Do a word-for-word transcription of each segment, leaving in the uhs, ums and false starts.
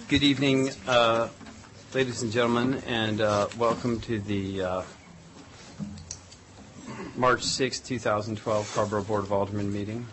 Good evening, uh, ladies and gentlemen, and uh, welcome to the uh, March sixth, two thousand twelve Carrboro Board of Aldermen meeting.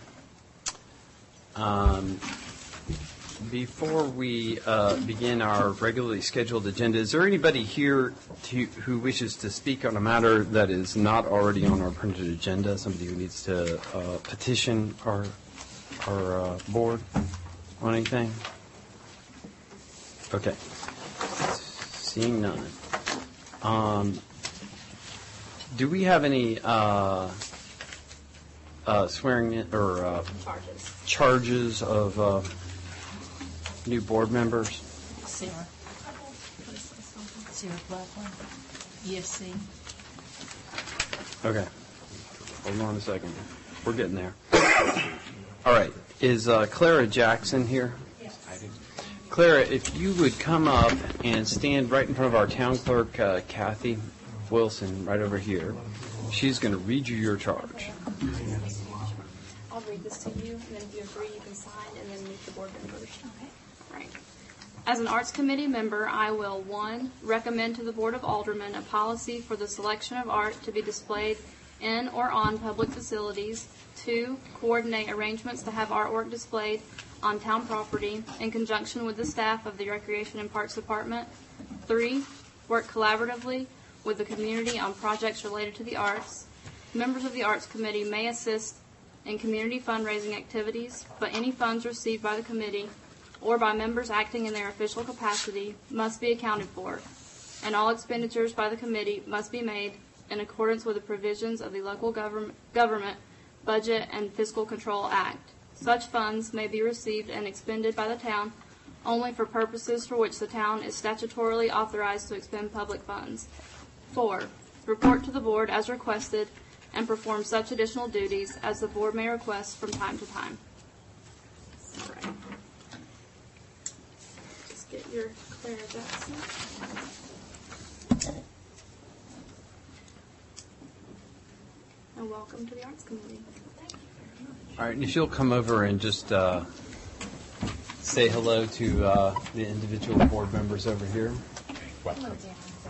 Um, before we uh, begin our regularly scheduled agenda, is there anybody here to, who wishes to speak on a matter that is not already on our printed agenda? Somebody who needs to uh, petition our, our uh, board on anything? Okay. Seeing none. Um, do we have any uh, uh, swearing in, or uh, charges. charges of uh, new board members? Sarah. Sarah Blackburn, E F C. Okay. Hold on a second. We're getting there. All right. Is uh, Clara Jackson here? Clara, if you would come up and stand right in front of our town clerk, uh, Kathy Wilson, right over here. She's going to read you your charge. I'll read this to you, and then if you agree, you can sign, and then meet the board members. Okay. Right. As an Arts Committee member, I will, one, recommend to the Board of Aldermen a policy for the selection of art to be displayed in or on public facilities. Two, coordinate arrangements to have artwork displayed on town property in conjunction with the staff of the Recreation and Parks Department. Three, work collaboratively with the community on projects related to the arts. Members of the Arts Committee may assist in community fundraising activities, but any funds received by the committee or by members acting in their official capacity must be accounted for, and all expenditures by the committee must be made in accordance with the provisions of the Local Government, Government Budget and Fiscal Control Act. Such funds may be received and expended by the town only for purposes for which the town is statutorily authorized to expend public funds. Four, report to the board as requested and perform such additional duties as the board may request from time to time. All right. Just get your Clara Jackson. And welcome to the Arts Committee. All right, and if you'll come over and just uh, say hello to uh, the individual board members over here. Hello, Dan.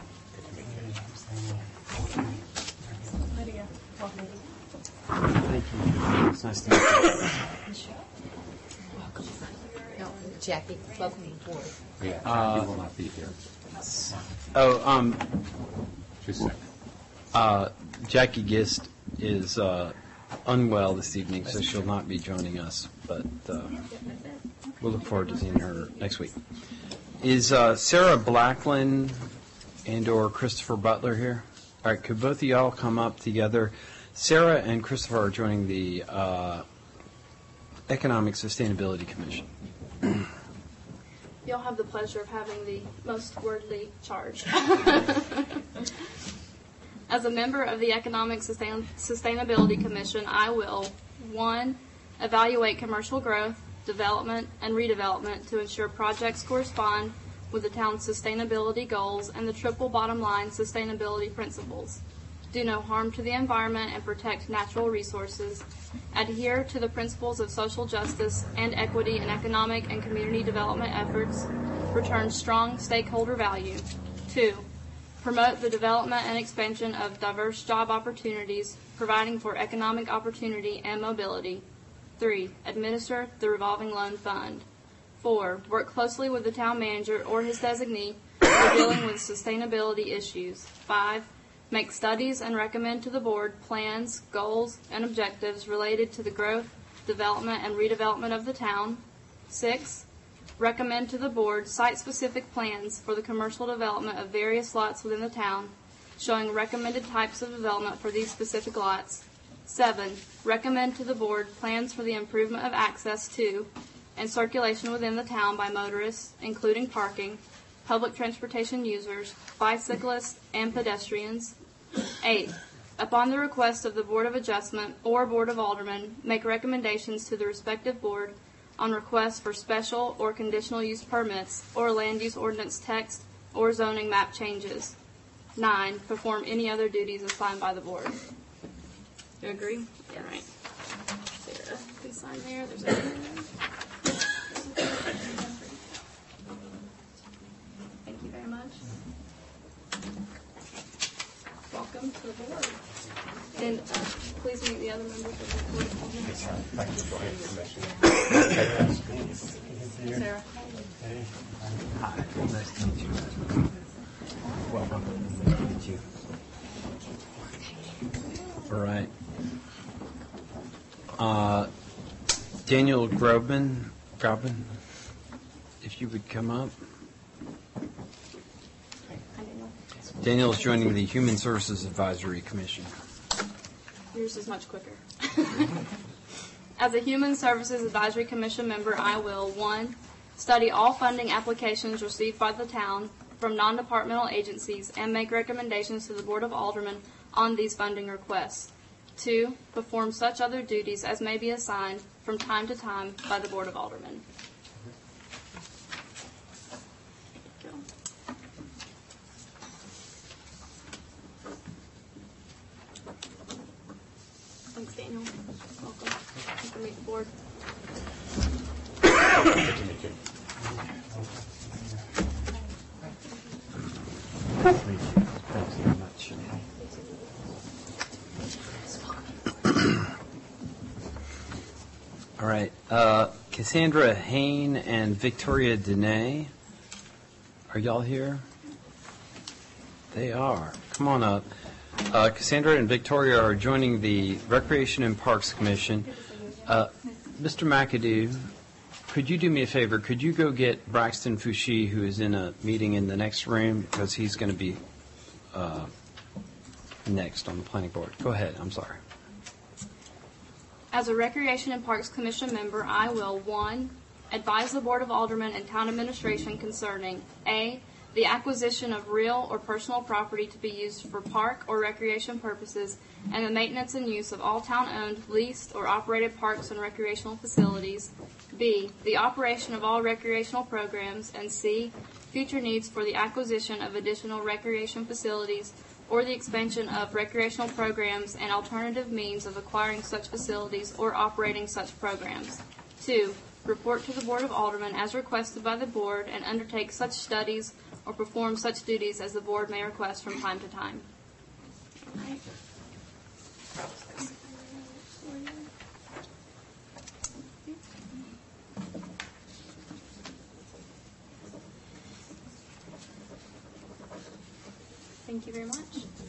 Lydia. Welcome. Thank you. It's nice to meet you. Welcome. No, Jackie, welcome to the board. Yeah, Uh, Jackie will not be here. Oh, um, She's sick. uh, Jackie Gist is uh, unwell this evening, so she'll not be joining us, but uh, we'll look forward to seeing her next week. Is uh, Sarah Blackland and or Christopher Butler here? All right, could both of y'all come up together? Sarah and Christopher are joining the uh, Economic Sustainability Commission. Y'all have the pleasure of having the most worldly charge. As a member of the Economic Sustain- Sustainability Commission, I will, one, evaluate commercial growth, development, and redevelopment to ensure projects correspond with the town's sustainability goals and the triple bottom line sustainability principles. Do no harm to the environment and protect natural resources. Adhere to the principles of social justice and equity in economic and community development efforts. Return strong stakeholder value. Two, promote the development and expansion of diverse job opportunities, providing for economic opportunity and mobility. Three, administer the revolving loan fund. Four, work closely with the town manager or his designee for dealing with sustainability issues. Five, make studies and recommend to the board plans, goals, and objectives related to the growth, development, and redevelopment of the town. Six, recommend to the board site-specific plans for the commercial development of various lots within the town, showing recommended types of development for these specific lots. Seven, recommend to the board plans for the improvement of access to and circulation within the town by motorists, including parking, public transportation users, bicyclists, and pedestrians. Eight, upon the request of the Board of Adjustment or Board of Aldermen, make recommendations to the respective board on requests for special or conditional use permits or land use ordinance text or zoning map changes. Nine, perform any other duties assigned by the board. Do you agree? Yeah. All right. Sarah, you can sign there. There's a And uh, please meet the other members of the Board of Aldermen. Sarah. Hi, nice to meet you. Welcome. Nice to meet you. All right. Uh, Daniel Grobman, Grobman, if you would come up. Daniel is joining the Human Services Advisory Commission. Yours is much quicker. As a Human Services Advisory Commission member, I will, one, study all funding applications received by the town from non-departmental agencies and make recommendations to the Board of Aldermen on these funding requests. Two, perform such other duties as may be assigned from time to time by the Board of Aldermen. Thanks, Daniel. Welcome. Thanks for meeting the board. Good to meet you. Nice to meet you. Thanks very much. All right. Uh, Cassandra Hain and Victoria Dene. Are y'all here? They are. Come on up. Uh, Cassandra and Victoria are joining the Recreation and Parks Commission. Uh, Mister McAdoo, could you do me a favor? Could you go get Braxton Fouché, who is in a meeting in the next room, because he's going to be uh, next on the planning board. Go ahead. I'm sorry. As a Recreation and Parks Commission member, I will, one, advise the Board of Aldermen and Town Administration concerning A, the acquisition of real or personal property to be used for park or recreation purposes and the maintenance and use of all town-owned, leased, or operated parks and recreational facilities. B, the operation of all recreational programs. And C, future needs for the acquisition of additional recreation facilities or the expansion of recreational programs and alternative means of acquiring such facilities or operating such programs. Two, report to the Board of Aldermen as requested by the Board and undertake such studies or perform such duties as the Board may request from time to time. Thank you very much.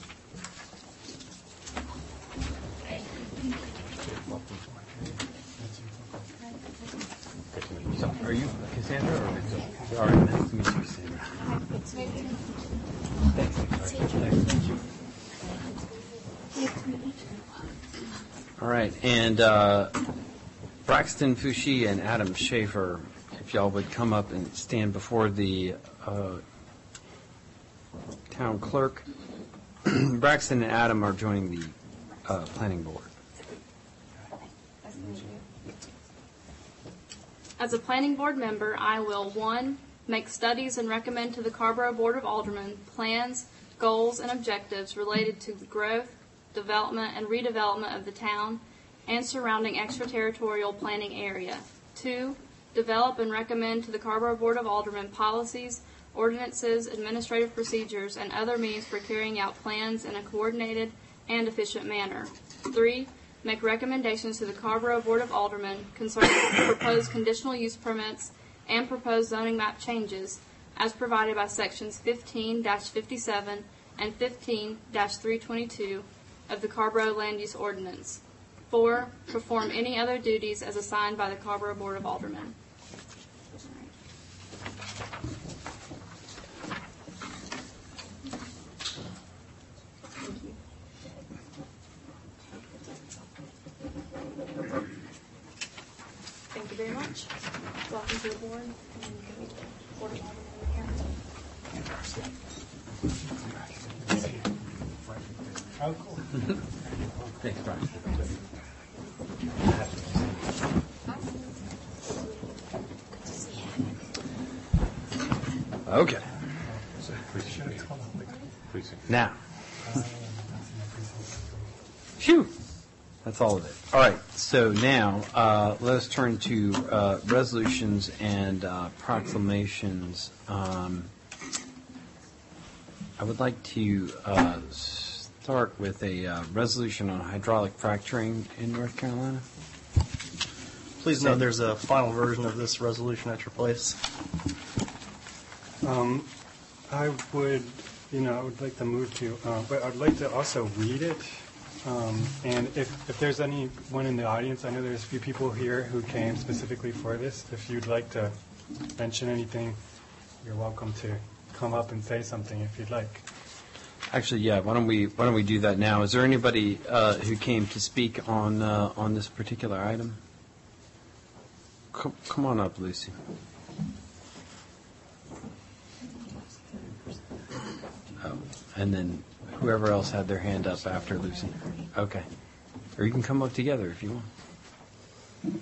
So, are you Cassandra or Victoria? All right, nice to meet you, Cassandra. Thanks, Victoria. Nice to meet you. All right, and uh, Braxton Fouché and Adam Schaefer, if y'all would come up and stand before the uh, town clerk. Braxton and Adam are joining the uh, planning board. As a planning board member, I will, one, make studies and recommend to the Carrboro Board of Aldermen plans, goals, and objectives related to the growth, development, and redevelopment of the town and surrounding extraterritorial planning area. Two, develop and recommend to the Carrboro Board of Aldermen policies, ordinances, administrative procedures, and other means for carrying out plans in a coordinated and efficient manner. Three, make recommendations to the Carrboro Board of Aldermen concerning proposed conditional use permits and proposed zoning map changes as provided by sections fifteen dash fifty-seven and fifteen dash three twenty-two of the Carrboro Land Use Ordinance. Four, perform any other duties as assigned by the Carrboro Board of Aldermen. Thank you very much. Welcome to the board. And the Board of Aldermen here. Oh, cool. Thanks, Brian. Okay. Now. Phew. That's all of it. All right. So now uh, let us turn to uh, resolutions and uh, proclamations. Um, I would like to uh, start with a uh, resolution on hydraulic fracturing in North Carolina. Please note there's a final version of this resolution at your place. Um, I would, you know, I would like to move to, uh, but I'd like to also read it. Um, and if, if there's anyone in the audience, I know there's a few people here who came specifically for this. If you'd like to mention anything, you're welcome to come up and say something if you'd like. Actually, yeah. Why don't we Why don't we do that now? Is there anybody uh, who came to speak on uh, on this particular item? Come, come on up, Lucy. Um, and then whoever else had their hand up after Lucy. Okay. Or you can come up together if you want.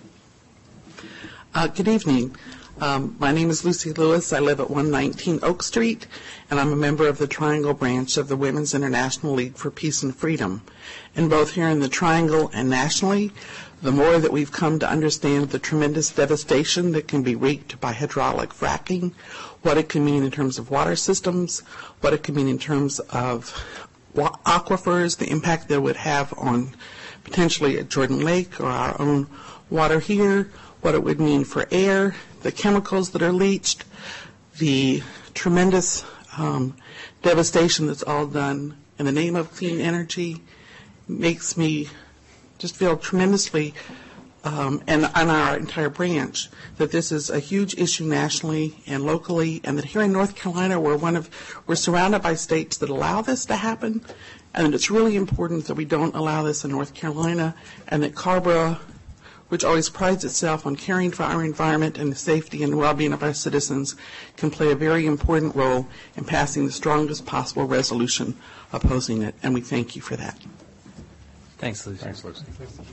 Uh, good evening. Um, my name is Lucy Lewis. I live at one nineteen Oak Street, and I'm a member of the Triangle branch of the Women's International League for Peace and Freedom. And both here in the Triangle and nationally, the more that we've come to understand the tremendous devastation that can be wreaked by hydraulic fracking, what it can mean in terms of water systems, what it can mean in terms of wa- aquifers, the impact that it would have on potentially at Jordan Lake or our own water here, what it would mean for air, the chemicals that are leached, the tremendous um, devastation that's all done in the name of clean energy makes me just feel tremendously, um, and on our entire branch, that this is a huge issue nationally and locally, and that here in North Carolina we're one of we're surrounded by states that allow this to happen, and it's really important that we don't allow this in North Carolina, and that Carrboro, which always prides itself on caring for our environment and the safety and well-being of our citizens, can play a very important role in passing the strongest possible resolution opposing it, and we thank you for that. Thanks, Lucy. Thanks, Lucy.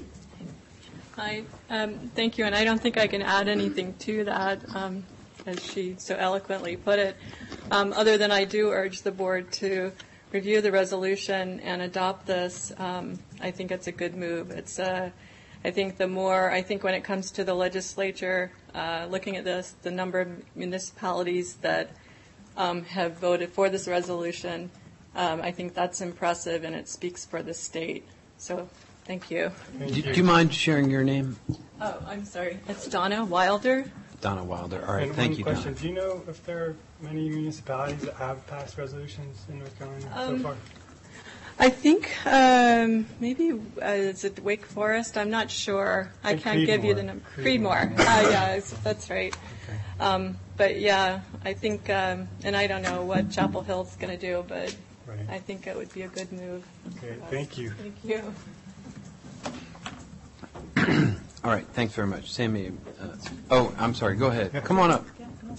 Hi, um, thank you, and I don't think I can add anything to that, um, as she so eloquently put it, um, other than I do urge the board to review the resolution and adopt this. Um, I think it's a good move. It's a I think the more, I think when it comes to the legislature, uh, looking at this, the number of municipalities that um, have voted for this resolution, um, I think that's impressive and it speaks for the state. So, thank you. Thank Do, you. do you mind sharing your name? Oh, I'm sorry. It's Donna Wilder. Donna Wilder. All right, And thank one you, question, Donna. do you know if there are many municipalities that have passed resolutions in North Carolina Um, so far? I think um, maybe uh, is it Wake Forest? I'm not sure. I And can't give you the Creedmoor. number. Creedmoor. Creedmoor. Uh, yeah, it's- that's right. Okay. Um, but yeah, I think, um, and I don't know what Chapel Hill's going to do, but Right. I think it would be a good move. Okay, thank you. Thank you. All right, thanks very much. Sammy, uh, oh, I'm sorry, go ahead. Yeah. Come on up.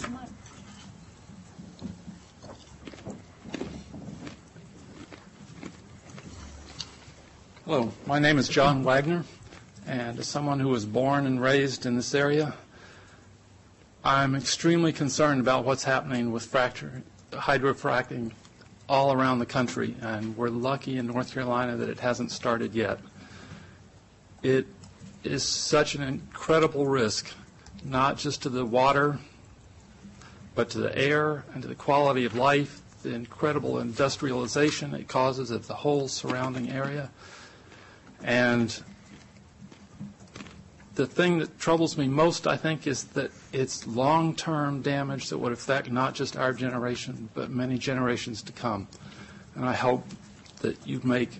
Hello, my name is John Wagner, and as someone who was born and raised in this area, I'm extremely concerned about what's happening with fracture, hydrofracking all around the country, and we're lucky in North Carolina that it hasn't started yet. It is such an incredible risk, not just to the water, but to the air and to the quality of life, the incredible industrialization it causes of the whole surrounding area. And the thing that troubles me most, I think, is that it's long-term damage that would affect not just our generation, but many generations to come. And I hope that you make,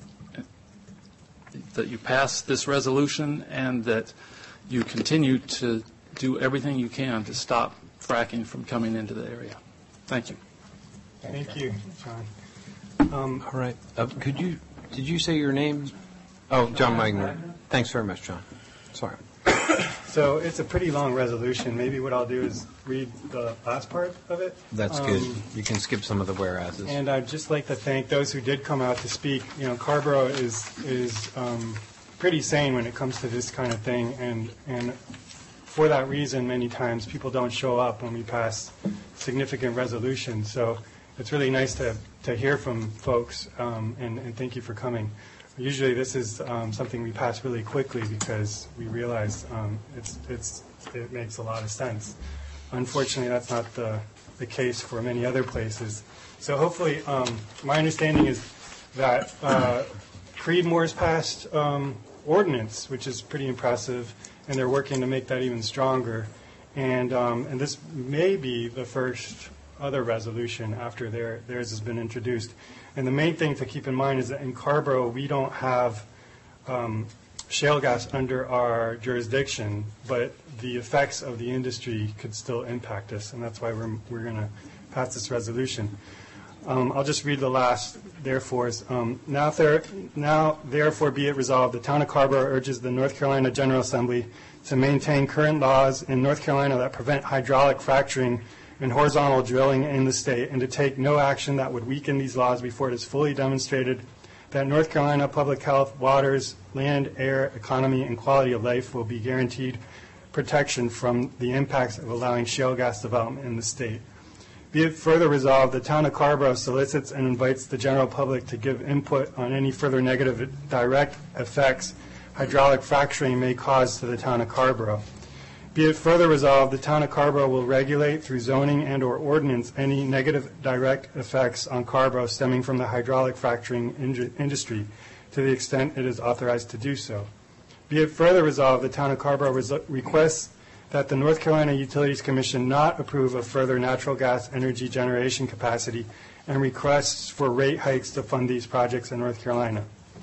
that you pass this resolution and that you continue to do everything you can to stop fracking from coming into the area. Thank you. Thank you, John. Um, All right. Uh, could you, did you say your name? Oh, John Wagner. Thanks very much, John. Sorry. So it's a pretty long resolution. Maybe what I'll do is read the last part of it. That's Um, good. You can skip some of the whereases. And I'd just like to thank those who did come out to speak. You know, Carrboro is is um, pretty sane when it comes to this kind of thing, and and for that reason, many times people don't show up when we pass significant resolutions. So it's really nice to to hear from folks, um, and and thank you for coming. Usually, this is um, something we pass really quickly because we realize um, it's it's it makes a lot of sense. Unfortunately, that's not the the case for many other places. So hopefully, um, my understanding is that uh, Creedmoor's passed um, ordinance, which is pretty impressive, and they're working to make that even stronger. And um, and this may be the first other resolution after their, theirs has been introduced. And the main thing to keep in mind is that in Carborough, we don't have um, shale gas under our jurisdiction, but the effects of the industry could still impact us, and that's why we're, we're going to pass this resolution. Um, I'll just read the last therefores. Um, now, there, now, therefore, be it resolved, the town of Carborough urges the North Carolina General Assembly to maintain current laws in North Carolina that prevent hydraulic fracturing and horizontal drilling in the state, and to take no action that would weaken these laws before it is fully demonstrated that North Carolina public health, waters, land, air, economy, and quality of life will be guaranteed protection from the impacts of allowing shale gas development in the state. Be it further resolved, the town of Carborough solicits and invites the general public to give input on any further negative direct effects hydraulic fracturing may cause to the town of Carborough. Be it further resolved, the town of Carborough will regulate through zoning and or ordinance any negative direct effects on Carborough stemming from the hydraulic fracturing in- industry to the extent it is authorized to do so. Be it further resolved, the town of Carborough res- requests that the North Carolina Utilities Commission not approve of further natural gas energy generation capacity and requests for rate hikes to fund these projects in North Carolina.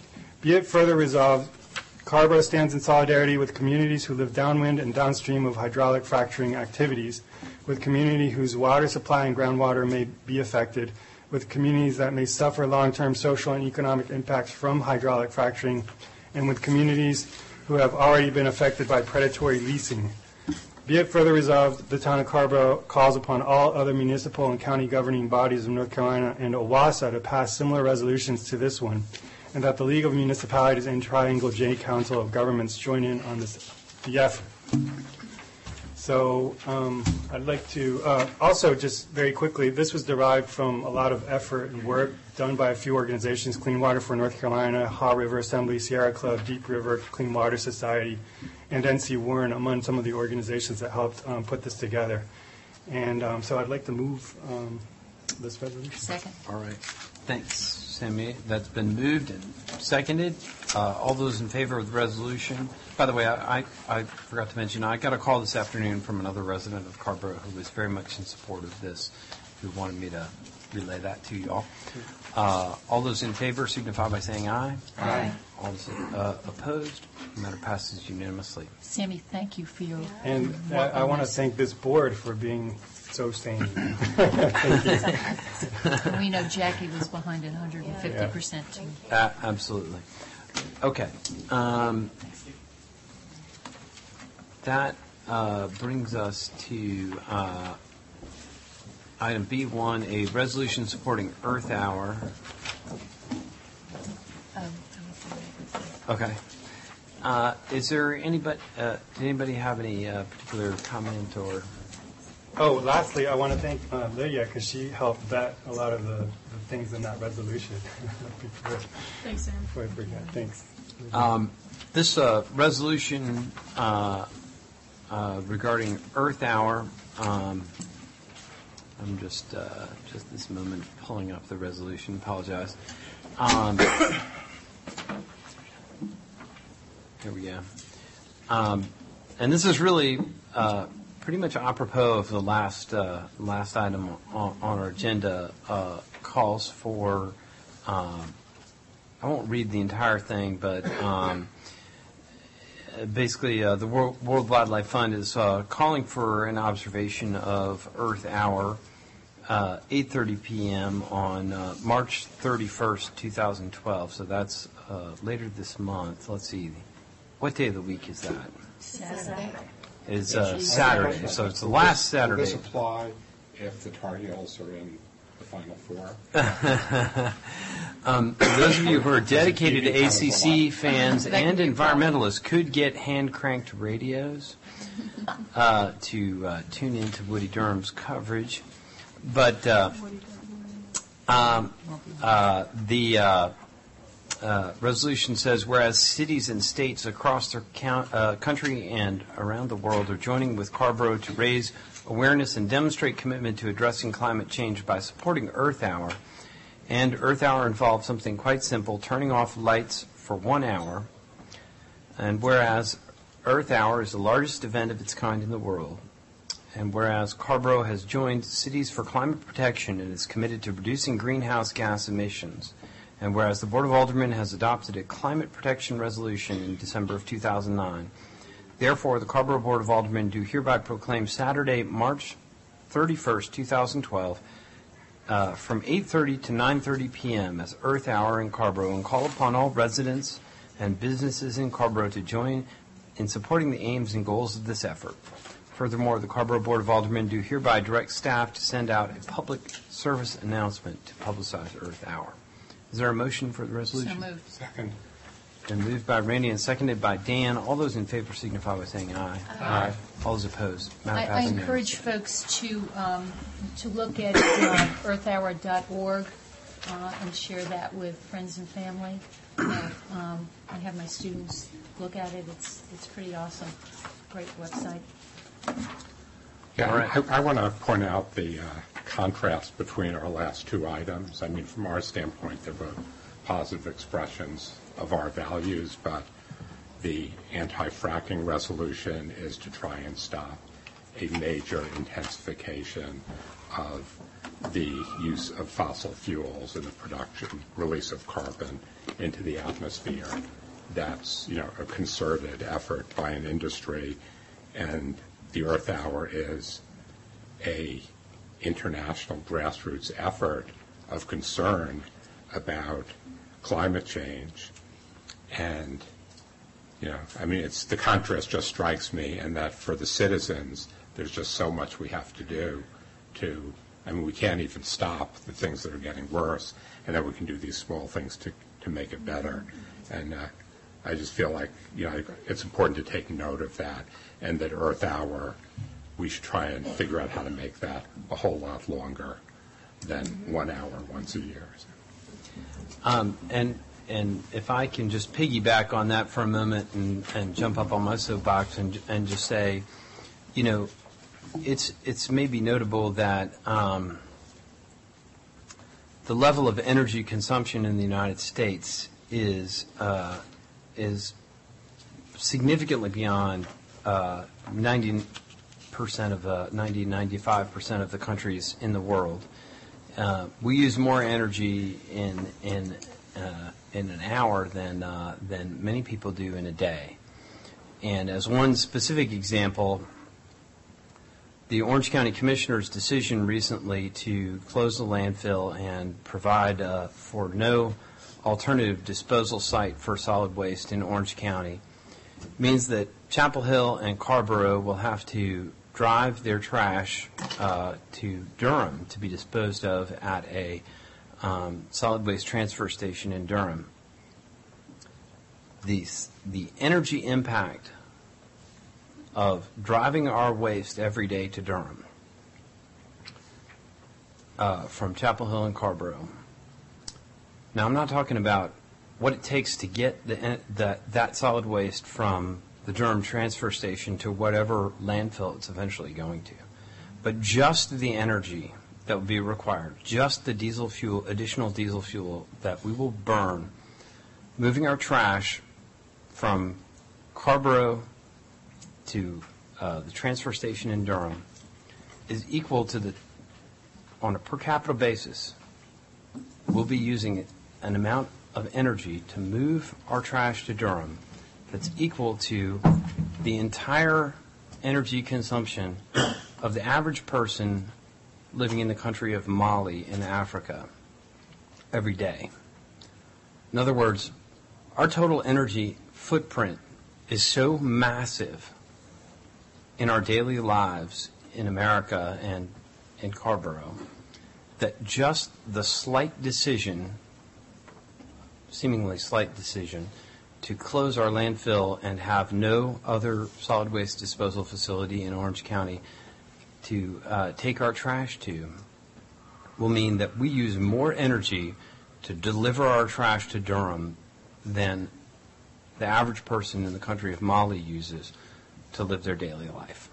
Be it further resolved, Carborough stands in solidarity with communities who live downwind and downstream of hydraulic fracturing activities, with community whose water supply and groundwater may be affected, with communities that may suffer long-term social and economic impacts from hydraulic fracturing, and with communities who have already been affected by predatory leasing. Be it further resolved, the town of Carborough calls upon all other municipal and county governing bodies of North Carolina and OWASA to pass similar resolutions to this one, and that the League of Municipalities and Triangle J Council of Governments join in on this the effort. So um, I'd like to uh, also just very quickly, this was derived from a lot of effort and work done by a few organizations, Clean Water for North Carolina, Haw River Assembly, Sierra Club, Deep River Clean Water Society, and N C Warren, among some of the organizations that helped um, put this together. And um, so I'd like to move um, this resolution. Second. All right. Thanks, Sammy. That's been moved and seconded. Uh, all those in favor of the resolution. By the way, I, I, I forgot to mention, I got a call this afternoon from another resident of Carborough who was very much in support of this, who wanted me to relay that to you all. Uh, all those in favor signify by saying aye. Aye. All those uh, opposed. The matter passes unanimously. Sammy, thank you for your. And uh, I want to thank this board for being so sane. And we know Jackie was behind it one hundred fifty percent too. Uh, absolutely. Okay. Um, that uh, brings us to uh, item B one, a resolution supporting Earth Hour. Um, Okay. Uh, is there anybody? Uh, did anybody have any uh, particular comment or? Oh, lastly, I want to thank uh, Lydia because she helped vet a lot of the, the things in that resolution. before, Thanks, Sam. before I forget. Thanks. Um, this uh, resolution uh, uh, regarding Earth Hour. Um, I'm just uh, just this moment pulling up the resolution. Apologize. Um, here we go. Um, and this is really uh, pretty much apropos of the last uh, last item on, on our agenda. Uh, calls for. Um, I won't read the entire thing, but um, basically uh, the World, World Wildlife Fund is uh, calling for an observation of Earth Hour, uh, eight thirty p.m. on uh, March thirty-first, twenty twelve. So that's uh, later this month. Let's see. What day of the week is that? Saturday. Is uh, Saturday. So it's the last Saturday. Will this apply if the Tar Heels are in the Final Four? Um, those of you who are dedicated to A C C fans and environmentalists could get hand-cranked radios uh, to uh, tune into Woody Durham's coverage. But uh, um, uh, the uh, uh, resolution says, whereas cities and states across their count, uh, country and around the world are joining with Carborough to raise awareness and demonstrate commitment to addressing climate change by supporting Earth Hour, And Earth Hour involves something quite simple, turning off lights for one hour. And whereas Earth Hour is the largest event of its kind in the world, and whereas Carborough has joined Cities for Climate Protection and is committed to reducing greenhouse gas emissions, and whereas the Board of Aldermen has adopted a climate protection resolution in December of two thousand nine, therefore the Carborough Board of Aldermen do hereby proclaim Saturday, March thirty-first, two thousand twelve, uh, from eight thirty to nine thirty p.m. as Earth Hour in Carborough, and call upon all residents and businesses in Carborough to join in supporting the aims and goals of this effort. Furthermore, the Carborough Board of Aldermen do hereby direct staff to send out a public service announcement to publicize Earth Hour. Is there a motion for the resolution? So moved. Second. Been moved by Randy and seconded by Dan. All those in favor signify by saying aye. Aye. All those opposed. Matter I, I passes encourage unanimously. folks to um, to look at uh, earth hour dot org uh, and share that with friends and family. Uh, um, I have my students look at it. It's it's pretty awesome. Great website. Yeah, All right. I, I want to point out the uh, contrast between our last two items. I mean, from our standpoint, they're both positive expressions of our values, but the anti-fracking resolution is to try and stop a major intensification of the use of fossil fuels and the production, release of carbon into the atmosphere. That's, you know, a concerted effort by an industry, and the Earth Hour is a international grassroots effort of concern about climate change. And, you know, I mean, it's the contrast just strikes me, and that for the citizens, there's just so much we have to do to, I mean, we can't even stop the things that are getting worse, and then we can do these small things to, to make it better. And uh, I just feel like, you know, it's important to take note of that, and that Earth Hour, we should try and figure out how to make that a whole lot longer than one hour once a year. Um, and and if I can just piggyback on that for a moment and, and jump up on my soapbox and and just say, you know, it's it's maybe notable that um, the level of energy consumption in the United States is uh, is significantly beyond uh, ninety percent of the ninety, ninety-five percent of the countries in the world. Uh, we use more energy in in uh, in an hour than uh, than many people do in a day. And as one specific example, the Orange County Commissioner's decision recently to close the landfill and provide uh, for no alternative disposal site for solid waste in Orange County means that Chapel Hill and Carborough will have to drive their trash uh, to Durham to be disposed of at a um, solid waste transfer station in Durham. The, the energy impact of driving our waste every day to Durham uh, from Chapel Hill and Carborough. Now, I'm not talking about what it takes to get the, the, that solid waste from the Durham transfer station to whatever landfill it's eventually going to. But just the energy that will be required, just the diesel fuel, additional diesel fuel that we will burn, moving our trash from Carborough to uh, the transfer station in Durham is equal to the, on a per capita basis, we'll be using an amount of energy to move our trash to Durham that's equal to the entire energy consumption of the average person living in the country of Mali in Africa every day. In other words, our total energy footprint is so massive in our daily lives in America and in Carborough that just the slight decision, seemingly slight decision, to close our landfill and have no other solid waste disposal facility in Orange County to uh, take our trash to will mean that we use more energy to deliver our trash to Durham than the average person in the country of Mali uses to live their daily life.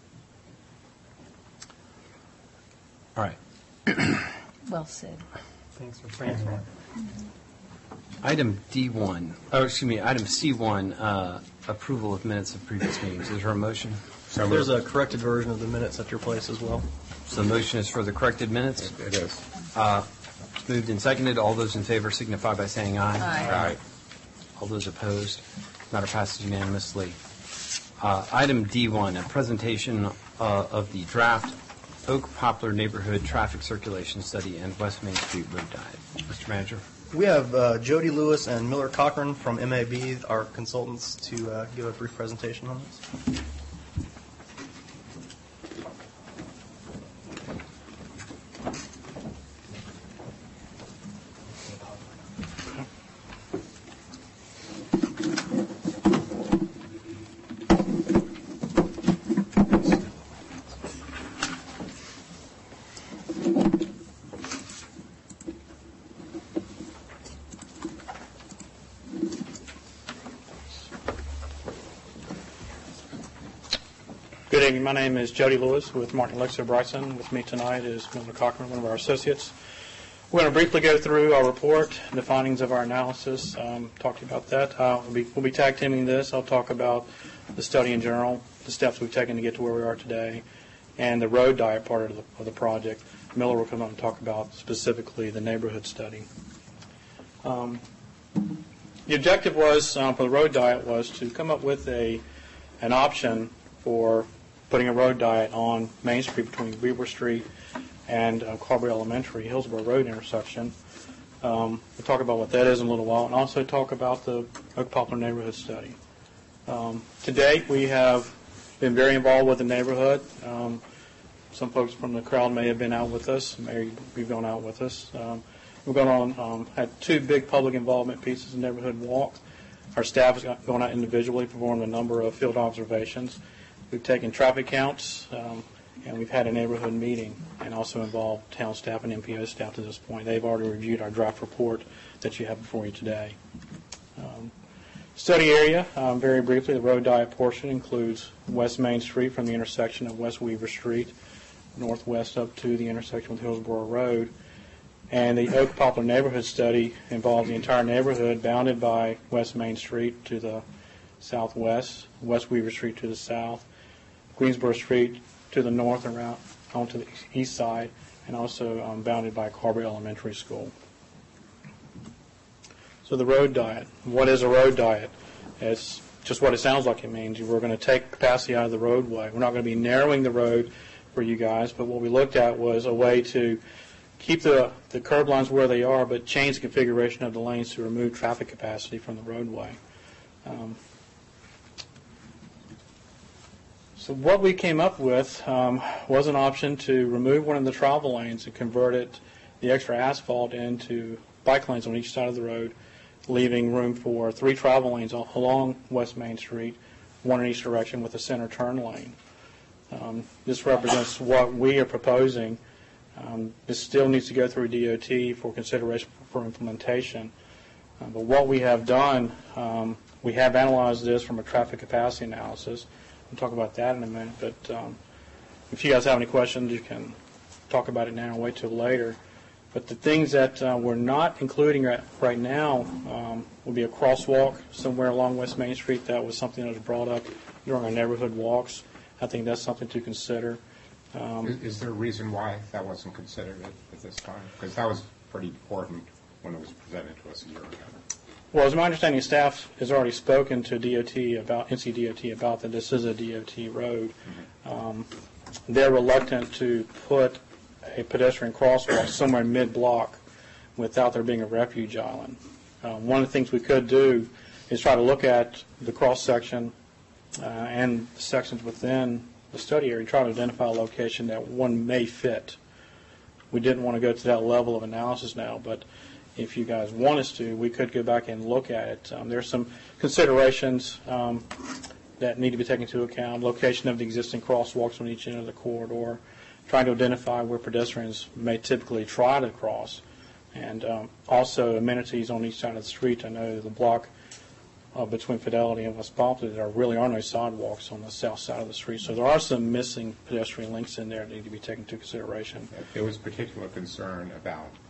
All right. Well said. Thanks for framing that. Item D one, oh, excuse me, item C one, uh, approval of minutes of previous meetings. Is there a motion? So There's moved. a corrected version of the minutes at your place as well. So the motion is for the corrected minutes. It is. Uh, Moved and seconded. All those in favor signify by saying aye. Aye. Aye. All those opposed, matter passes unanimously. Uh, Item D one, a presentation uh, of the draft Oak Poplar Neighborhood Traffic Circulation Study and West Main Street Road Diet. Mister Manager. We have uh, Jody Lewis and Miller Cochran from M A B, our consultants, to uh, give a brief presentation on this. Good evening. My name is Jody Lewis with Martin Lexer Bryson. With me tonight is Miller Cochran, one of our associates. We're going to briefly go through our report, the findings of our analysis, um, talk to you about that. Uh, we'll, be, we'll be tag teaming this. I'll talk about the study in general, the steps we've taken to get to where we are today, and the road diet part of the, of the project. Miller will come on and talk about specifically the neighborhood study. Um, the objective was, um, for the road diet, was to come up with a an option for putting a road diet on Main Street between Weaver Street and uh, Carberry Elementary, Hillsborough Road intersection. Um, we'll talk about what that is in a little while, and also talk about the Oak Poplar neighborhood study. Um, to date, we have been very involved with the neighborhood. Um, some folks from the crowd may have been out with us, may be gone out with us. Um, we've gone on, um, had two big public involvement pieces of neighborhood walk. Our staff has gone out individually, performed a number of field observations. We've taken traffic counts, um, and we've had a neighborhood meeting, and also involved town staff and M P O staff to this point. They've already reviewed our draft report that you have before you today. Um, study area, um, very briefly, the road diet portion includes West Main Street from the intersection of West Weaver Street, northwest up to the intersection with Hillsborough Road. And the Oak Poplar neighborhood study involves the entire neighborhood bounded by West Main Street to the southwest, West Weaver Street to the south, Greensboro Street to the north and around onto the east side, and also um, bounded by Carberry Elementary School. So the road diet. What is a road diet? It's just what it sounds like it means. We're going to take capacity out of the roadway. We're not going to be narrowing the road for you guys, but what we looked at was a way to keep the, the curb lines where they are, but change the configuration of the lanes to remove traffic capacity from the roadway. Um, So what we came up with um, was an option to remove one of the travel lanes and convert it, the extra asphalt, into bike lanes on each side of the road, leaving room for three travel lanes along West Main Street, one in each direction with a center turn lane. Um, this represents what we are proposing. Um, this still needs to go through D O T for consideration for implementation. Uh, but what we have done, um, we have analyzed this from a traffic capacity analysis. We'll talk about that in a minute, but um, if you guys have any questions, you can talk about it now or wait till later. But the things that uh, we're not including right, right now um, will be a crosswalk somewhere along West Main Street. That was something that was brought up during our neighborhood walks. I think that's something to consider. Um, Is, is there a reason why that wasn't considered at, at this time? Because that was pretty important when it was presented to us a year ago. Well, as my understanding, staff has already spoken to D O T about N C D O T about that this is a D O T road. Um, they're reluctant to put a pedestrian crosswalk somewhere mid-block without there being a refuge island. Um, one of the things we could do is try to look at the cross-section uh, and the sections within the study area and try to identify a location that one may fit. We didn't want to go to that level of analysis now, but if you guys want us to, we could go back and look at it. Um, there's some considerations um, that need to be taken into account. Location of the existing crosswalks on each end of the corridor, trying to identify where pedestrians may typically try to cross, and um, also amenities on each side of the street. I know the block uh, between Fidelity and West Poplar, there really are no sidewalks on the south side of the street, so there are some missing pedestrian links in there that need to be taken into consideration. There was particular concern about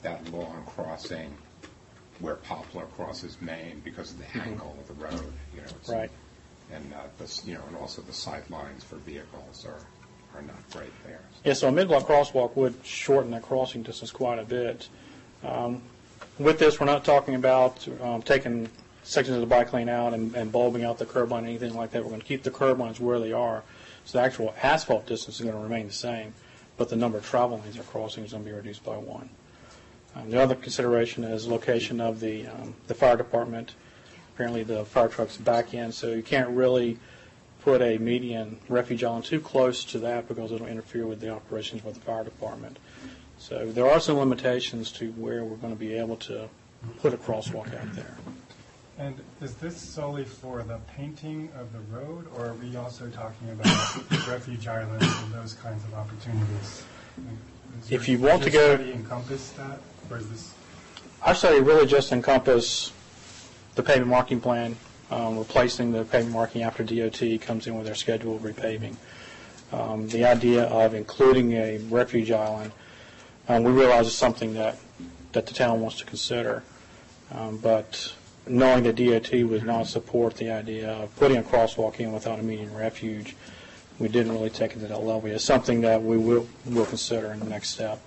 that long crossing where Poplar crosses Main because of the Mm-hmm. angle of the road. You know, it's, Right. And uh, this, you know, and also the sight lines for vehicles are are not great there. Yeah, so a mid-block crosswalk would shorten that crossing distance quite a bit. Um, with this, we're not talking about um, taking sections of the bike lane out and, and bulbing out the curb line or anything like that. We're going to keep the curb lines where they are. So the actual asphalt distance is going to remain the same, but the number of travel lanes they're crossing is going to be reduced by one. Um, the other consideration is location of the um, the fire department. Apparently the fire truck's back in, so you can't really put a median refuge island too close to that because it'll interfere with the operations of the fire department. So there are some limitations to where we're going to be able to put a crosswalk out there. And is this solely for the painting of the road, or are we also talking about refuge islands and those kinds of opportunities? Is If your- you want does to your go- study encompass that, or is this? Our study really just encompass the pavement marking plan, um, replacing the pavement marking after D O T comes in with their schedule of repaving. Um, the idea of including a refuge island, um, we realize is something that, that the town wants to consider. Um, but knowing that D O T would not support the idea of putting a crosswalk in without a median refuge, we didn't really take it to that level. It's something that we will, will consider in the next step.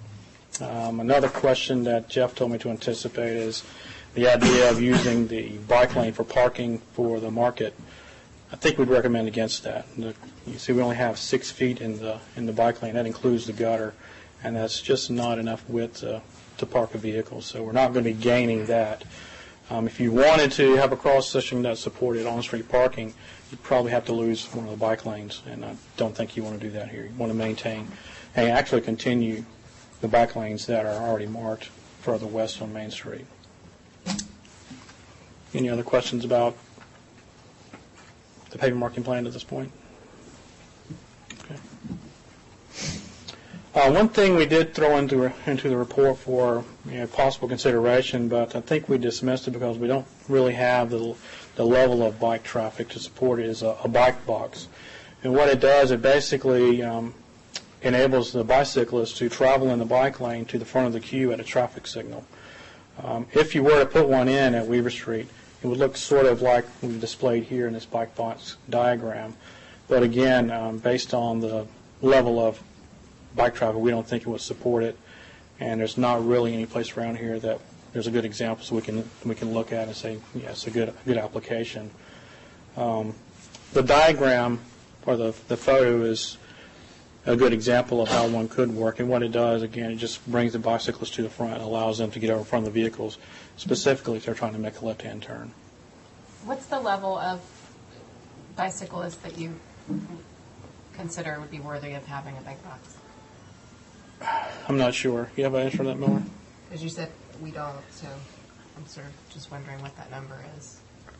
Um, another question that Jeff told me to anticipate is the idea of using the bike lane for parking for the market. I think we'd recommend against that. The, you see, we only have six feet in the in the bike lane. That includes the gutter, and that's just not enough width to, to park a vehicle. So we're not going to be gaining that. Um, if you wanted to have a cross section that supported on-street parking, you'd probably have to lose one of the bike lanes, and I don't think you want to do that here. You want to maintain and actually continue the bike lanes that are already marked further west on Main Street. Any other questions about the pavement marking plan at this point? Okay. Uh, one thing we did throw into into the report for you know, possible consideration, but I think we dismissed it because we don't really have the the level of bike traffic to support it, is a, a bike box. And what it does, it basically um, enables the bicyclist to travel in the bike lane to the front of the queue at a traffic signal. Um, if you were to put one in at Weaver Street, it would look sort of like we've displayed here in this bike box diagram. But again, um, based on the level of bike traffic, we don't think it would support it. And there's not really any place around here that there's a good example so we can we can look at and say, yeah, it's a good a good application. Um, the diagram or the the photo is a good example of how one could work. And what it does, again, it just brings the bicyclists to the front and allows them to get over in front of the vehicles, specifically if they're trying to make a left-hand turn. What's the level of bicyclists that you consider would be worthy of having a bike box? I'm not sure. You have an answer to that, Miller? Because you said we don't, so I'm sort of just wondering what that number is.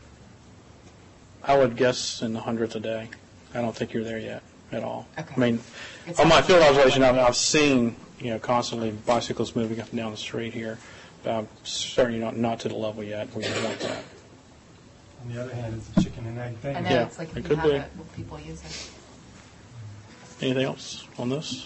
I would guess in the hundreds a day. I don't think you're there yet at all. Okay. I mean, It's on my not- field observation, I've, I've seen, you know, constantly bicycles moving up and down the street here. But I'm certainly not, not to the level yet where you want that. On the other hand, it's a chicken and egg thing. I know, Yeah, it's like it if you could have be. it, will people use it? Anything else on this?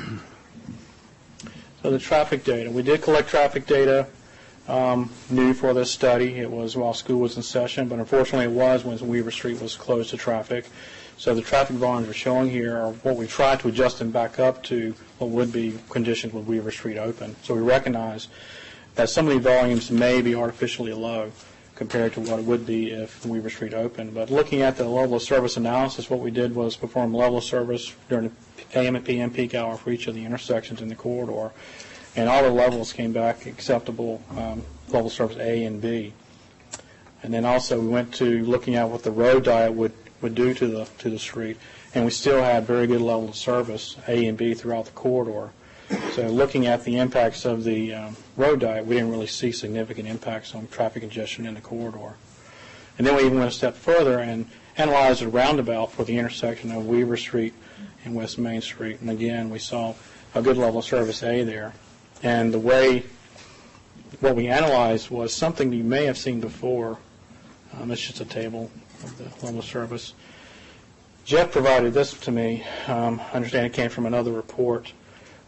So the traffic data. We did collect traffic data um, new for this study. It was while school was in session, but unfortunately it was when Weaver Street was closed to traffic. So the traffic volumes we're showing here are what we tried to adjust them back up to what would be conditions with Weaver Street open. So we recognize that some of these volumes may be artificially low compared to what it would be if Weaver Street opened. But looking at the level of service analysis, what we did was perform level of service during the A M and P M peak hour for each of the intersections in the corridor, and all the levels came back acceptable um, level of service A and B. And then also we went to looking at what the road diet would, would do to the to the street, and we still had very good level of service A and B throughout the corridor. So looking at the impacts of the um, road diet, we didn't really see significant impacts on traffic congestion in the corridor. And then we even went a step further and analyzed a roundabout for the intersection of Weaver Street and West Main Street. And again, we saw a good level of service A there. And the way what we analyzed was something you may have seen before. Um, it's just a table of the level of service. Jeff provided this to me. Um, I understand it came from another report.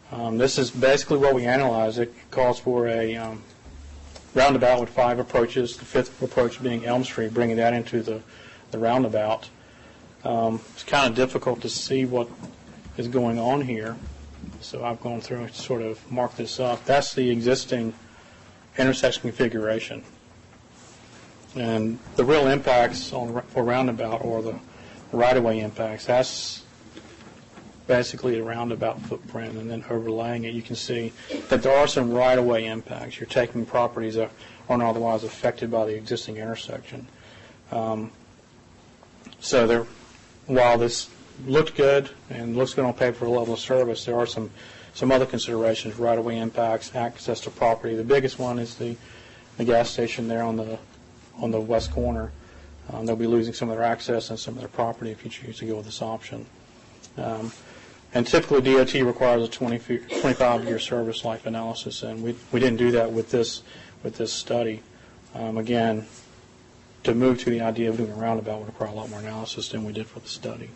Um, This is basically what we analyzed. It calls for a um, roundabout with five approaches, the fifth approach being Elm Street, bringing that into the the roundabout. Um, It's kind of difficult to see what is going on here, so I've gone through and sort of marked this up. That's the existing intersection configuration. And the real impacts on for roundabout, or the right-of-way impacts, that's basically a roundabout footprint, and then overlaying it, you can see that there are some right-of-way impacts. You're taking properties that aren't otherwise affected by the existing intersection. Um, so there, while this looked good and looks good on paper for a level of service, there are some, some other considerations: right-of-way impacts, access to property. The biggest one is the, the gas station there on the on the west corner. Um, they'll be losing some of their access and some of their property if you choose to go with this option. Um, and typically D O T requires a twenty, twenty-five year service life analysis, and we, we didn't do that with this with this study. Um, again, to move to the idea of doing a roundabout would require a lot more analysis than we did for the study.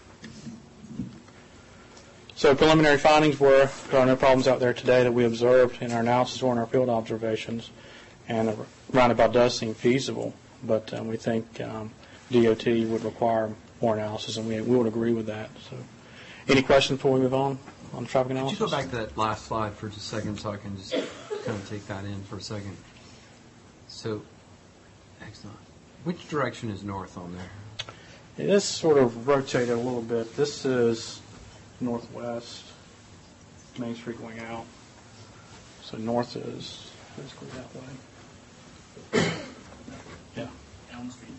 So preliminary findings were there are no problems out there today that we observed in our analysis or in our field observations, and a roundabout does seem feasible, but um, we think um, D O T would require more analysis, and we, we would agree with that. So, any questions before we move on on traffic analysis? Could you go back to that last slide for just a second so I can just kind of take that in for a second? So, excellent. Which direction is north on there? This sort of rotated a little bit. This is northwest, Main Street going out. So north is basically that way. Yeah. Elm Street.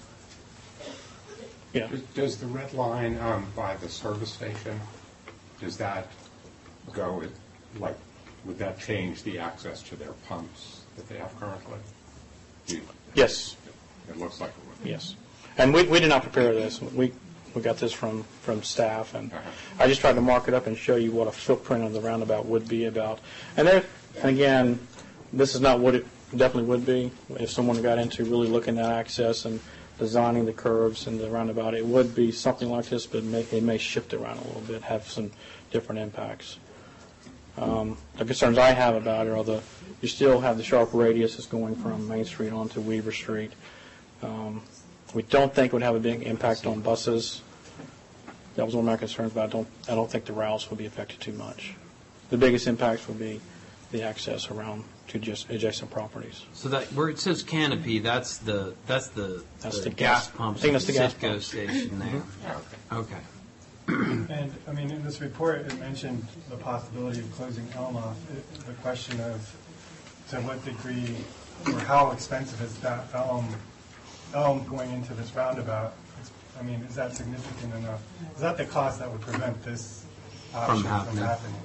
Yeah. Does- Does the red line um, by the service station, does that go, with- like, would that change the access to their pumps that they have currently? Do you- Yes. It looks like it would. Yes. And we, we did not prepare this. We we got this from, from staff, and Uh-huh. I just tried to mark it up and show you what a footprint of the roundabout would be about. And there, and again, this is not what it definitely would be. If someone got into really looking at access and designing the curves and the roundabout, it would be something like this, but it may, it may shift around a little bit, have some different impacts. Um, the concerns I have about it are the, you still have the sharp radius that's going from Main Street onto Weaver Street. Um, we don't think it would have a big impact on buses. That was one of my concerns, but I don't, I don't think the routes will be affected too much. The biggest impacts will be the access around to just adjacent proproperties. So that where it says canopy, that's the that's the, That's the the gas gas- pumps. I think that's the gas Citgo pumps. station there. Okay. And, I mean, in this report, it mentioned the possibility of closing Elm off. It- The question of to what degree or how expensive is that Elm, Elm going into this roundabout? It's- I mean, is that significant enough? Is that the cost that would prevent this option from happening. happening?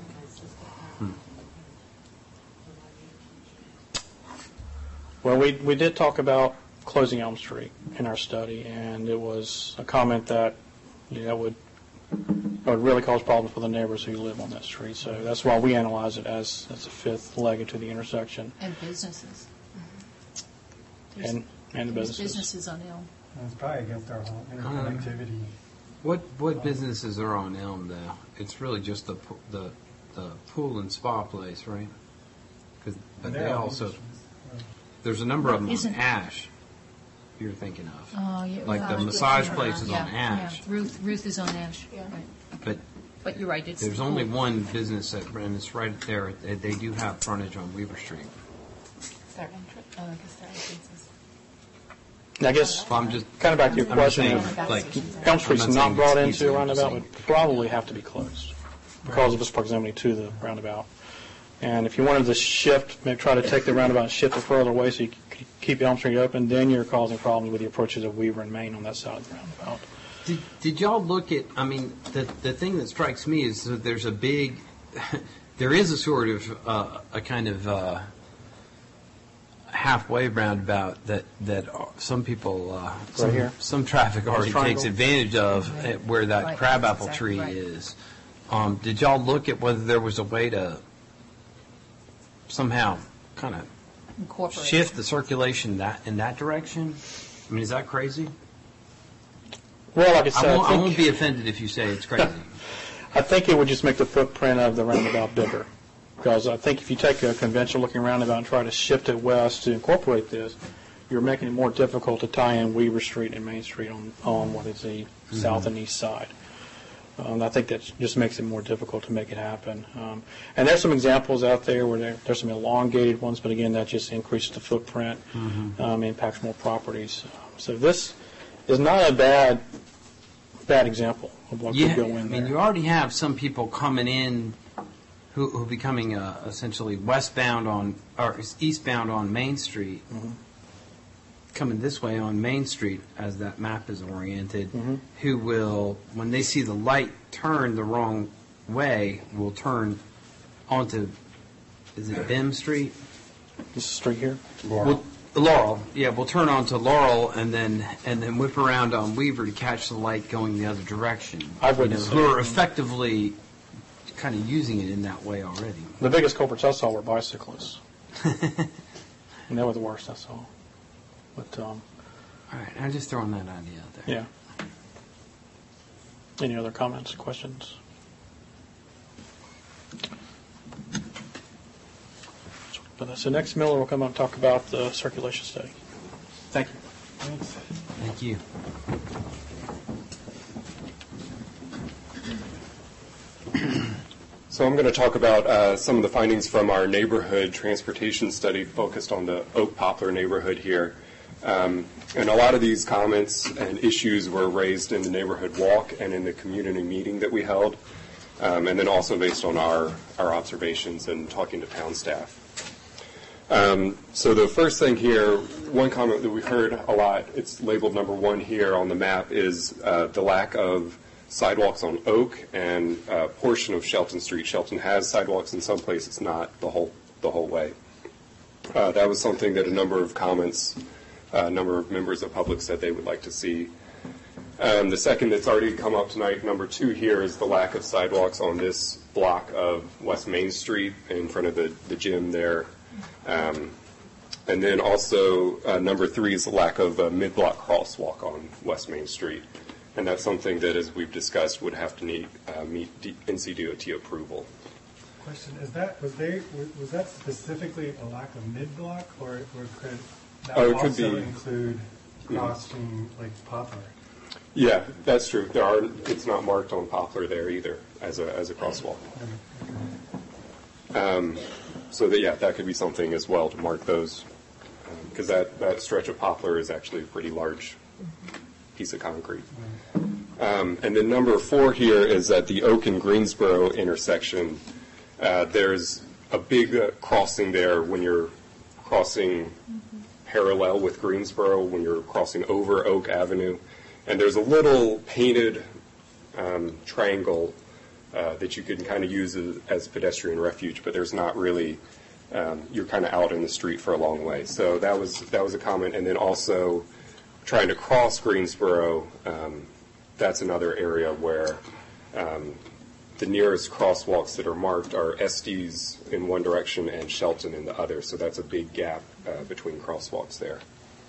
Well, we, we did talk about closing Elm Street in our study, and it was a comment that, you know, that would, that would really cause problems for the neighbors who live on that street. So that's why we analyze it as, as a fifth leg into the intersection. And businesses. There's- And, and the there's businesses. businesses on Elm. And it's probably against our whole interconnectivity. What what businesses are on Elm though? It's really just the po- the the pool and spa place, right? 'Cause- but they They're on also Weaver Street. there's a number of them on Isn't- Ash. You're thinking of, Oh, yeah, like well, the massage yeah, place is yeah, on Ash, yeah. Ruth, Ruth is on Ash. Yeah. Right. but But you're right, it's. there's only one business that, and it's right there. They, they do have frontage on Weaver Street. Their entrance, oh, I guess their entrances. I guess, Well, I'm just kind of back to your I'm just question, saying, if like Elm Street's I'm not not saying brought it's into a easy, I'm just roundabout, saying- would probably have to be closed because of its proximity to the roundabout. And if you wanted to shift, maybe try to take the roundabout and shift it further away so you could keep Elm Street open, then you're causing problems with the approaches of Weaver and Main on that side of the roundabout. Did, did y'all look at, I mean, the, the thing that strikes me is that there's a big, there is a sort of, uh, a kind of uh, halfway roundabout that, that are- some people, uh, some, here? some traffic already triangle? takes advantage of at where that Right, crabapple exactly tree right. is. Um, Did y'all look at whether there was a way to somehow kind of Incorporate. shift the circulation that, in that direction? I mean, is that crazy? Well, like I said, I won't, I I won't think, be offended if you say it's crazy. I think it would just make the footprint of the roundabout bigger. Because I think if you take a conventional looking roundabout and try to shift it west to incorporate this, you're making it more difficult to tie in Weaver Street and Main Street on, on what is the mm-hmm. south and east side. Um, I think that just makes it more difficult to make it happen. Um, and there's some examples out there where there, there's some elongated ones, but again, that just increases the footprint, mm-hmm. um, impacts more properties. So this is not a bad bad example of what yeah, could go in I mean, there. you already have some people coming in who who are becoming uh, essentially westbound on or eastbound on Main Street. Mm-hmm. Coming this way on Main Street, as that map is oriented, mm-hmm. who will, when they see the light turn the wrong way, will turn onto, is it Bim Street? This street here? Laurel. We'll, Laurel, yeah, we'll turn onto Laurel and then and then whip around on Weaver to catch the light going the other direction. I've read you know, this. Who are effectively kind of using it in that way already. The biggest culprits I saw were bicyclists. And they were the worst, that's all. But, um, all right, I'm just throwing that idea out there. Yeah. Any other comments, questions? So next, Miller will come up and talk about the circulation study. Thank you. Thanks. Thank you. So I'm going to talk about uh, some of the findings from our neighborhood transportation study focused on the Oak Poplar neighborhood here. Um, and a lot of these comments and issues were raised in the neighborhood walk and in the community meeting that we held, um, and then also based on our, our observations and talking to town staff. Um, so the first thing here, one comment that we heard a lot, it's labeled number one here on the map, is uh, the lack of sidewalks on Oak and a portion of Shelton Street. Shelton has sidewalks in some places, not the whole the whole way. Uh, that was something that a number of comments, a uh, number of members of the public said they would like to see. Um, the second that's already come up tonight, number two here, is the lack of sidewalks on this block of West Main Street in front of the, the gym there. Um, and then also uh, number three is the lack of a mid-block crosswalk on West Main Street. And that's something that, as we've discussed, would have to need, uh, meet D- N C D O T approval. Question: Is that was they was that specifically a lack of mid-block, or, or could that oh, it also could be, include crossing yeah. like Poplar? Yeah, that's true. There are. It's not marked on Poplar there either as a as a crosswalk. Um, so that yeah, that could be something as well to mark those, because um, that that stretch of Poplar is actually a pretty large piece of concrete. Um, and then number four here is at the Oak and Greensboro intersection. Uh, there's a big uh, crossing there when you're crossing mm-hmm. parallel with Greensboro, when you're crossing over Oak Avenue. And there's a little painted um, triangle uh, that you can kind of use as, as pedestrian refuge, but there's not really, um, you're kind of out in the street for a long way. So that was that was a comment. And then also trying to cross Greensboro, um, that's another area where um, the nearest crosswalks that are marked are Estes in one direction and Shelton in the other. So that's a big gap uh, between crosswalks there.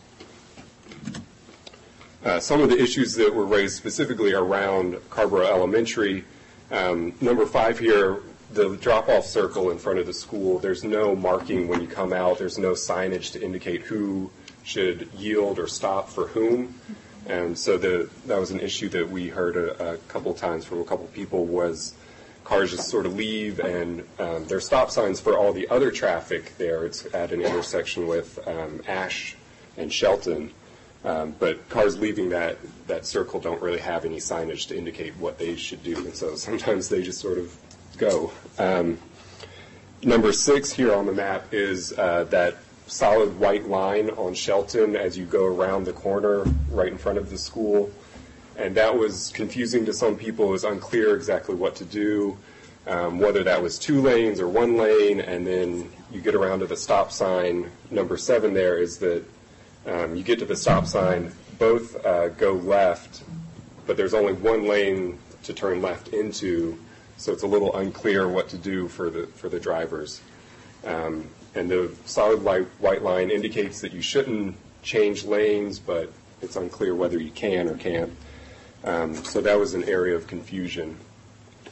Uh, some of the issues that were raised specifically around Carborough Elementary, um, number five here, the drop-off circle in front of the school, there's no marking when you come out. There's no signage to indicate who should yield or stop for whom. And so the, that was an issue that we heard a, a couple times from a couple people, was cars just sort of leave, and um, there's stop signs for all the other traffic there. It's at an intersection with um, Ash and Shelton. Um, but cars leaving that, that circle don't really have any signage to indicate what they should do, and so sometimes they just sort of go. Um, number six here on the map is uh, that solid white line on Shelton as you go around the corner right in front of the school. And that was confusing to some people. It was unclear exactly what to do, um, whether that was two lanes or one lane, and then you get around to the stop sign. Number seven there is that Um, you get to the stop sign, both uh, go left, but there's only one lane to turn left into, so it's a little unclear what to do for the for the drivers. Um, and the solid white, white line indicates that you shouldn't change lanes, but it's unclear whether you can or can't. Um, so that was an area of confusion.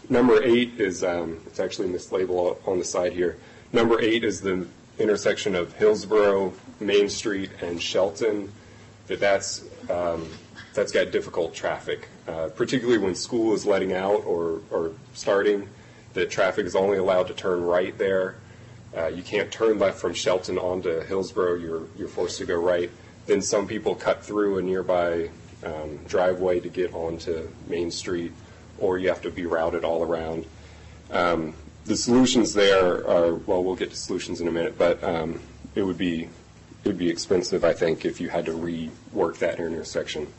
number eight is, um, it's actually mislabeled on the side here. Number eight is the intersection of Hillsborough, Main Street, and Shelton. That that's um, that's got difficult traffic, uh, particularly when school is letting out or or starting. That traffic is only allowed to turn right there. Uh, you can't turn left from Shelton onto Hillsborough. You're you're forced to go right. Then some people cut through a nearby um, driveway to get onto Main Street, or you have to be routed all around. Um, the solutions there are, well, we'll get to solutions in a minute, but um, it would be it would be expensive, I think, if you had to rework that intersection.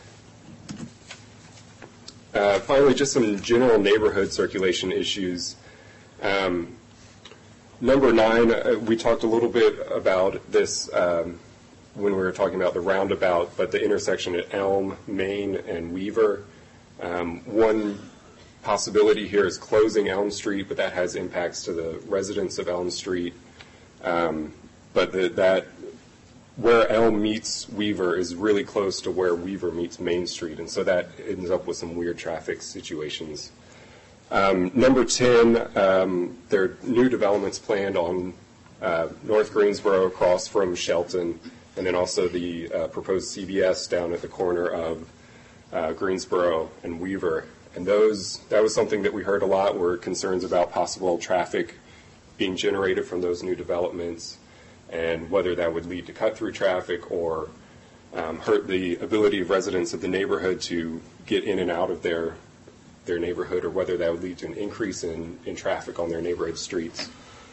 Uh, finally, just some general neighborhood circulation issues. Um, number nine, uh, we talked a little bit about this um, when we were talking about the roundabout, but the intersection at Elm, Main, and Weaver. Um, one possibility here is closing Elm Street, but that has impacts to the residents of Elm Street. Um, but the, that where Elm meets Weaver is really close to where Weaver meets Main Street, and so that ends up with some weird traffic situations. Um, number ten, um, there are new developments planned on uh, North Greensboro across from Shelton, and then also the uh, proposed C B S down at the corner of uh, Greensboro and Weaver. And those, that was something that we heard a lot, were concerns about possible traffic being generated from those new developments, and whether that would lead to cut-through traffic or um, hurt the ability of residents of the neighborhood to get in and out of their their neighborhood, or whether that would lead to an increase in, in traffic on their neighborhood streets.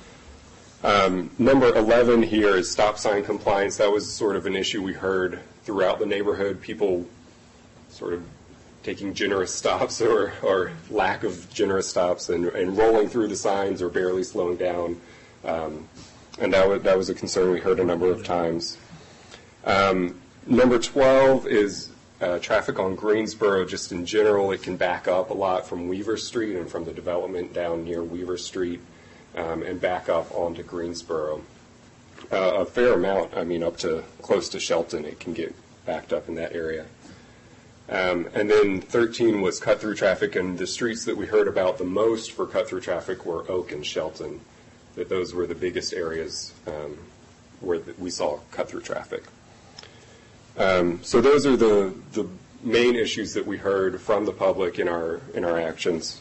Um, number eleven here is stop sign compliance. That was sort of an issue we heard throughout the neighborhood, people sort of taking generous stops or, or lack of generous stops and, and rolling through the signs or barely slowing down. Um, and that was, that was a concern we heard a number of times. Um, number twelve is uh, traffic on Greensboro. Just in general, it can back up a lot from Weaver Street and from the development down near Weaver Street um, and back up onto Greensboro. Uh, a fair amount, I mean, up to close to Shelton, it can get backed up in that area. Um, and then thirteen was cut-through traffic, and the streets that we heard about the most for cut-through traffic were Oak and Shelton, that those were the biggest areas um, where the, we saw cut-through traffic. Um, so those are the, the main issues that we heard from the public in our, in our actions.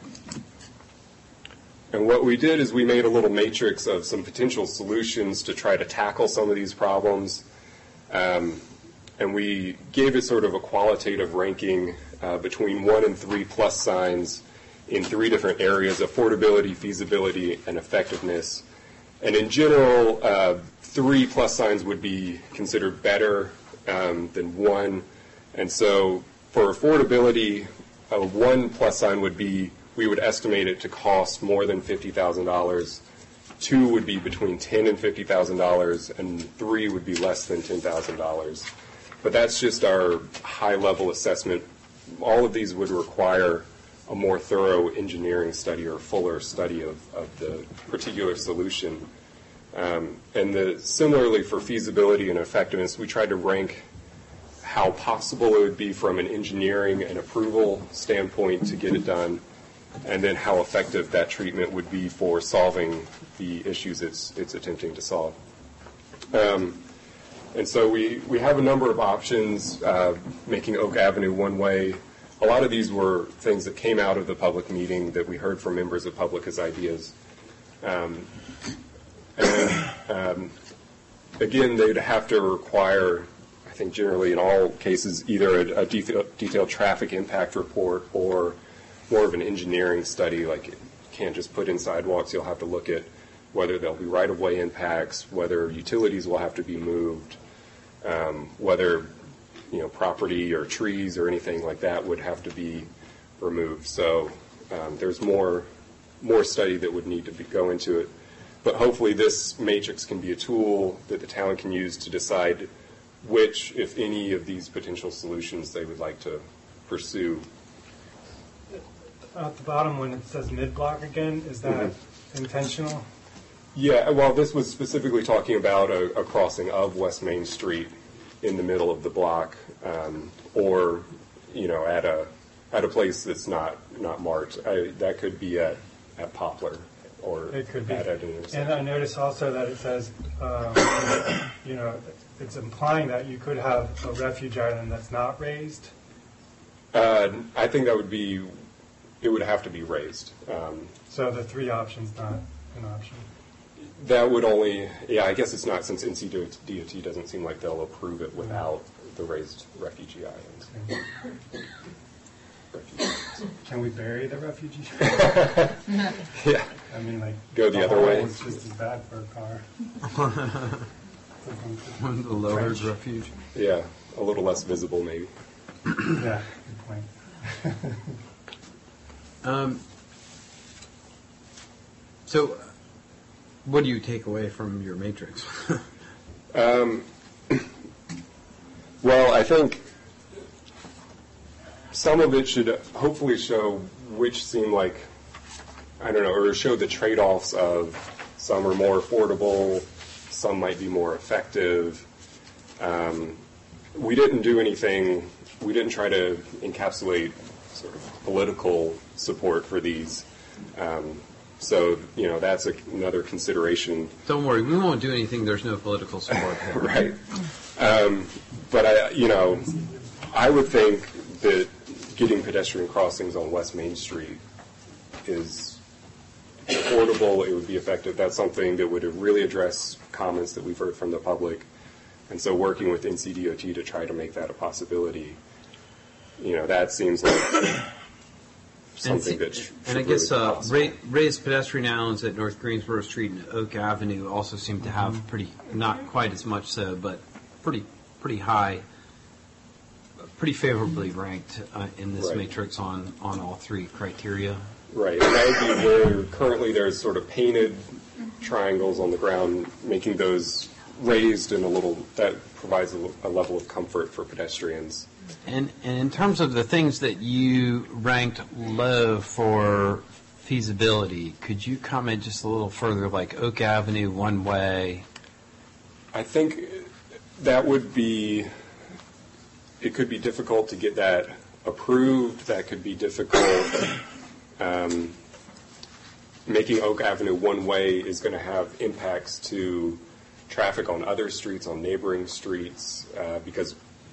And what we did is we made a little matrix of some potential solutions to try to tackle some of these problems. Um, And we gave it sort of a qualitative ranking uh, between one and three plus signs in three different areas: affordability, feasibility, and effectiveness. And in general, uh, three plus signs would be considered better um, than one. And so for affordability, uh, one plus sign would be, we would estimate it to cost more than fifty thousand dollars. Two would be between ten thousand dollars and fifty thousand dollars, and three would be less than ten thousand dollars. But that's just our high-level assessment. All of these would require a more thorough engineering study or fuller study of, of the particular solution. Um, and the, similarly for feasibility and effectiveness, we tried to rank how possible it would be from an engineering and approval standpoint to get it done, and then how effective that treatment would be for solving the issues it's, it's attempting to solve. Um, And so we, we have a number of options, uh, making Oak Avenue one way. A lot of these were things that came out of the public meeting that we heard from members of public as ideas. Um, and um, again, they'd have to require, I think generally in all cases, either a, a detail, detailed traffic impact report or more of an engineering study. Like, you can't just put in sidewalks. You'll have to look at whether there'll be right-of-way impacts, whether utilities will have to be moved, um, whether, you know, property or trees or anything like that would have to be removed. So um, there's more more study that would need to be, go into it. But hopefully this matrix can be a tool that the town can use to decide which, if any, of these potential solutions they would like to pursue. At the bottom, when it says mid-block again, is that mm-hmm. intentional? Yeah, well, this was specifically talking about a, a crossing of West Main Street in the middle of the block, um, or, you know, at a at a place that's not, not marked. I, that could be at, at Poplar or It could be. at an intersection. And I notice also that it says, um, you know, it's implying that you could have a refuge island that's not raised. Uh, I think that would be, it would have to be raised. Um, So the three options not an option. That would only, yeah, I guess it's not, since N C D O T doesn't seem like they'll approve it without the raised refugee islands. Can we bury the refugees? Yeah. I mean, like. Go the other way. It's just as bad for a car. One of the lowered Trench. refuge. Yeah, a little less visible maybe. Yeah, good point. Um, so, what do you take away from your matrix? Um, well, I think some of it should hopefully show which seem like, I don't know, or show the trade-offs of some are more affordable, some might be more effective. Um, we didn't do anything, we didn't try to encapsulate sort of political support for these. Um, so, you know, that's a, another consideration. Don't worry, we won't do anything. There's no political support for. Right. Um, but, I, you know, I would think that getting pedestrian crossings on West Main Street is affordable, it would be effective. That's something that would really address comments that we've heard from the public. And so working with N C D O T to try to make that a possibility, you know, that seems like something that should And I really guess be uh, possible. ra- raised pedestrian islands at North Greensboro Street and Oak Avenue also seem to have pretty, not quite as much so, but pretty, pretty high, pretty favorably ranked uh, in this Right. matrix on, on all three criteria. Right, and that would be where currently there's sort of painted triangles on the ground, making those raised and a little, that provides a, a level of comfort for pedestrians. And, and in terms of the things that you ranked low for feasibility, could you comment just a little further, like Oak Avenue, one way? I think that would be, it could be difficult to get that approved, that could be difficult. Um, making Oak Avenue one way is going to have impacts to traffic on other streets, on neighboring streets, uh, because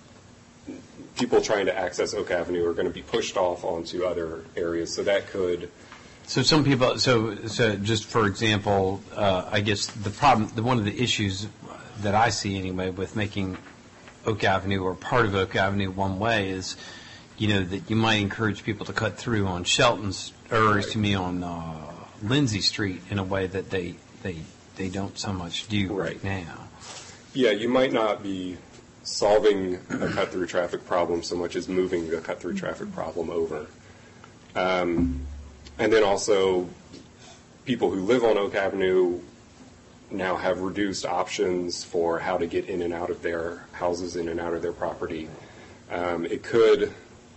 people trying to access Oak Avenue are going to be pushed off onto other areas. So that could. So some people, so, so just for example, uh, I guess the problem, the, one of the issues that I see anyway with making Oak Avenue or part of Oak Avenue one way is, you know, that you might encourage people to cut through on Shelton's, or excuse me, on uh, Lindsay Street in a way that they, they, they don't so much do right now. Yeah, you might not be solving a cut-through traffic problem so much as moving a cut-through traffic problem over. Um, and then also, people who live on Oak Avenue now have reduced options for how to get in and out of their houses, in and out of their property. Um, it could,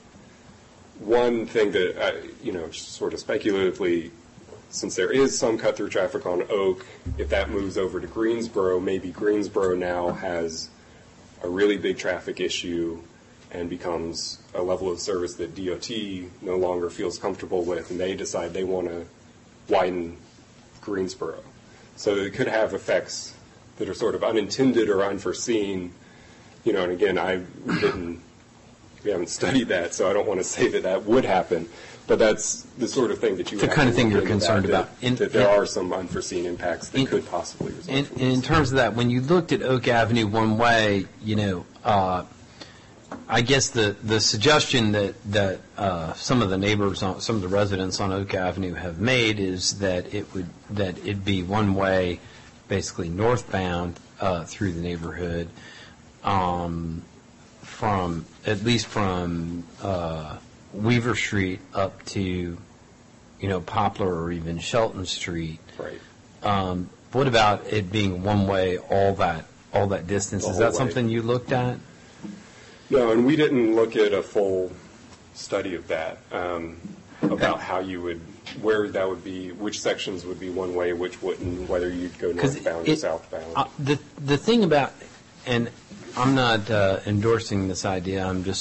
one thing that, uh, you know, sort of speculatively, since there is some cut-through traffic on Oak, if that moves over to Greensboro, maybe Greensboro now has a really big traffic issue and becomes a level of service that D O T no longer feels comfortable with, and they decide they want to widen Greensboro. So it could have effects that are sort of unintended or unforeseen, you know, and again, I we didn't, we haven't studied that, so I don't want to say that that would happen, but that's the sort of thing that you The would kind have of to thing look you're into concerned that, about. that, In- that there in- are some unforeseen impacts that in- could possibly result In, from in this. terms of that, when you looked at Oak Avenue one way, you know, uh, I guess the, the suggestion that, that uh, some of the neighbors, on, some of the residents on Oak Avenue have made is that it would, that it'd be one way, basically northbound uh, through the neighborhood, um, from, at least from uh, Weaver Street up to, you know, Poplar or even Shelton Street. Right. Um, what about it being one way all that, all that distance? The Is whole that way. something you looked at? No, and we didn't look at a full study of that, um, about how you would, where that would be, which sections would be one way, which wouldn't, whether you'd go 'Cause northbound or it- southbound. Uh, the the thing about, and I'm not uh, endorsing this idea. I'm just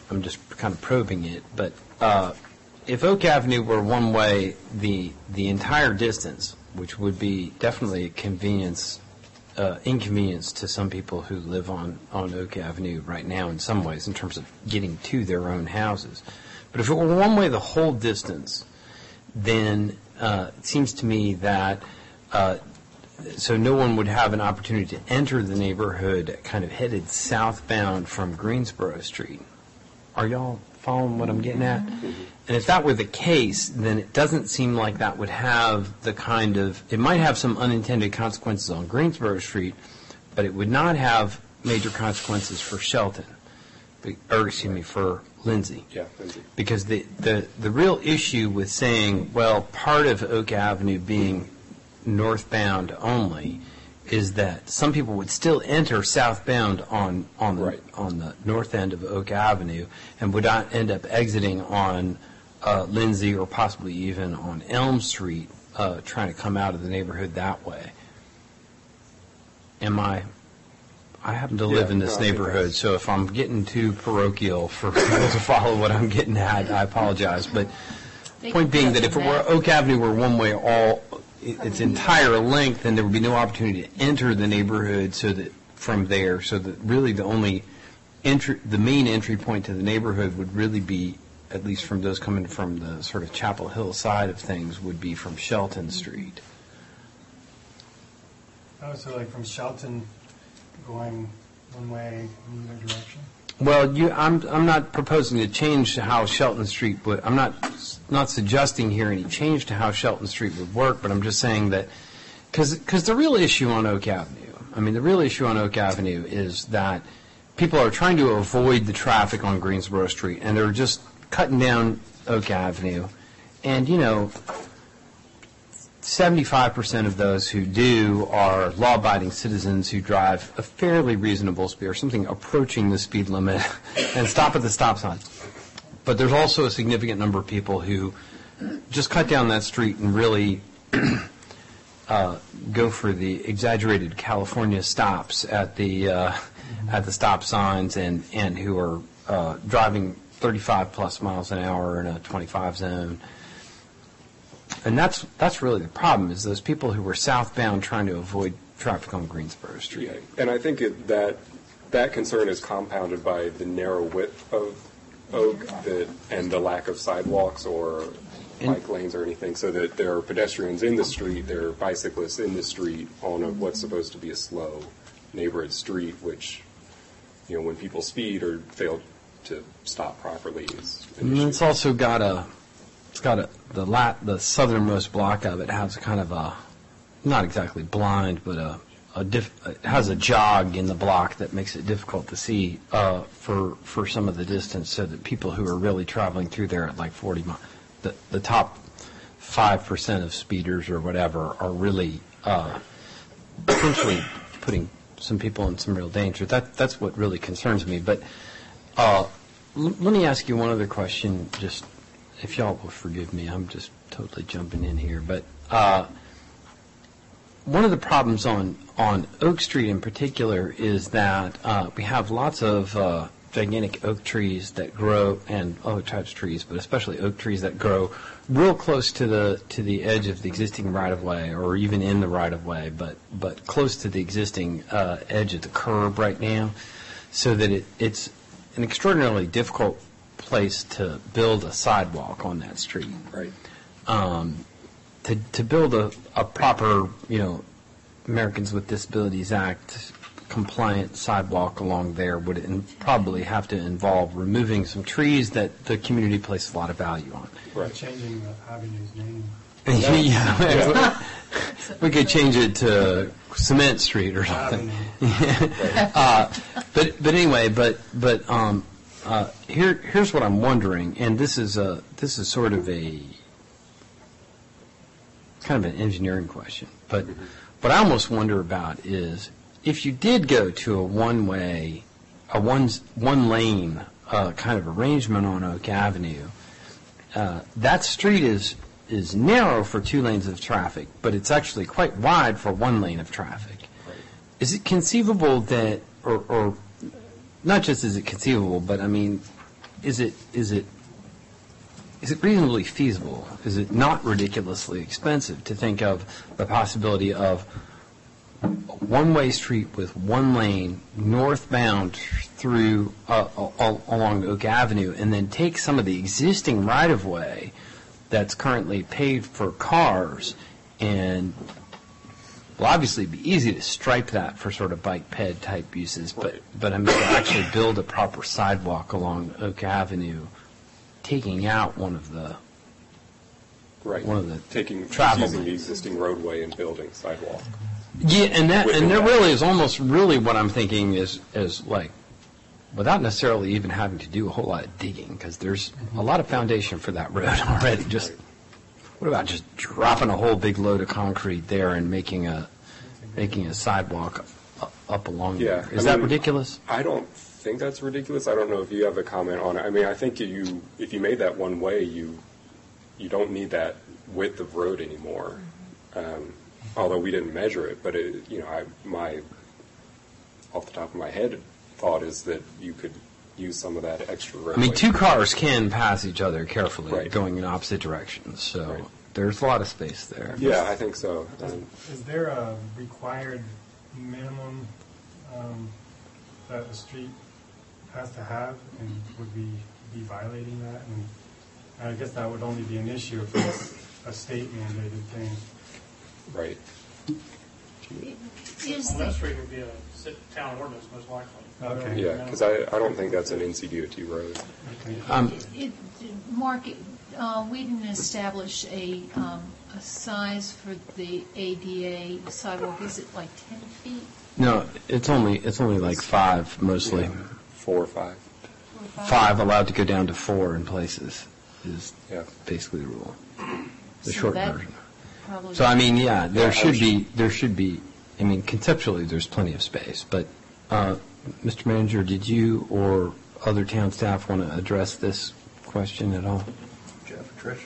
I'm just kind of probing it, but uh, if Oak Avenue were one way, the the entire distance, which would be definitely a convenience, uh, inconvenience to some people who live on, on Oak Avenue right now in some ways in terms of getting to their own houses. But if it were one way the whole distance, then uh, it seems to me that uh, so no one would have an opportunity to enter the neighborhood kind of headed southbound from Greensboro Street. Are y'all following what I'm getting at? And if that were the case, then it doesn't seem like that would have the kind of, it might have some unintended consequences on Greensboro Street, but it would not have major consequences for Shelton, or excuse me, for Lindsay. Yeah, Lindsay. Because the, the, the real issue with saying, well, part of Oak Avenue being northbound only is that some people would still enter southbound on on the, Right. on the north end of Oak Avenue and would not end up exiting on uh, Lindsay or possibly even on Elm Street, uh, trying to come out of the neighborhood that way. Am I? I happen to live Yeah, in this no, I think neighborhood, that's- so if I'm getting too parochial for people to follow what I'm getting at, I apologize. But They point can being put that if it the were map- Oak Avenue were one way all its entire length, then there would be no opportunity to enter the neighborhood so that from there, so that really the only entry, the main entry point to the neighborhood would really be, at least from those coming from the sort of Chapel Hill side of things, would be from Shelton Street. Oh, so like from Shelton going one way in either direction? Well, you, I'm, I'm not proposing to change how Shelton Street would, I'm not, not suggesting here any change to how Shelton Street would work, but I'm just saying that, because, because the real issue on Oak Avenue, I mean, the real issue on Oak Avenue is that people are trying to avoid the traffic on Greensboro Street, and they're just cutting down Oak Avenue, and, you know, seventy-five percent of those who do are law-abiding citizens who drive a fairly reasonable speed, or something approaching the speed limit, and stop at the stop sign. But there's also a significant number of people who just cut down that street and really uh, go for the exaggerated California stops at the uh, at the stop signs, and, and who are uh, driving thirty-five plus miles an hour in a twenty-five zone. And that's that's really the problem, is those people who were southbound trying to avoid traffic on Greensboro Street. Yeah, and I think it, that that concern is compounded by the narrow width of Oak that, and the lack of sidewalks or And- bike lanes or anything, so that there are pedestrians in the street, there are bicyclists in the street on a, what's supposed to be a slow neighborhood street, which, you know, when people speed or fail to stop properly is an And issue. it's also got a, it's got a, the lat, the southernmost block of it has kind of a, not exactly blind, but a, a diff, it has a jog in the block that makes it difficult to see uh, for for some of the distance, so that people who are really traveling through there at like forty miles, the, the top five percent of speeders or whatever are really uh, potentially putting some people in some real danger. That that's what really concerns me. But uh, l- let me ask you one other question, just if y'all will forgive me. I'm just totally jumping in here. But uh, one of the problems on, on Oak Street in particular is that uh, we have lots of uh, gigantic oak trees that grow, and other types of trees, but especially oak trees that grow real close to the to the edge of the existing right-of-way, or even in the right-of-way, but but close to the existing uh, edge of the curb right now, so that it, it's an extraordinarily difficult place to build a sidewalk on that street. Right. Um, to to build a, a proper, you know, Americans with Disabilities Act compliant sidewalk along there would in, probably have to involve removing some trees that the community places a lot of value on. Right. Changing the avenue's name. Yeah. We could change it to Cement Street or something. uh, but but anyway, but but um, uh, here here's what I'm wondering, and this is a this is sort of a kind of an engineering question, but what I almost wonder about is if you did go to a one-way, a one one lane uh, kind of arrangement on Oak Avenue, uh, that street is is narrow for two lanes of traffic, but it's actually quite wide for one lane of traffic. Right. Is it conceivable that, or, or not just is it conceivable, but I mean, is it, is it, is it reasonably feasible? Is it not ridiculously expensive to think of the possibility of one-way street with one lane northbound through, uh, al- along Oak Avenue, and then take some of the existing right-of-way that's currently paved for cars, and will obviously be easy to stripe that for sort of bike ped type uses, but, Right. but I mean, to actually build a proper sidewalk along Oak Avenue, taking out one of the, Right. one of the Taking, just travel using the lanes. existing roadway and building sidewalk. Yeah, and that, Within and there that. really is almost really what I'm thinking is, is like, without necessarily even having to do a whole lot of digging, because there's a lot of foundation for that road already. Just, what about just dropping a whole big load of concrete there and making a, making a sidewalk up, up along Yeah. there? Is I that mean, ridiculous? I don't think that's ridiculous. I don't know if you have a comment on it. I mean, I think you, if you made that one way, you, you don't need that width of road anymore. Um, although we didn't measure it, but it, you know, I, my, off the top of my head, thought is that you could use some of that extra roadway. I mean, two cars can pass each other carefully, Right. going in opposite directions, so Right. there's a lot of space there. Yeah, I think so. Um, Is there a required minimum um, that a street has to have, and would we be violating that? And I guess that would only be an issue if it's a state mandated thing. right. Is On that the, street would be a ci- town ordinance, most likely. Okay. Yeah, because I, I don't think that's an N C D O T road. Um, it, Mark, uh, we didn't establish a, um, a size for the A D A sidewalk. Is it like ten feet? No, it's only, it's only like five mostly. Four or five. Four or five? Five, allowed to go down to four in places is Yeah. basically the rule, the So short that version. probably- So I mean, yeah, there Yeah, I should was- be, there should be, I mean, conceptually, there's plenty of space, but, uh, Mister Manager, did you or other town staff want to address this question at all? Jeff, Trish?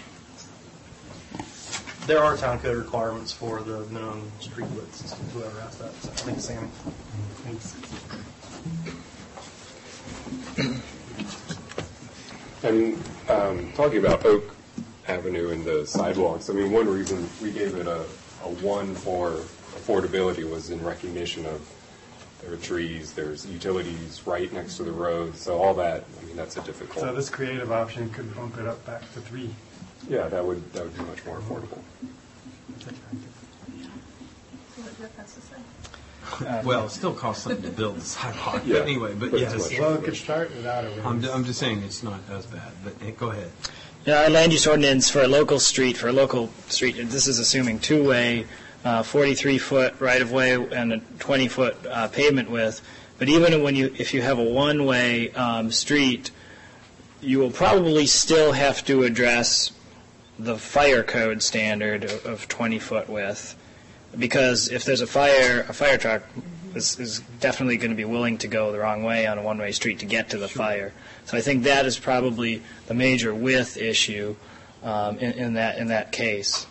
There are town code requirements for the minimum street widths, whoever asked that. So I think Sam. Thanks. And um, talking about Oak Avenue and the sidewalks, I mean, one reason we gave it a, a one for affordability was in recognition of there are trees, there's utilities right next to the road, so all that, I mean, that's a difficult. So this creative option could bump it up back to three. Yeah, that would, that would be much more affordable. Well, it still costs something to build the sidewalk, Yeah, but anyway, but but it's yes. much- Well, it could start without a raise. I'm, I'm just saying it's not as bad, but eh, go ahead. Yeah, our land use ordinance for a local street, for a local street, this is assuming two-way, forty-three foot right-of-way and a twenty-foot uh, pavement width. But even when you, if you have a one-way um, street, you will probably still have to address the fire code standard of- of twenty-foot width. Because if there's a fire, a fire truck is, is definitely going to be willing to go the wrong way on a one-way street to get to the fire. So I think that is probably the major width issue um, in, in that in that case.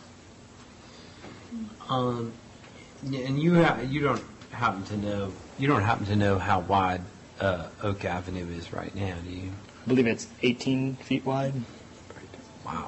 Um, yeah, and you ha- you don't happen to know you don't happen to know how wide uh, Oak Avenue is right now, do you? I believe it's eighteen feet wide. Wow.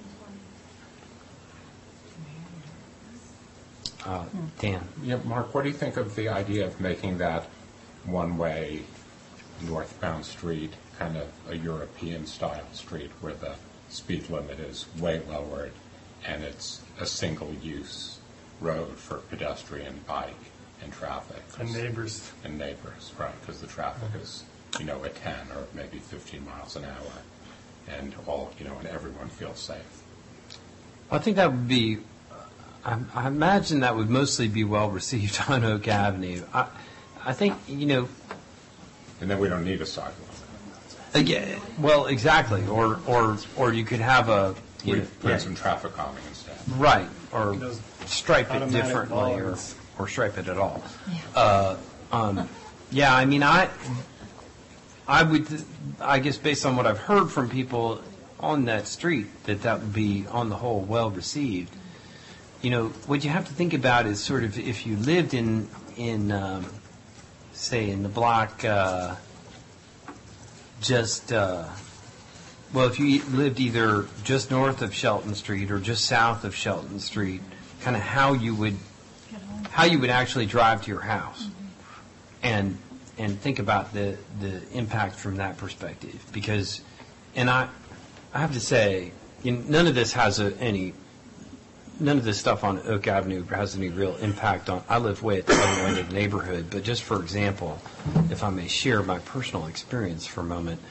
Uh, Dan. Yeah, Mark, what do you think of the idea of making that one-way northbound street kind of a European-style street where the speed limit is way lowered and it's a single-use road for pedestrian, bike, and traffic? And neighbors. And neighbors, right, because the traffic is, you know, at ten or maybe fifteen miles an hour, and all, you know, and everyone feels safe. I think that would be, I, I imagine that would mostly be well received on Oak Avenue. I, I think, you know, And then we don't need a sidewalk. again, well, exactly, or, or, or you could have a, you We know, put yeah, some traffic calming instead. right, or Those stripe it automatic differently, or, bollards. or stripe it at all. Uh, um, yeah, I mean, I, I would, I guess based on what I've heard from people on that street, that that would be, on the whole, well received. You know, what you have to think about is sort of if you lived in, in, um, say, in the block, uh, just, uh, well, if you e- lived either just north of Shelton Street or just south of Shelton Street, kind of how you would, how you would actually drive to your house, and and think about the the impact from that perspective. Because, and I, I have to say, you know, none of this has a, any. None of this stuff on Oak Avenue has any real impact on, I live way at the other end of the neighborhood, but just for example, if I may share my personal experience for a moment.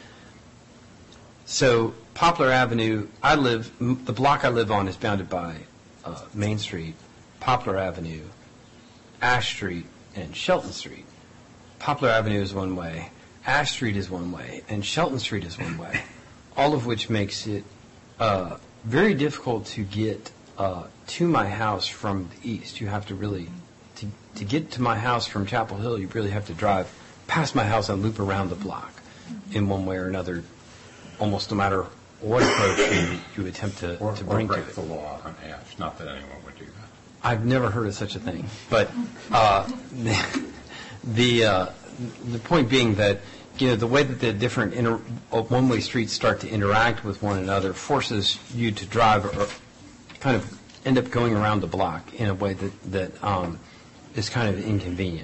So Poplar Avenue, I live, the block I live on is bounded by uh, Main Street, Poplar Avenue, Ash Street, and Shelton Street. Poplar Avenue is one way, Ash Street is one way, and Shelton Street is one way, all of which makes it uh, very difficult to get Uh, to my house from the east. You have to really, to, to get to my house from Chapel Hill, you really have to drive past my house and loop around the block in one way or another, almost no matter what approach you, you attempt to, Or, to or bring to break it. the law on Ash. Not that anyone would do that. I've never heard of such a thing. But uh, the the, uh, the point being that, you know, the way that the different inter- one-way streets start to interact with one another forces you to drive or kind of end up going around the block in a way that, that um, is kind of inconvenient.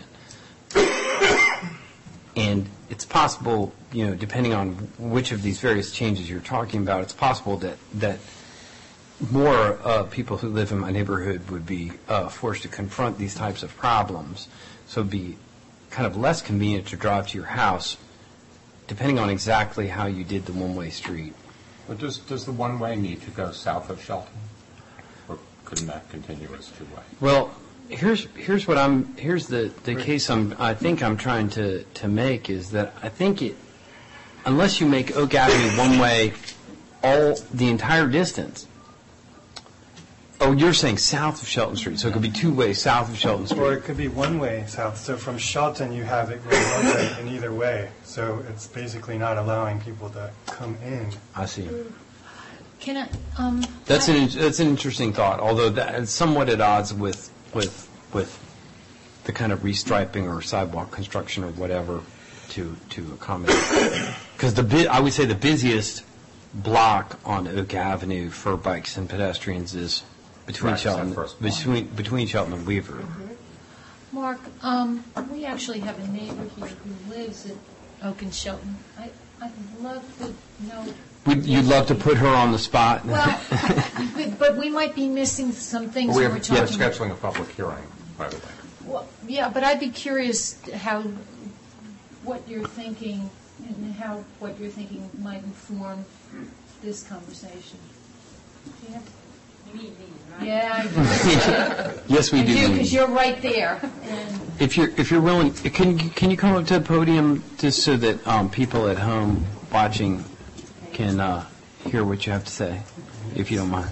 And it's possible, you know, depending on which of these various changes you're talking about, it's possible that, that more uh, people who live in my neighborhood would be uh, forced to confront these types of problems. So it'd be kind of less convenient to drive to your house, depending on exactly how you did the one-way street. But does, does the one-way need to go south of Shelton? Or couldn't that continue as two-way? Well, here's here's what I'm here's the, the case I'm I think I'm trying to, to make is that I think it unless you make Oak Avenue one way all the entire distance. Oh, you're saying south of Shelton Street, so it could be two ways south of Shelton Street. Or it could be one way south. So from Shelton, you have it going one way in either way. So it's basically not allowing people to come in. I see. Can I, um... That's I- an that's an interesting thought, although that is somewhat at odds with with with the kind of restriping or sidewalk construction or whatever to to accommodate. Because the bu- I would say the busiest block on Oak Avenue for bikes and pedestrians is between Right, Shelton that first block. between between Shelton and Weaver. Mark, um, we actually have a neighbor here who lives at Oak and Shelton. I, I'd love to know... Would you'd love to put her on the spot? Well, but- but we might be missing some things We when have, we're yeah, talking... scheduling a public hearing, by the way. Well, yeah, but I'd be curious how, what you're thinking, and how what you're thinking might inform this conversation. Do you have- You mean me, right? Yeah, I Yes, we I do. do, because you're right there. And If you're if you're willing, can you- can you come up to the podium just so that um, people at home watching can uh, hear what you have to say, if you don't mind.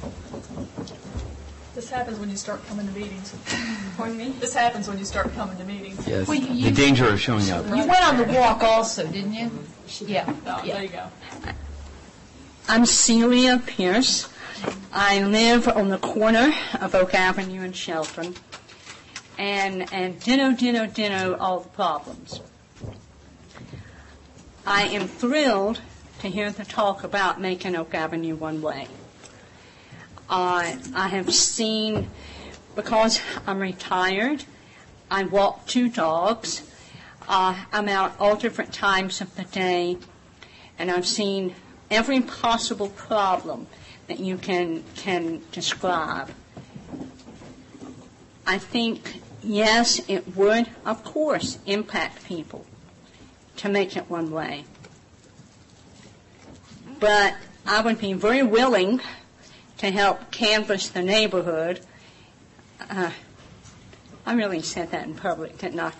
This happens when you start coming to meetings. Pardon me? This happens when you start coming to meetings. Yes, Well, you- the danger of showing up. You went on the walk also, didn't you? Yeah. Oh, yeah. there you go. I'm Celia Pierce. I live on the corner of Oak Avenue and Shelton. And, and ditto, ditto, ditto, all the problems. I am thrilled to hear the talk about making Oak Avenue one way. Uh, I have seen, because I'm retired, I walk two dogs. Uh, I'm out all different times of the day, and I've seen every possible problem that you can can describe. I think, yes, it would, of course, impact people to make it one way. But I would be very willing to help canvass the neighborhood. Uh, I really said that in public, didn't I?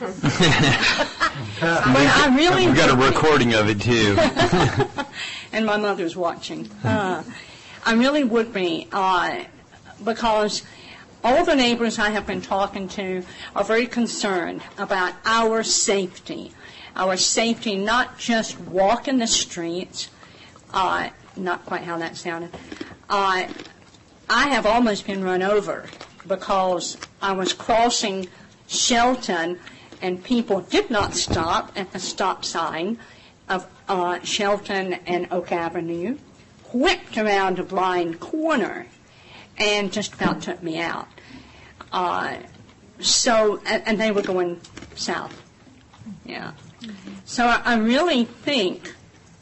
But I really We've got a recording of it too. and my mother's watching. Uh, I really would be, uh, because all the neighbors I have been talking to are very concerned about our safety. Our safety, not just walking the streets, uh, not quite how that sounded. Uh, I have almost been run over because I was crossing Shelton and people did not stop at the stop sign of uh, Shelton and Oak Avenue, whipped around a blind corner, and just about took me out. Uh, so, and, and they were going south. Yeah. So I, I really think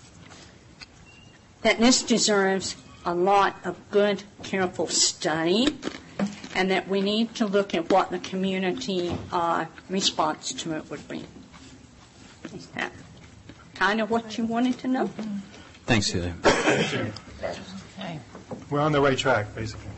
that this deserves a lot of good, careful study, and that we need to look at what the community uh, response to it would be. Is that kind of what you wanted to know? Thanks, Celia. Okay. We're on the right track, basically.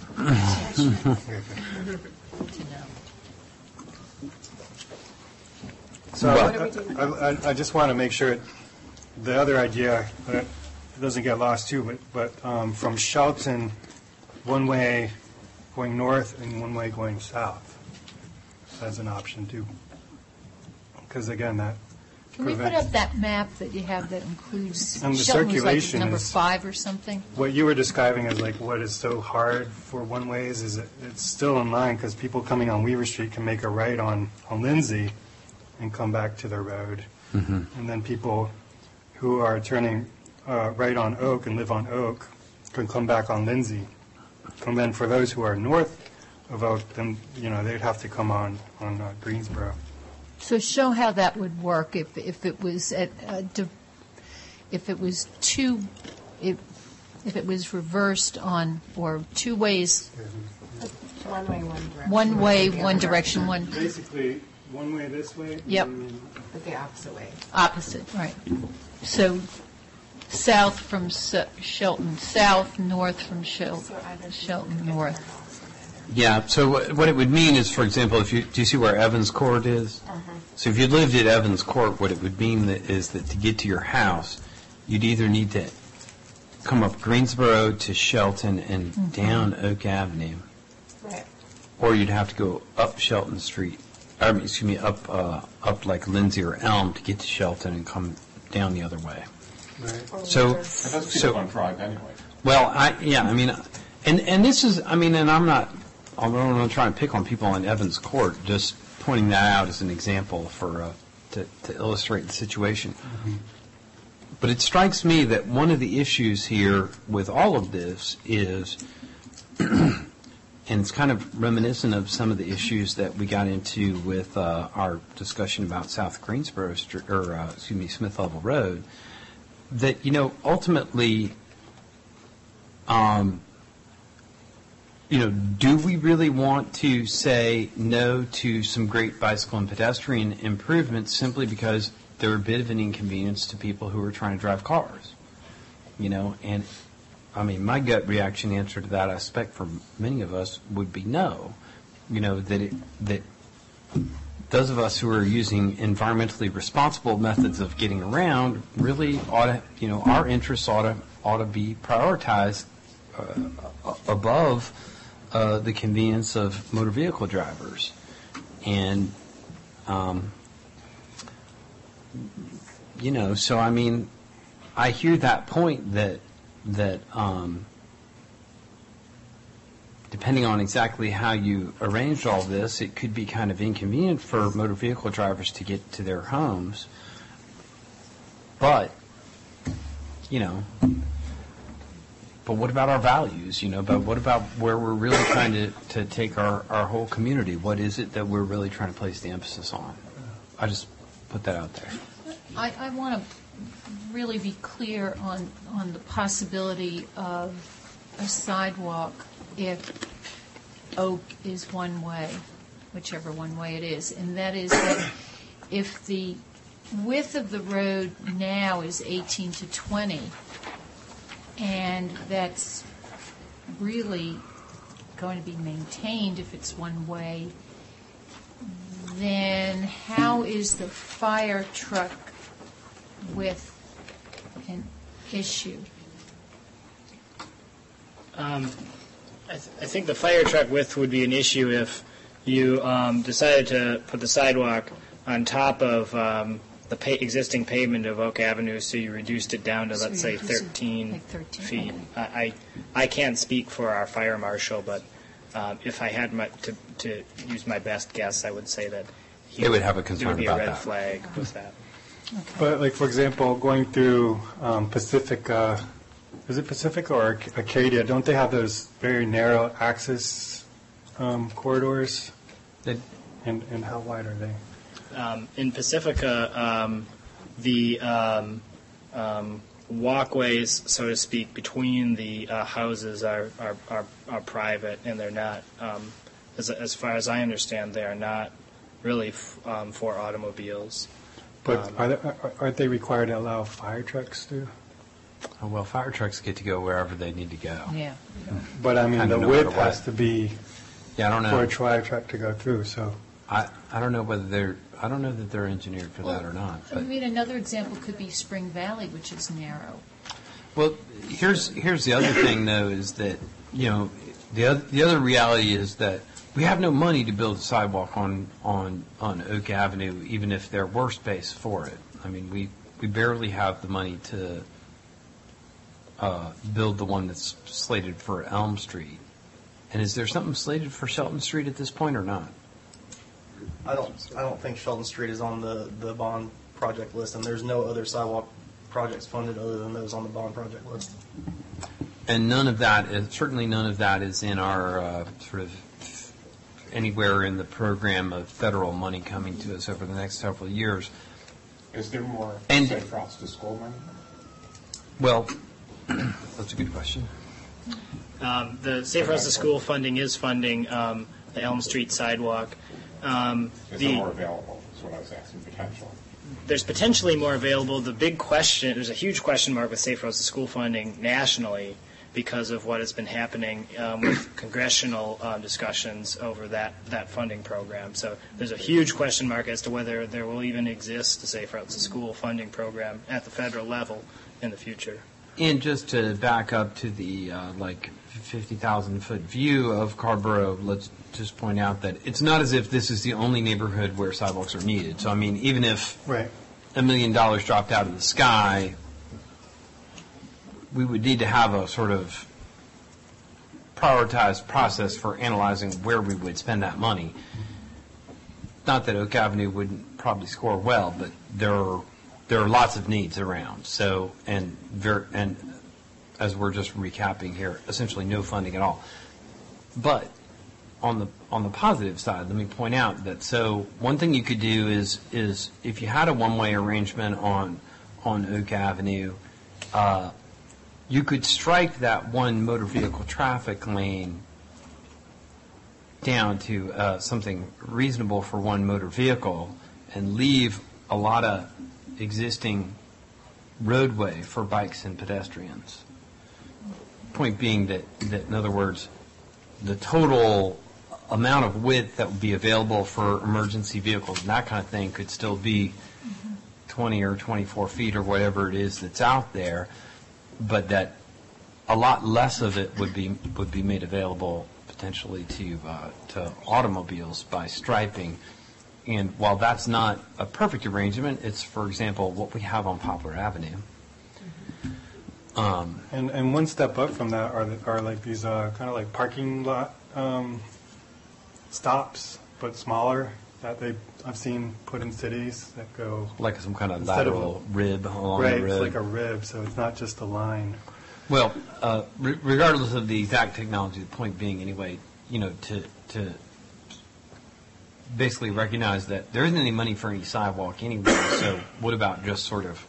So I, I, I just want to make sure the other idea uh, it doesn't get lost too, but, but um, from Shelton, one way going north and one way going south as an option too. Because again, that Can we put prevents- up that map that you have that includes And the Shelton was like circulation number is- five or something? What you were describing as like what is so hard for one ways is it, it's still in line because people coming on Weaver Street can make a right on, on Lindsay and come back to their road. Mhm. And then people who are turning uh, right on Oak and live on Oak can come back on Lindsay. And then for those who are north of Oak, then, you know, they'd have to come on, on uh, Greensboro. So show how that would work if, if it was at, uh, di- if it was two, if, if it was reversed on, or two ways, One way, one direction. one way, The one other direction, one, Basically, one way this way. Yep. But the opposite way. opposite, right. So south from S- Shelton, south, north from Shel- Shelton, north. Yeah, so what what it would mean is, for example, if you, do you see where Evans Court is? So if you lived at Evans Court, what it would mean that is that to get to your house, you'd either need to come up Greensboro to Shelton and Mhm. down Oak Avenue, Right. or you'd have to go up Shelton Street, I mean, excuse me, up, uh, up like Lindsay or Elm to get to Shelton and come down the other way. So, That's so, people on Drive anyway. well, I, yeah, I mean, and, and this is, I mean, and I'm not, I'm not trying to pick on people on Evans Court, just pointing that out as an example for, uh, to, to illustrate the situation. But it strikes me that one of the issues here with all of this is, and it's kind of reminiscent of some of the issues that we got into with uh, our discussion about South Greensboro, Street, or, uh, excuse me, Smith Level Road, that, you know, ultimately, um, you know, do we really want to say no to some great bicycle and pedestrian improvements simply because they're a bit of an inconvenience to people who are trying to drive cars? You know, and I mean, my gut reaction answer to that, I expect for many of us, would be no. You know, that it, that those of us who are using environmentally responsible methods of getting around really ought to, you know, our interests ought to, ought to be prioritized uh, above uh, the convenience of motor vehicle drivers. And, um, you know, so I mean, I hear that point that, that um, depending on exactly how you arranged all this, it could be kind of inconvenient for motor vehicle drivers to get to their homes. But, you know, but what about our values, you know, but what about where we're really trying to, to take our, our whole community? What is it that we're really trying to place the emphasis on? I just put that out there. I, I want to really be clear on, on the possibility of a sidewalk if Oak is one way, whichever one way it is. And that is that if the width of the road now is eighteen to twenty, and that's really going to be maintained if it's one way, then how is the fire truck width an issue? Um, I, th- I think the fire truck width would be an issue if you um, decided to put the sidewalk on top of um, the pa- existing pavement of Oak Avenue, so you reduced it down to, So let's you say, reduce it thirteen, like thirteen, feet. okay. I, I I can't speak for our fire marshal, but um, if I had my, to, to use my best guess, I would say that he They would have a concern there would be about a red that. flag with that. But like, for example, going through um, Pacifica, is it Pacifica or Ac- Acadia, don't they have those very narrow access um, corridors? They- And, and how wide are they? Um, in Pacifica, um, the um, um, walkways, so to speak, between the uh, houses are, are, are, are private, and they're not, um, as, as far as I understand, they are not really f- um, for automobiles. But Um, are they, are- aren't they required to allow fire trucks to? Oh, well, fire trucks get to go wherever they need to go. Yeah. But I mean, Kinda the no width matter what. has to be Yeah, I don't for a know. tri truck to go through, so. I, I don't know whether they're, I don't know that they're engineered for that or not. I But, mean, another example could be Spring Valley, which is narrow. well, here's, here's the other thing, though, is that, you know, the other, the other reality is that we have no money to build a sidewalk on, on, on Oak Avenue, even if there were space for it. I mean, we, we barely have the money to uh, build the one that's slated for Elm Street. And is there something slated for Shelton Street at this point or not? I don't, I don't think Shelton Street is on the, the bond project list, and there's no other sidewalk projects funded other than those on the bond project list. And none of that, is certainly none of that is in our uh, sort of anywhere in the program of federal money coming to us over the next several years. Is there more And- safe routes to school money? Well, that's a good question. Um, the Safe Routes to School funding is funding um, the Elm Street sidewalk. Um, Is the- there more available, is what I was asking, potentially? There's potentially more available. The big question, there's a huge question mark with Safe Routes to School funding nationally because of what has been happening um, with congressional uh, discussions over that, that funding program. So there's a huge question mark as to whether there will even exist a Safe Routes to School funding program at the federal level in the future. And just to back up to the uh, like fifty thousand foot view of Carborough, let's just point out that it's not as if this is the only neighborhood where sidewalks are needed. So I mean, even if Right. a million dollars dropped out of the sky, we would need to have a sort of prioritized process for analyzing where we would spend that money. Not that Oak Avenue wouldn't probably score well, but there are, there are lots of needs around. So, and ver, and as we're just recapping here, essentially no funding at all. But on the on the positive side, let me point out that so one thing you could do is is if you had a one-way arrangement on on Oak Avenue, uh, you could strike that one motor vehicle traffic lane down to uh, something reasonable for one motor vehicle and leave a lot of existing roadway for bikes and pedestrians. Point being that, that in other words, the total amount of width that would be available for emergency vehicles and that kind of thing could still be twenty or twenty-four feet or whatever it is that's out there, but that a lot less of it would be would be made available potentially to uh, to automobiles by striping. And while that's not a perfect arrangement, it's, for example, what we have on Poplar Avenue. Um, And, and one step up from that are, the- are like these uh, kind of like parking lot um, stops, but smaller, that they, I've seen put in cities that go. like some kind of Instead of a- lateral rib along Right, the road. it's like a rib, so it's not just a line. Well, uh, re- regardless of the exact technology, the point being anyway, you know, to, to basically recognize that there isn't any money for any sidewalk anyway, so what about just sort of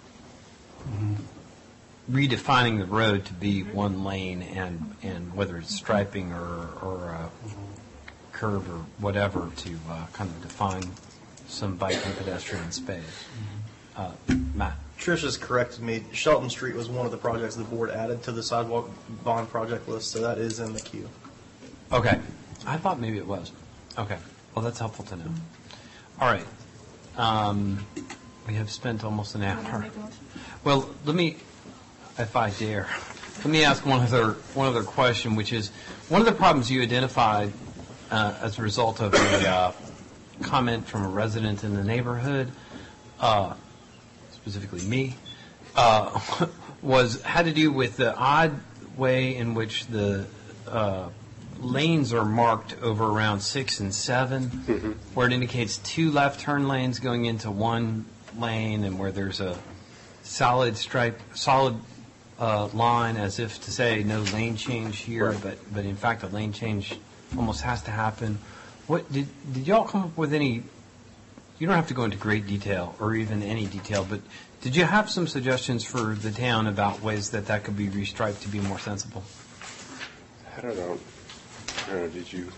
redefining the road to be one lane and, and whether it's striping or, or a curve or whatever to uh, kind of define some bike and pedestrian space. Uh, Matt? Trish corrected me. Shelton Street was one of the projects the board added to the sidewalk bond project list, so that is in the queue. Okay. I thought maybe it was. Okay. Well, that's helpful to know. All right. Um, we have spent almost an hour. Well, let me, if I dare, let me ask one other one other question, which is one of the problems you identified uh, as a result of a uh, comment from a resident in the neighborhood, uh, specifically me, uh, was had to do with the odd way in which the uh, lanes are marked over around six and seven, Mm-hmm. where it indicates two left turn lanes going into one lane and where there's a solid stripe, solid uh, line as if to say no lane change here, Right. but, but in fact a lane change almost has to happen. What, did, did y'all come up with any, you don't have to go into great detail or even any detail, but did you have some suggestions for the town about ways that that could be restriped to be more sensible? I don't know. I don't know, did you?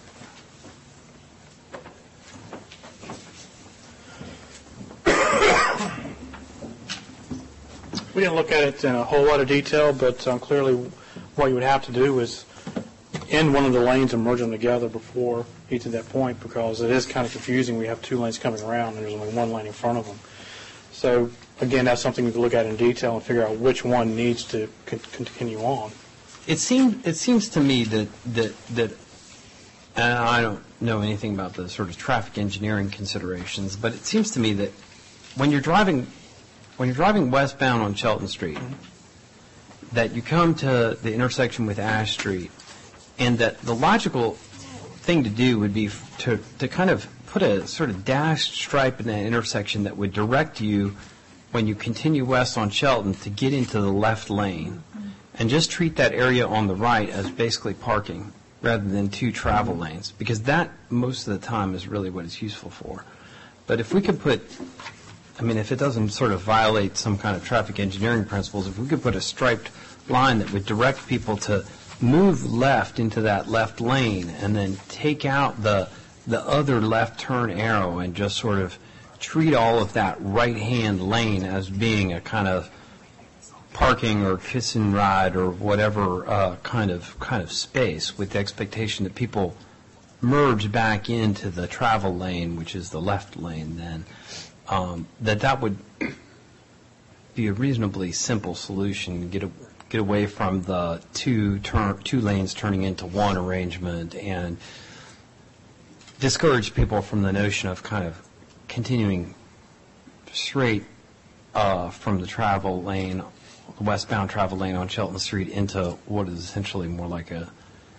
We didn't look at it in a whole lot of detail, but um, clearly what you would have to do is end one of the lanes and merge them together before you get to that point, because it is kind of confusing. We have two lanes coming around and there's only one lane in front of them. So again, that's something we can look at in detail and figure out which one needs to con- continue on. It seemed, it seems to me that, that, that, and I don't know anything about the sort of traffic engineering considerations, but it seems to me that when you're driving, when you're driving westbound on Shelton Street, that you come to the intersection with Ash Street, and that the logical thing to do would be f- to, to kind of put a sort of dashed stripe in that intersection that would direct you, when you continue west on Shelton, to get into the left lane, and just treat that area on the right as basically parking rather than two travel lanes, because that, most of the time, is really what it's useful for. But if we could put, I mean, if it doesn't sort of violate some kind of traffic engineering principles, if we could put a striped line that would direct people to move left into that left lane and then take out the the other left turn arrow and just sort of treat all of that right-hand lane as being a kind of parking or kiss and ride or whatever uh, kind of kind of space, with the expectation that people merge back into the travel lane, which is the left lane, then um, that that would be a reasonably simple solution. Get a, get away from the two turn two lanes turning into one arrangement, and discourage people from the notion of kind of continuing straight uh, from the travel lane, the westbound travel lane on Shelton Street, into what is essentially more like a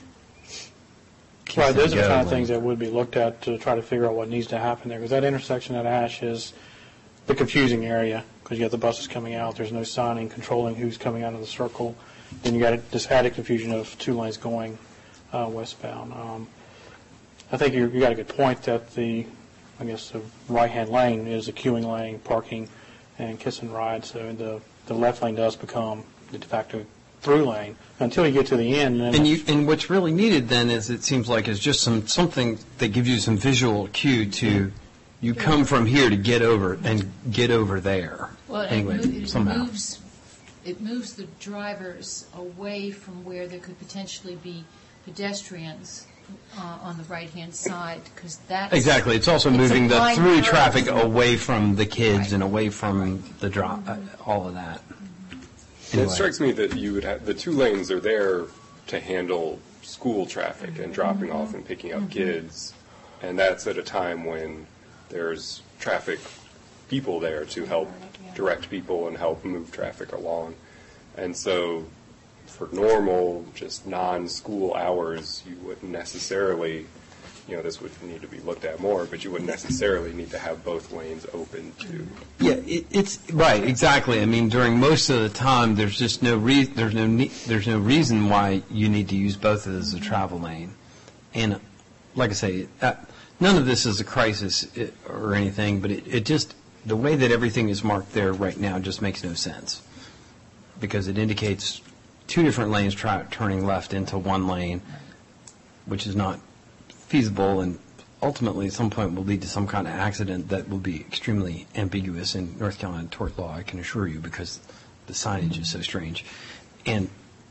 Right, those are the kiss and kind of go things lane. that would be looked at to try to figure out what needs to happen there, because that intersection at Ash is the confusing area, because you got the buses coming out, there's no signing controlling who's coming out of the circle, then you got this added confusion of two lanes going uh, westbound. Um, I think you you got a good point that the, I guess, the right-hand lane is a queuing lane, parking, and kiss and ride, so the, the left lane does become the de facto through lane until you get to the end. And, And you, and what's really needed then is, it seems like, is just some, something that gives you some visual cue to, you come from here to get over and get over there. Well, it Anyway, mo- it somehow. moves, it moves the drivers away from where there could potentially be pedestrians uh, on the right-hand side, because that's... Exactly. It's also it's a moving the blind through curve. traffic away from the kids Right. and away from the drop, uh, all of that. And it Anyway. strikes me that you would have, the two lanes are there to handle school traffic and dropping off and picking up kids, and that's at a time when there's traffic people there to help direct people and help move traffic along. And so for normal, just non-school hours, you wouldn't necessarily, you know, this would need to be looked at more, but you wouldn't necessarily need to have both lanes open to. Yeah, it, it's right, exactly. I mean, during most of the time, there's just no re- there's no ne- there's no reason why you need to use both as a travel lane. And like I say, uh, none of this is a crisis uh, or anything, but it, it just, the way that everything is marked there right now just makes no sense, because it indicates two different lanes tra- turning left into one lane, which is not feasible, and ultimately at some point will lead to some kind of accident that will be extremely ambiguous in North Carolina tort law, I can assure you, because the signage is so strange. And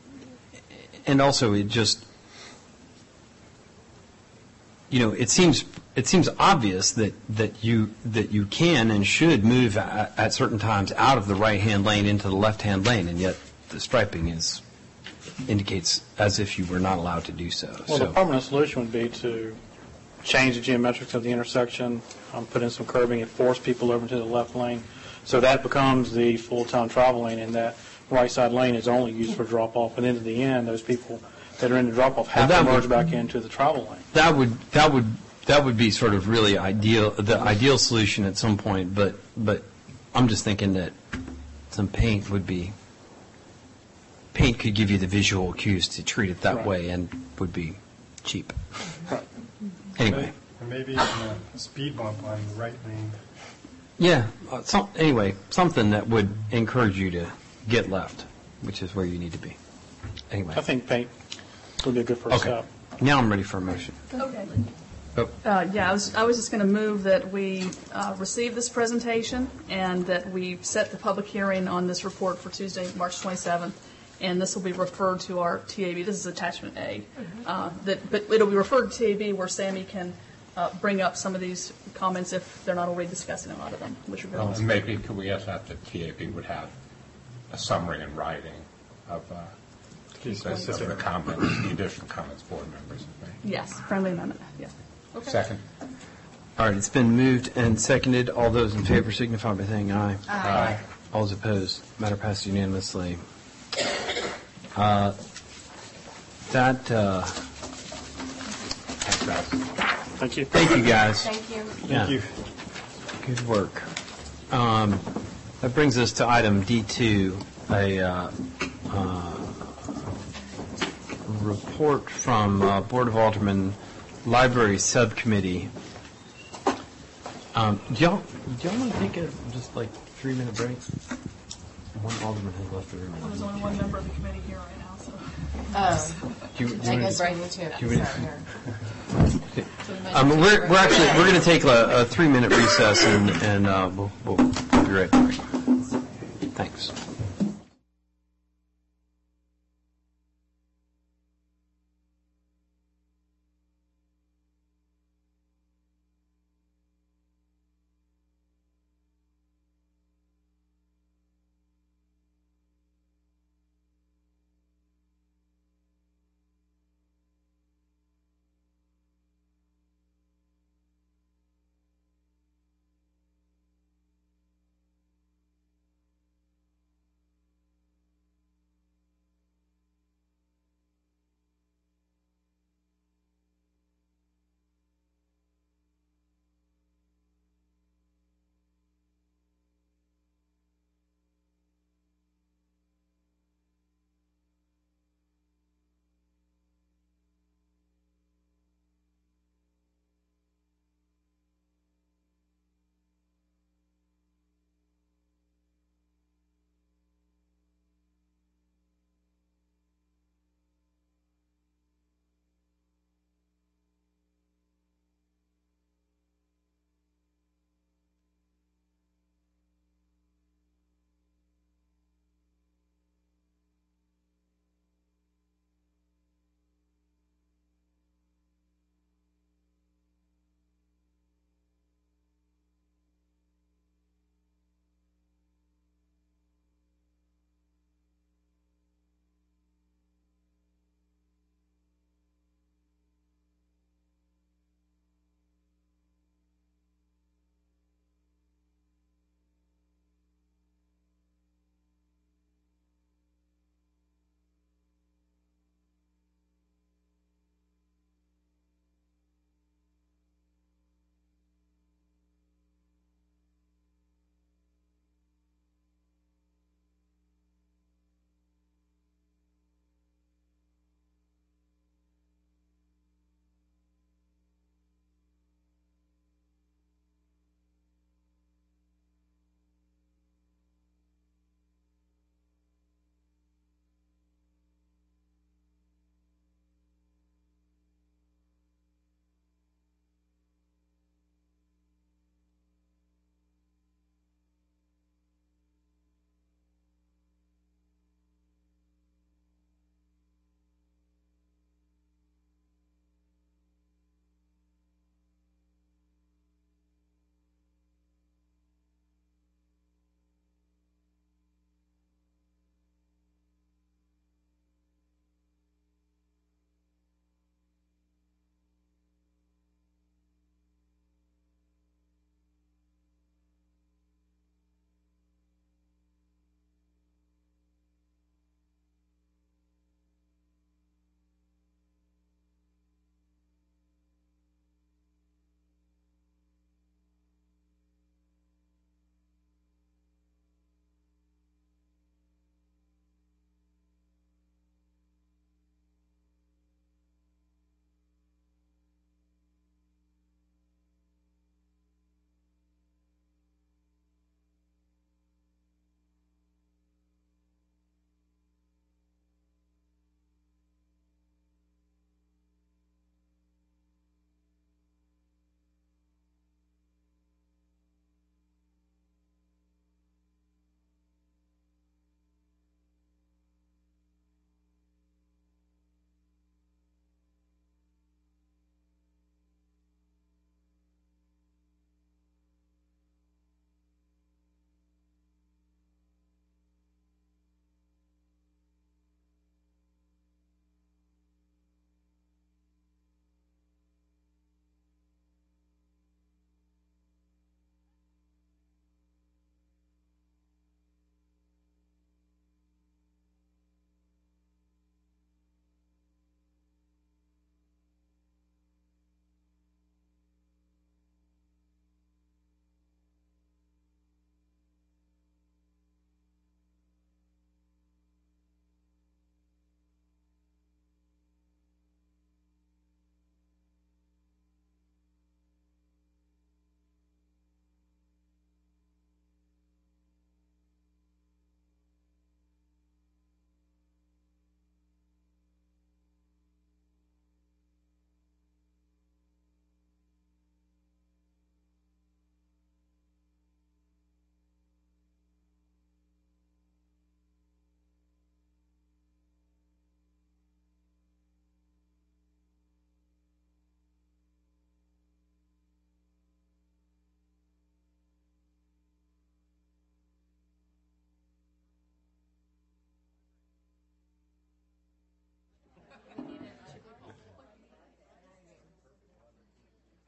and also it just, you know, it seems it seems obvious that, that you that you can and should move at, at certain times out of the right-hand lane into the left-hand lane, and yet the striping is indicates as if you were not allowed to do so. Well, so. the permanent solution would be to change the geometrics of the intersection, um, put in some curbing, and force people over to the left lane. So that becomes the full-time travel lane, and that right side lane is only used for drop-off. And then at the end, those people that are in the drop-off have Well, to that merge would- back into the travel lane. That would that would that would be sort of really ideal, the ideal solution at some point. But but I'm just thinking that some paint would be, paint could give you the visual cues to treat it that Right. way and would be cheap. Right. Anyway. And maybe even a speed bump on the right lane. Yeah, uh, some, anyway, something that would encourage you to get left, which is where you need to be. Anyway. I think paint would be a good first Okay. step. Now I'm ready for a motion. Okay. Oh. Uh, Yeah, I was, I was just going to move that we uh, receive this presentation and that we set the public hearing on this report for Tuesday, March twenty-seventh, and this will be referred to our T A B. This is attachment A. Uh, That, but it'll be referred to T A B where Sammy can uh, bring up some of these comments if they're not already discussing a lot of them, which are Well, good. and maybe could we ask that the T A B would have a summary in writing of uh, the of the comments, the additional comments board members have made. Yes, friendly amendment, yeah. Okay. Second. All right, it's been moved and seconded. All those in favor signify by saying aye. Aye. All those opposed, matter passed unanimously. Uh, That, uh, Thank you. thank you, guys. Thank you. Yeah. Thank you. Good work. Um, That brings us to item D two, a uh, uh, report from uh, Board of Aldermen Library Subcommittee. Um, Do y'all, do y'all want to take a just like three-minute break? One alderman has left the room. There's only one member of the committee here right now, so. Oh, Do you- do you I wanna guess just- Brady too. do you wanna- Sorry. Um, we're, we're actually, we're going to take a, a three-minute recess and, and uh, we'll, we'll be right back. Thanks.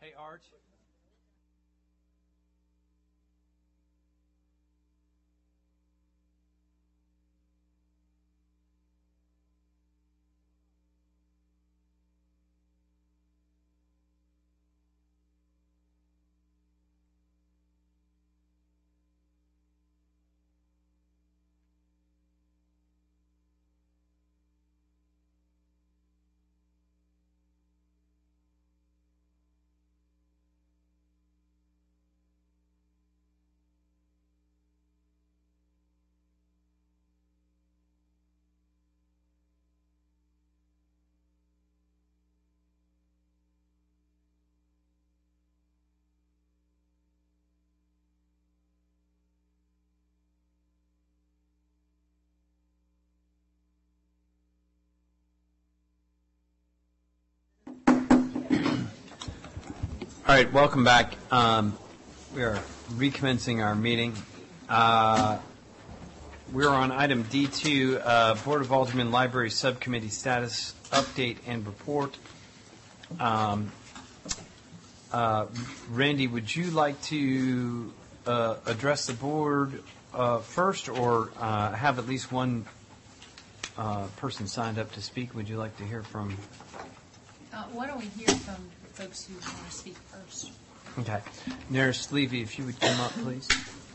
Hey, Arch. All right, welcome back. Um, we are recommencing our meeting. Uh, we're on item D two, uh, Board of Aldermen Library Subcommittee status update and report. Um, uh, Randy, would you like to uh, address the board uh, first, or uh, have at least one uh, person signed up to speak? Would you like to hear from? Uh, why don't we hear from folks who want to speak first? Okay. Neris Levy, if you would come up, please.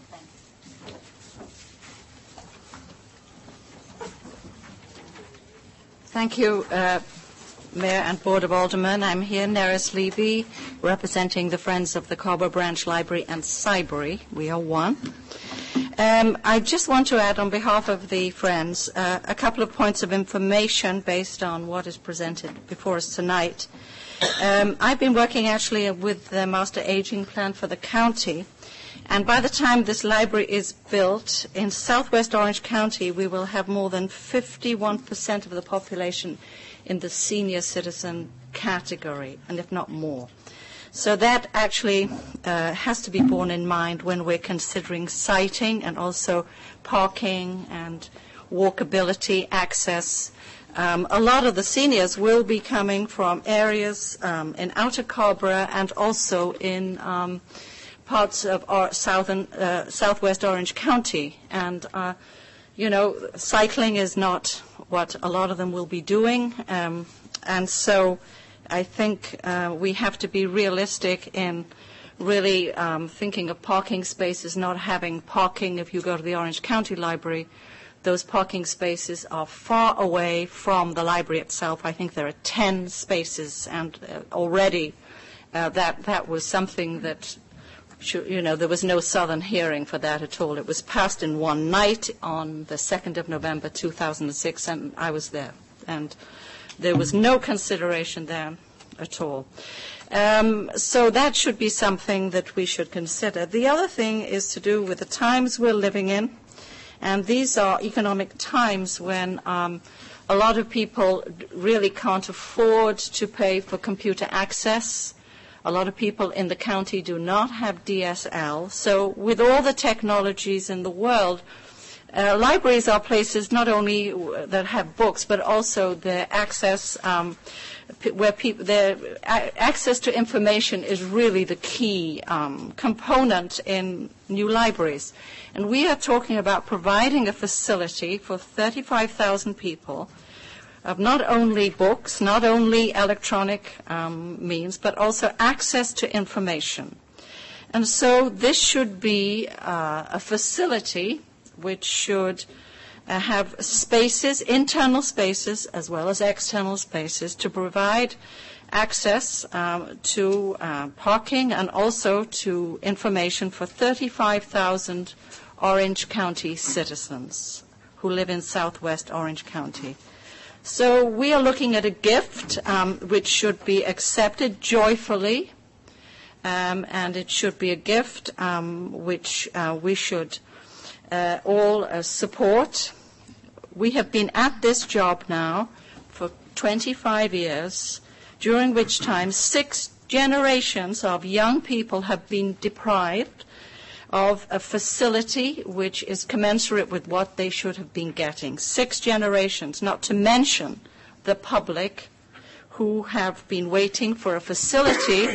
Thank you, uh, Mayor and Board of Aldermen. I'm here, Neris Levy, representing the Friends of the Carrboro Branch Library and Cybrary. We are one. Um, I just want to add, on behalf of the Friends, uh, a couple of points of information based on what is presented before us tonight. Um, I've been working actually with the Master Aging Plan for the county, and by the time this library is built, in southwest Orange County, we will have more than fifty-one percent of the population in the senior citizen category, and if not more. So that actually uh, has to be borne in mind when we're considering siting and also parking and walkability, access. Um, a lot of the seniors will be coming from areas um, in Outer Carrboro and also in um, parts of our southern, uh, southwest Orange County. And, uh, you know, cycling is not what a lot of them will be doing. Um, and so I think uh, we have to be realistic in really um, thinking of parking spaces, not having parking if you go to the Orange County Library. Those parking spaces are far away from the library itself. I think there are ten spaces, and uh, already uh, that that was something that, should, you know, there was no southern hearing for that at all. It was passed in one night on the second of November two thousand six, and I was there. And there was no consideration there at all. Um, so that should be something that we should consider. The other thing is to do with the times we're living in. And these are economic times when um, a lot of people really can't afford to pay for computer access. A lot of people in the county do not have D S L. So with all the technologies in the world, uh, libraries are places not only that have books, but also the access um, where people, the access to information is really the key um, component in new libraries. And we are talking about providing a facility for thirty-five thousand people of not only books, not only electronic um, means, but also access to information. And so this should be uh, a facility which should uh, have spaces, internal spaces, as well as external spaces, to provide access um, to uh, parking and also to information for thirty-five thousand Orange County citizens who live in southwest Orange County. So we are looking at a gift um, which should be accepted joyfully, um, and it should be a gift um, which uh, we should uh, all uh, support. We have been at this job now for twenty-five years, during which time six generations of young people have been deprived of a facility which is commensurate with what they should have been getting. Six generations, not to mention the public who have been waiting for a facility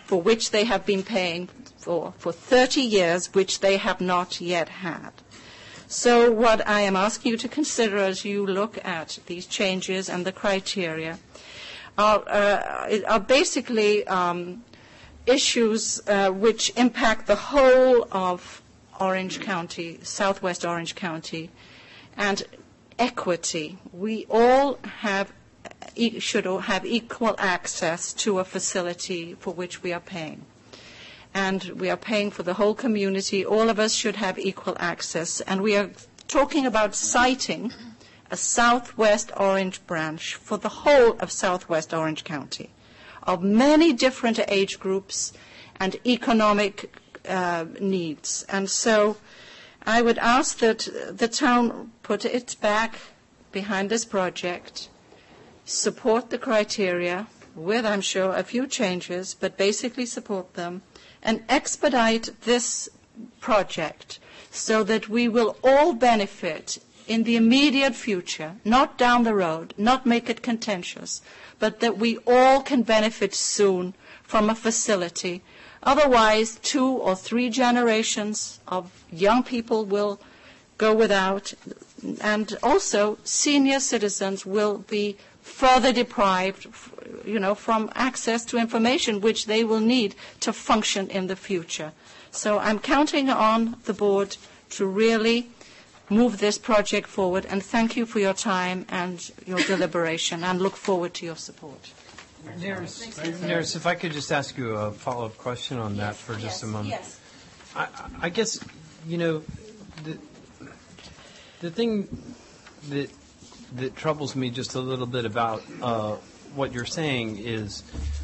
for which they have been paying for, for thirty years, which they have not yet had. So what I am asking you to consider as you look at these changes and the criteria are, uh, are basically um, issues uh, which impact the whole of Orange County, Southwest Orange County, and equity. We all have should all have equal access to a facility for which we are paying. And we are paying for the whole community. All of us should have equal access. And we are talking about citing a Southwest Orange branch for the whole of Southwest Orange County, of many different age groups and economic uh, needs. And so I would ask that the town put its back behind this project, support the criteria with, I'm sure, a few changes, but basically support them, and expedite this project so that we will all benefit in the immediate future, not down the road, not make it contentious, but that we all can benefit soon from a facility. Otherwise, two or three generations of young people will go without, and also senior citizens will be further deprived, you know, from access to information which they will need to function in the future. So I'm counting on the board to really move this project forward, and thank you for your time and your deliberation, and look forward to your support. Naris, Naris, if I could just ask you a follow-up question on that for just a moment. Yes. I, I guess, you know, the, the thing that that troubles me just a little bit about uh, what you're saying is,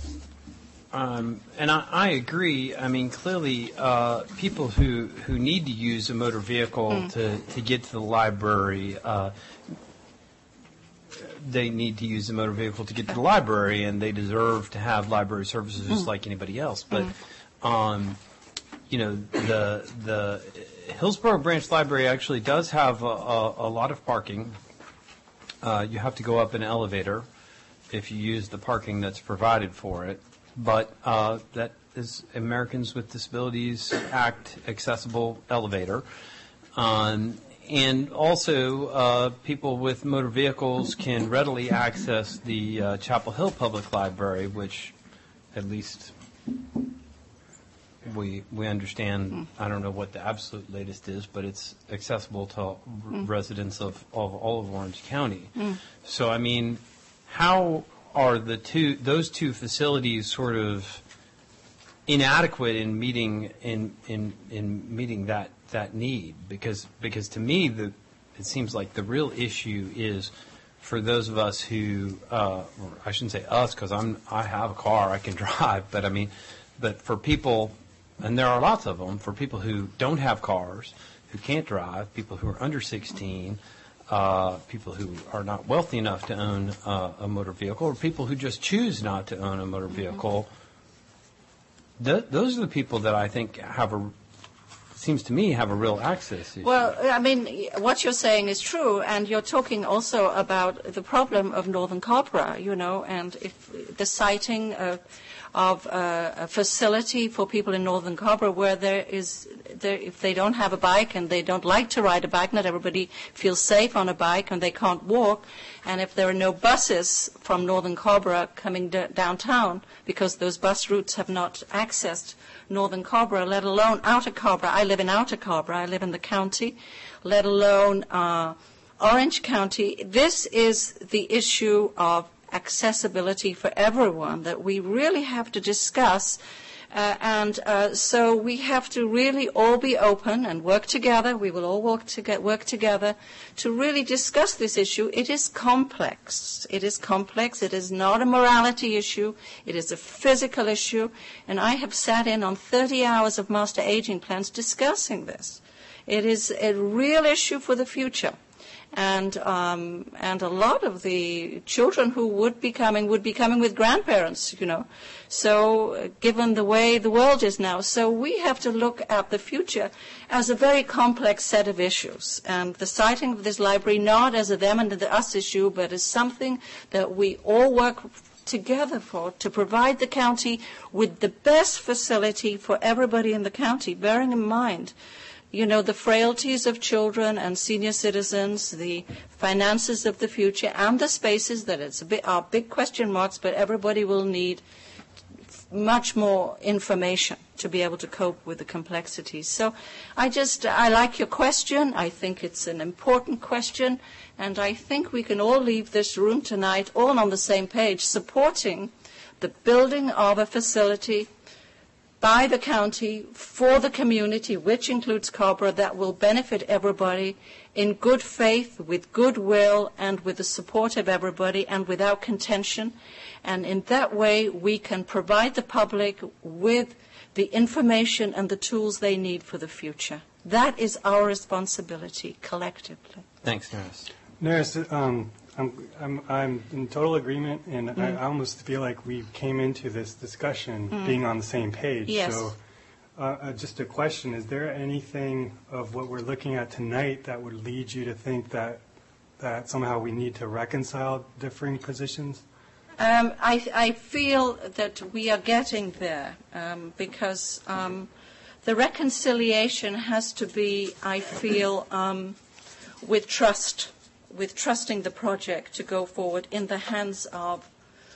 um, and I, I agree, I mean, clearly uh, people who, who need to use a motor vehicle mm. to, to get to the library, uh, they need to use a motor vehicle to get to the library, and they deserve to have library services just mm. like anybody else. But, mm. um, you know, the, the Hillsborough Branch Library actually does have a, a, a lot of parking. Uh, you have to go up an elevator if you use the parking that's provided for it. But uh, that is Americans with Disabilities Act accessible elevator. Um, and also, uh, people with motor vehicles can readily access the uh, Chapel Hill Public Library, which at least we we understand. I don't know what the absolute latest is, but it's accessible to r- mm. residents of, of all of Orange County. Mm. So, I mean, how are the two those two facilities sort of inadequate in meeting in in, in meeting that, that need? Because because to me, the it seems like the real issue is for those of us who, uh, or I shouldn't say us, because I'm I have a car, I can drive, but I mean, but for people. And there are lots of them for people who don't have cars, who can't drive, people who are under sixteen, uh, people who are not wealthy enough to own uh, a motor vehicle, or people who just choose not to own a motor vehicle. Th- those are the people that I think have a, seems to me, have a real access issue. Well, I mean, what you're saying is true, and you're talking also about the problem of Northern Cobra, you know, and if the siting of of uh, a facility for people in Northern Cobra where there is, there, if they don't have a bike and they don't like to ride a bike, not everybody feels safe on a bike and they can't walk, and if there are no buses from Northern Cobra coming d- downtown because those bus routes have not accessed Northern Cobra, let alone Outer Cobra. I live in Outer Cobra. I live in the county, let alone uh, Orange County. This is the issue of accessibility for everyone that we really have to discuss. Uh, and uh, so we have to really all be open and work together. We will all work, to get, work together to really discuss this issue. It is complex. It is complex. It is not a morality issue. It is a physical issue. And I have sat in on thirty hours of master aging plans discussing this. It is a real issue for the future. And um, and a lot of the children who would be coming would be coming with grandparents, you know. So uh, given the way the world is now, so we have to look at the future as a very complex set of issues. And the siting of this library not as a them and the us issue, but as something that we all work together for, to provide the county with the best facility for everybody in the county, bearing in mind, you know, the frailties of children and senior citizens, the finances of the future, and the spaces that it's a bit, are big question marks, but everybody will need much more information to be able to cope with the complexities. So I just, I like your question. I think it's an important question, and I think we can all leave this room tonight all on the same page, supporting the building of a facility by the county for the community, which includes Cobra, that will benefit everybody in good faith, with goodwill, and with the support of everybody, and without contention. And in that way, we can provide the public with the information and the tools they need for the future. That is our responsibility collectively. Thanks, Neris. Neris, um, I'm, I'm, I'm in total agreement, and Mm. I, I almost feel like we came into this discussion Mm. being on the same page. Yes. So, uh, uh, just a question: is there anything of what we're looking at tonight that would lead you to think that that somehow we need to reconcile differing positions? Um, I, I feel that we are getting there um, because um, the reconciliation has to be, I feel, um, with trust, with trusting the project to go forward in the hands of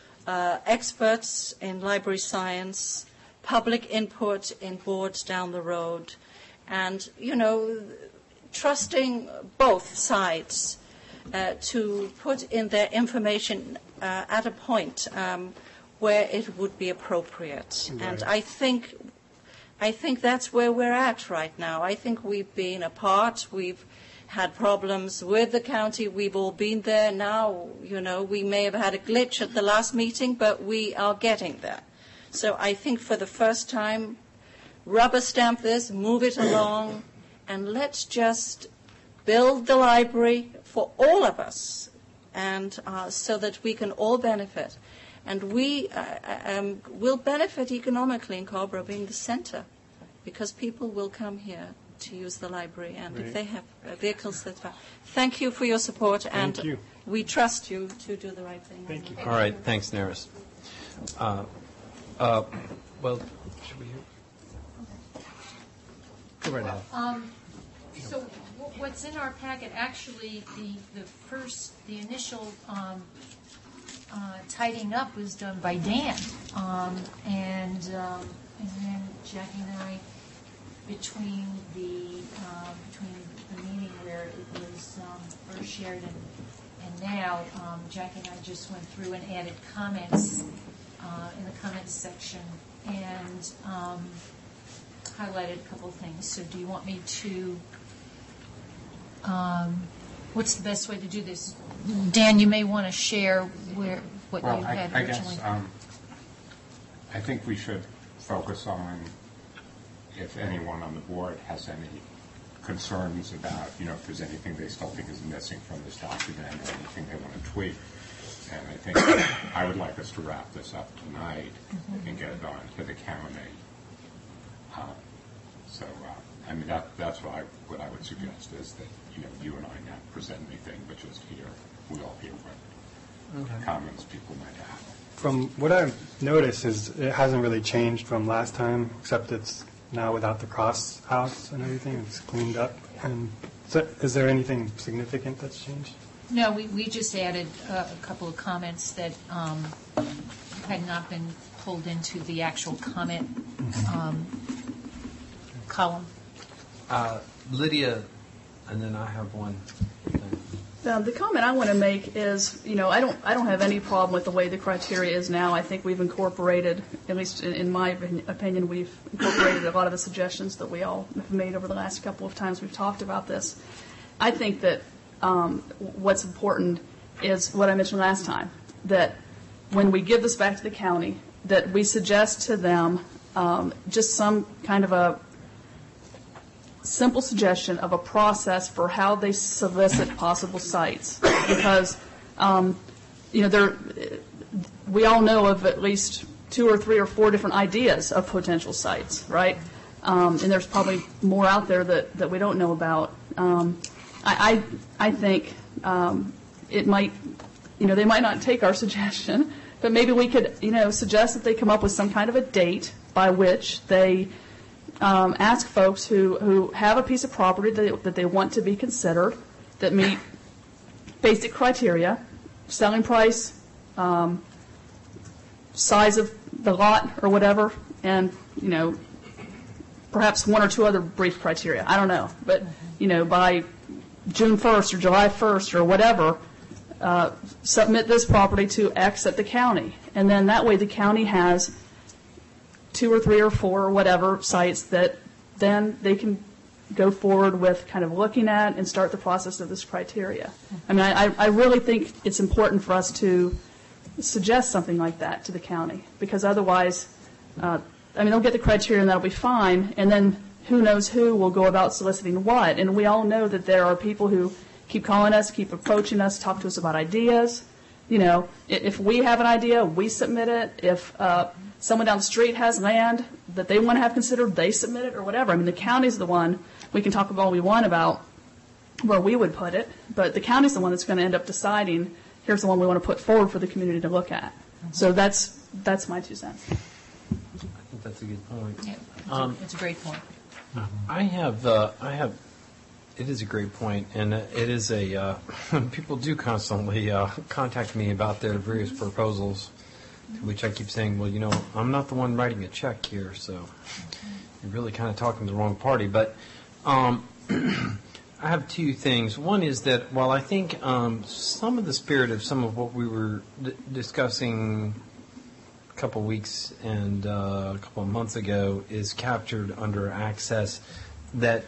uh, experts in library science, public input in boards down the road, and, you know, trusting both sides uh, to put in their information uh, at a point um, where it would be appropriate. Right. And I think, I think that's where we're at right now. I think we've been apart. We've had problems with the county. We've all been there now. You know, we may have had a glitch at the last meeting, but we are getting there. So I think for the first time, rubber stamp this, move it along, and let's just build the library for all of us, and uh, so that we can all benefit. And we uh, um, will benefit economically in Cobra being the center, because people will come here to use the library, and Right. if they have uh, vehicles that are. Thank you for your support, Thank and you. we trust you to do the right thing. Thank you. All right, thanks, Neris. Uh, uh, well, should we hear? Go right ahead. Um, so wh- what's in our packet, actually, the, the first, the initial um, uh, tidying up was done by Dan. Um, and, um, and then Jackie and I, between the, uh, between the meeting where it was um, first shared and, and now, um, Jackie and I just went through and added comments uh, in the comments section and um, highlighted a couple of things. So do you want me to, um, what's the best way to do this? Dan, you may want to share where, what Well, you I, had I originally. guess um, I think we should focus on if anyone on the board has any concerns about, you know, if there's anything they still think is missing from this document or anything they want to tweak. And I think I would like us to wrap this up tonight Mhm. and get it on to the county. Uh, so, uh, I mean, that, that's what I, what I would suggest is that, you know, you and I not present anything, but just hear, we all hear what Okay. comments people might have. From what I've noticed is it hasn't really changed from last time, except it's now without the cross outs and everything. It's cleaned up. And so is there anything significant that's changed? No, we, we just added uh, a couple of comments that um, had not been pulled into the actual comment um, column. Uh, Lydia, and then I have one thing. Um, the comment I want to make is, you know, I don't, I don't have any problem with the way the criteria is now. I think we've incorporated, at least in, in my opinion, we've incorporated a lot of the suggestions that we all have made over the last couple of times we've talked about this. I think that um, what's important is what I mentioned last time, that when we give this back to the county, that we suggest to them um, just some kind of a simple suggestion of a process for how they solicit possible sites, because um, you know there, we all know of at least two or three or four different ideas of potential sites, right? Um, and there's probably more out there that, that we don't know about. Um, I, I I think um, it might, you know, they might not take our suggestion But maybe we could, you know, suggest that they come up with some kind of a date by which they um, ask folks who, who have a piece of property that they, that they want to be considered, that meet basic criteria, selling price, um, size of the lot or whatever, and, you know, perhaps one or two other brief criteria. I don't know. But, you know, by June first or July first or whatever, uh, submit this property to X at the county. And then that way the county has two or three or four or whatever sites that then they can go forward with kind of looking at and start the process of this criteria. I mean, I, I really think it's important for us to suggest something like that to the county, because otherwise, uh, I mean, they'll get the criteria and that'll be fine, and then who knows who will go about soliciting what. And we all know that there are people who keep calling us, keep approaching us, talk to us about ideas. You know, if we have an idea, we submit it. If uh, someone down the street has land that they want to have considered, they submit it or whatever. I mean, the county's the one. We can talk about all we want about where we would put it, but the county's the one that's going to end up deciding, here's the one we want to put forward for the community to look at. So that's that's my two cents. I think that's a good point. Yeah, it's, Um, a, it's a great point. I have, uh, I have, it is a great point, and uh, it is a, uh, people do constantly uh, contact me about their various proposals, to which I keep saying, well, you know, I'm not the one writing a check here, so you're really kind of talking to the wrong party. But um, I have two things. One is that while I think um, some of the spirit of some of what we were d- discussing a couple weeks and uh, a couple of months ago is captured under access, that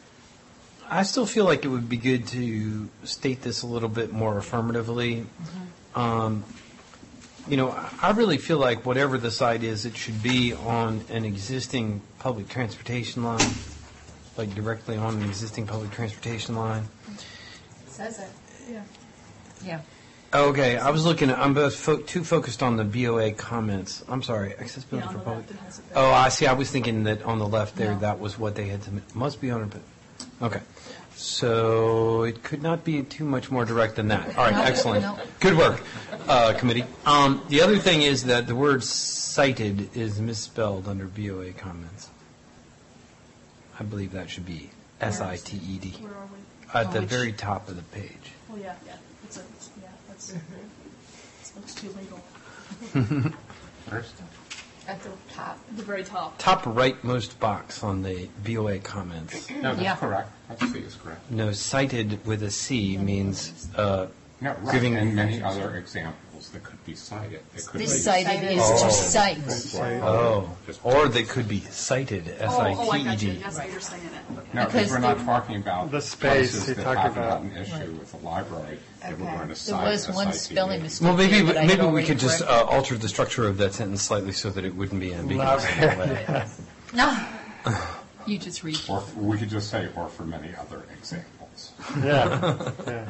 I still feel like it would be good to state this a little bit more affirmatively. Mm-hmm. Um, you know, I really feel like whatever the site is, it should be on an existing public transportation line, like directly on an existing public transportation line. It says it. Yeah. Yeah. Okay, I was looking at, I'm both fo- too focused on the B O A comments. I'm sorry, accessibility Yeah, on for the public. left it has it there. Oh, I see, I was thinking that on the left there, No. that was what they had to, must be on it, but, okay. So it could not be too much more direct than that. All right, No, excellent. no. Good work, uh, committee. Um, the other thing is that the word cited is misspelled under B O A comments. I believe that should be S I T E D. Where are we? At the Oh, which- very top of the page. Oh, yeah, yeah. It's a, it's, yeah, that's, it looks too legal. First. At the top. The very top. Top rightmost box on the B O A comments. No, that's Yeah. correct. That C is correct. No, cited with a C means uh, No, right, giving and many other examples that could be cited. It could This be cited is Oh. to cite. Oh, or they could be cited, S Oh, I oh, I T E got you. D. That's what you're saying it. Okay. No, because Because we're not the- talking about The space places you're that talking have about. an issue with the library that we're Okay. going to There cite was one S I T E. spelling mistake. Well, maybe there that I had maybe we already could just corrected. uh, alter the structure of that sentence slightly so that it wouldn't be ambiguous. in that way. No. You just read. Or we could just say, or for many other examples. Yeah, yeah.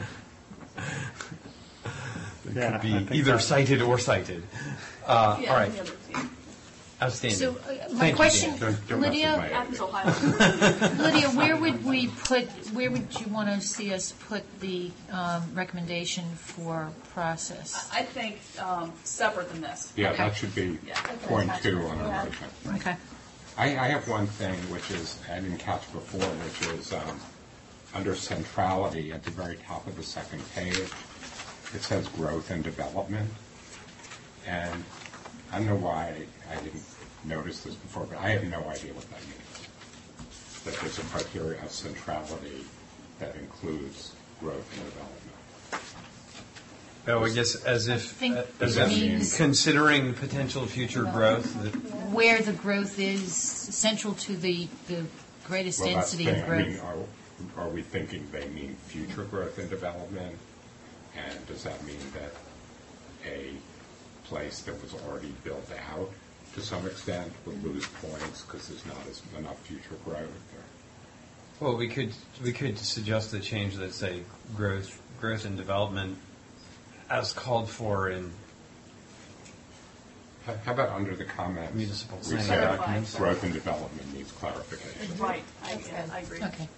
It Yeah, could I be think either that- cited or cited. Uh, Yeah, all right, the other team. outstanding. So uh, my Thank you, question, Dan. Don't- don't mess with Lydia, my Athens, editing. Ohio. Lydia, where would we put, where would you want to see us put the um, recommendation for process? I think um, separate than this. Yeah, that should be Yeah. point two on our motion. Okay. I, I have one thing which is, I didn't catch before, which is um, under centrality at the very top of the second page, it says growth and development. And I don't know why I didn't notice this before, but I have no idea what that means. That there's a criteria of centrality that includes growth and development. Oh, I guess as if, think as it if means- considering potential future growth, that Where the growth is central to the, the greatest Well, that's the density of thing. I mean, growth. are, are we thinking they mean future growth and development? And does that mean that a place that was already built out to some extent would lose points because there's not as enough future growth? Or, well, we could we could suggest a change that say growth growth and development as called for in how how about under the comments? Municipal we planning say documents. growth and development needs clarification. Right, I, yeah, I agree. Okay.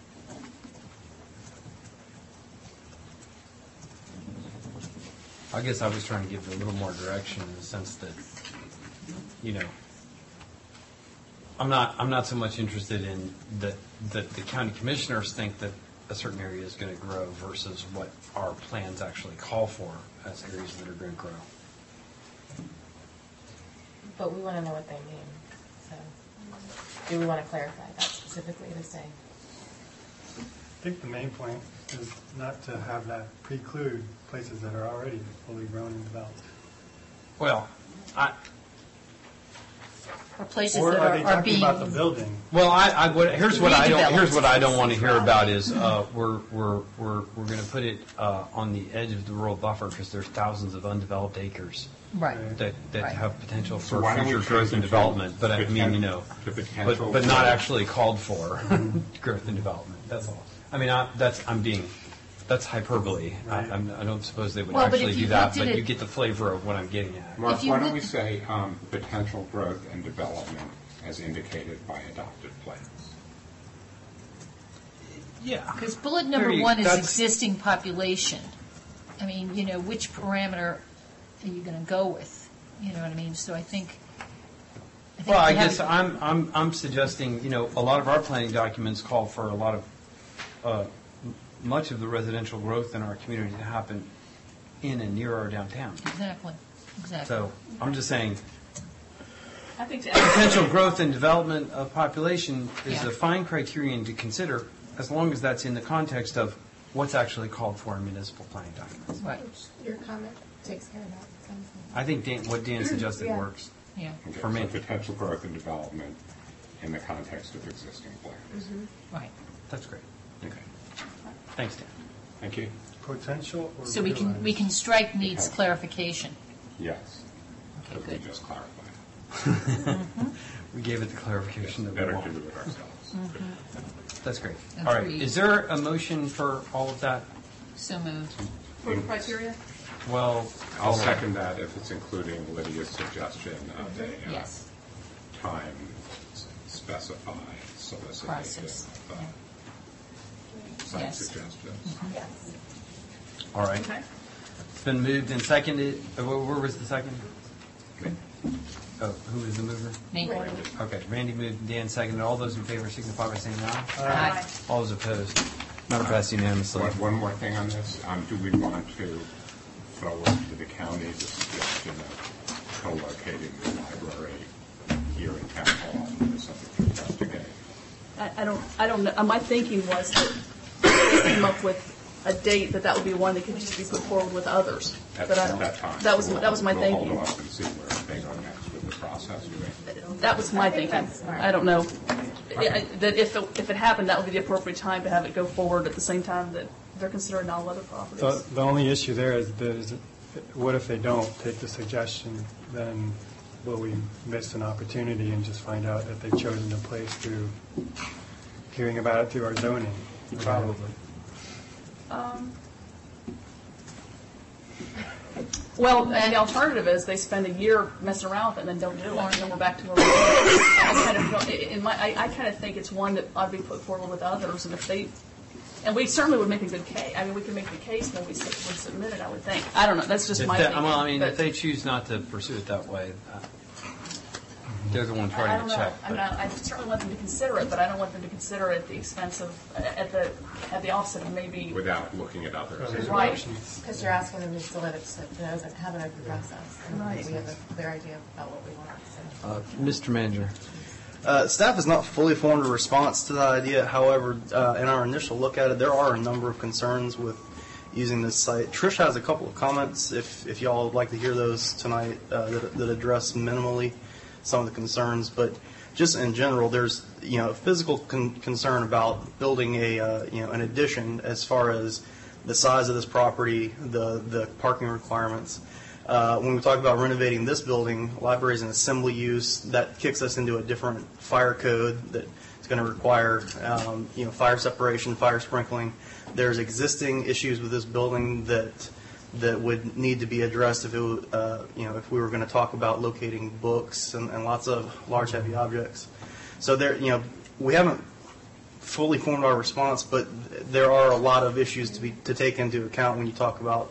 I guess I was trying to give it a little more direction in the sense that, you know, I'm not, I'm not so much interested in that, that the county commissioners think that a certain area is going to grow versus what our plans actually call for as areas that are going to grow. But we want to know what they mean. So, do we want to clarify that specifically to say? I think the main point is not to have that preclude places that are already fully grown and developed. Well, I. Or places Or that are are, they are talking being. about the building? Well, I, I what, here's what I don't here's Redeveloped. what I don't want to hear about is uh, we're we're we're we're going to put it uh, on the edge of the rural buffer because there's thousands of undeveloped acres. Right. That, that Right. have potential So for why don't we future growth change and it to development, but I mean, you know, to but, potential but not for- actually called for growth and development. That's all. I mean, I, that's I'm being, that's hyperbole. I, I'm, I don't suppose they would Well, but actually if do you that, looked at but it- you get the flavor of what I'm getting at. Mark, If you why don't look- we say um, potential growth and development as indicated by adopted plans? Yeah. Because bullet There number you- one is that's- existing population. I mean, you know, which parameter are you going to go with? You know what I mean? So I think. I think Well, I we have- guess I'm, I'm, I'm suggesting, you know, a lot of our planning documents call for a lot of, uh, m- much of the residential growth in our community to happen in and near our downtown. Exactly, exactly. So I'm just saying, I think to potential growth and development of population is Yeah. a fine criterion to consider, as long as that's in the context of what's actually called for in municipal planning documents. Right. Your comment takes care of that. I think Dan, what Dan suggested Yeah. works. Yeah. Okay, For me. So potential growth and development in the context of existing plans. Right. That's great. Okay. Thanks, Dan. Thank you. Potential or So we can, we can strike needs Okay. clarification. Yes. Okay, Because we good. just clarified. We gave it the clarification that we Better to want. do it ourselves. That's great. All right. Agreed. Is there a motion for all of that? So moved. For the criteria? Well, I'll second that if it's including Lydia's suggestion of a uh, Yes. time s- specified solicitation Process. of uh, site Yes. suggestions. Yes. All right. Okay. It's been moved and seconded. Uh, Where where was the second? Oh, who was the mover? Me. Okay, Randy moved, Dan seconded. All those in favor signify by saying aye. Aye. All those opposed? Matter passed unanimously. One, one more thing on this. Um, do we want to forward to the county the suggestion of co-locating the library here in town hall or something to investigate? I, I don't, I don't know, uh, my thinking was that they came up with a date that that would be one that could just be put forward with others. At But I don't- that time. That was, So we'll- that was my we'll thinking. hold off and see where they go next with the process. do we? That was my thinking. I don't know. I- That if, it- if it happened, that would be the appropriate time to have it go forward at the same time that they're considering all other The, properties. the only issue there is, that is, what if they don't take the suggestion? Then will we miss an opportunity and just find out that they've chosen a place through hearing about it through our zoning? Probably. Um, Well, and the alternative is they spend a year messing around with it and then don't do it, and then we're back to where we were. I kind of, don't- in my, I, I kind of think it's one that ought to be put forward with others, and if they, and we certainly would make a good case. I mean, we could make the case when we sub- would submit it, I would think. I don't know, that's just If my they- thinking. Well, I mean, but- if they choose not to pursue it that way, uh, they're the ones I writing don't the know. check. I mean, I I certainly want them to consider it, but I don't want them to consider it at the expense of, at the, at the offset of maybe. Without looking at others. Right. Because you're asking them to still let it sit, you know, have an open process. And Right. we have a clear idea about what we want. So. Uh, Mister Manager. Uh, staff has not fully formed a response to that idea. However, uh, in our initial look at it, there are a number of concerns with using this site. Trish has a couple of comments, if, if y'all would like to hear those tonight, uh, that, that address minimally some of the concerns. But just in general, there's, you know, a physical con- concern about building a, uh, you know, an addition as far as the size of this property, the, the parking requirements. Uh, when we talk about renovating this building, library is an assembly use. That kicks us into a different fire code that is going to require, um, you know, fire separation, fire sprinkling. There's existing issues with this building that that would need to be addressed if it, w- uh, you know, if we were going to talk about locating books and, and lots of large, heavy objects. So there, you know, we haven't fully formed our response, but there are a lot of issues to be to take into account when you talk about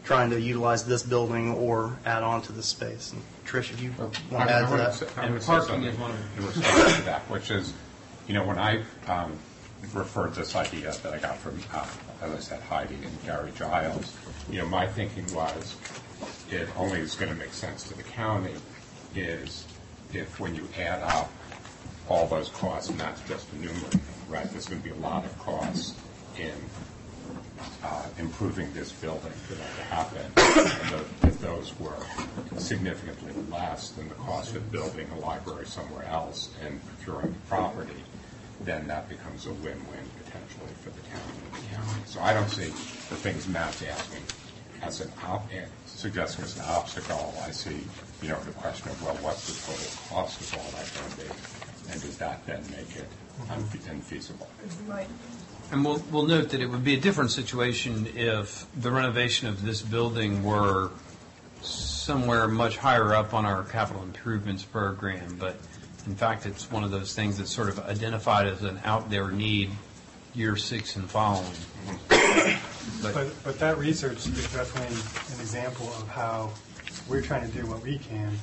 trying to utilize this building or add on to this space. And Trish, if you want to add to that. And parking is one of the... In response to that, which is, you know, when I um, referred this idea that I got from, uh, as I said, Heidi and Gary Giles, you know, my thinking was it only is going to make sense to the county is if when you add up all those costs, and that's just enumerating, right, there's going to be a lot of costs in uh, improving this building for that to happen. And the, if those were significantly less than the cost of building a library somewhere else and procuring the property, then that becomes a win-win potentially for the county and the county. So I don't see the things Matt's asking as an op- suggesting as an obstacle. I see, you know, the question of, well, what's the total cost of all that going to be, and does that then make it unfe- infeasible? Right. And we'll, we'll note that it would be a different situation if the renovation of this building were somewhere much higher up on our capital improvements program. But in fact, it's one of those things that's sort of identified as an out there need year six and following. But, but, but that research is definitely an example of how we're trying to do what we can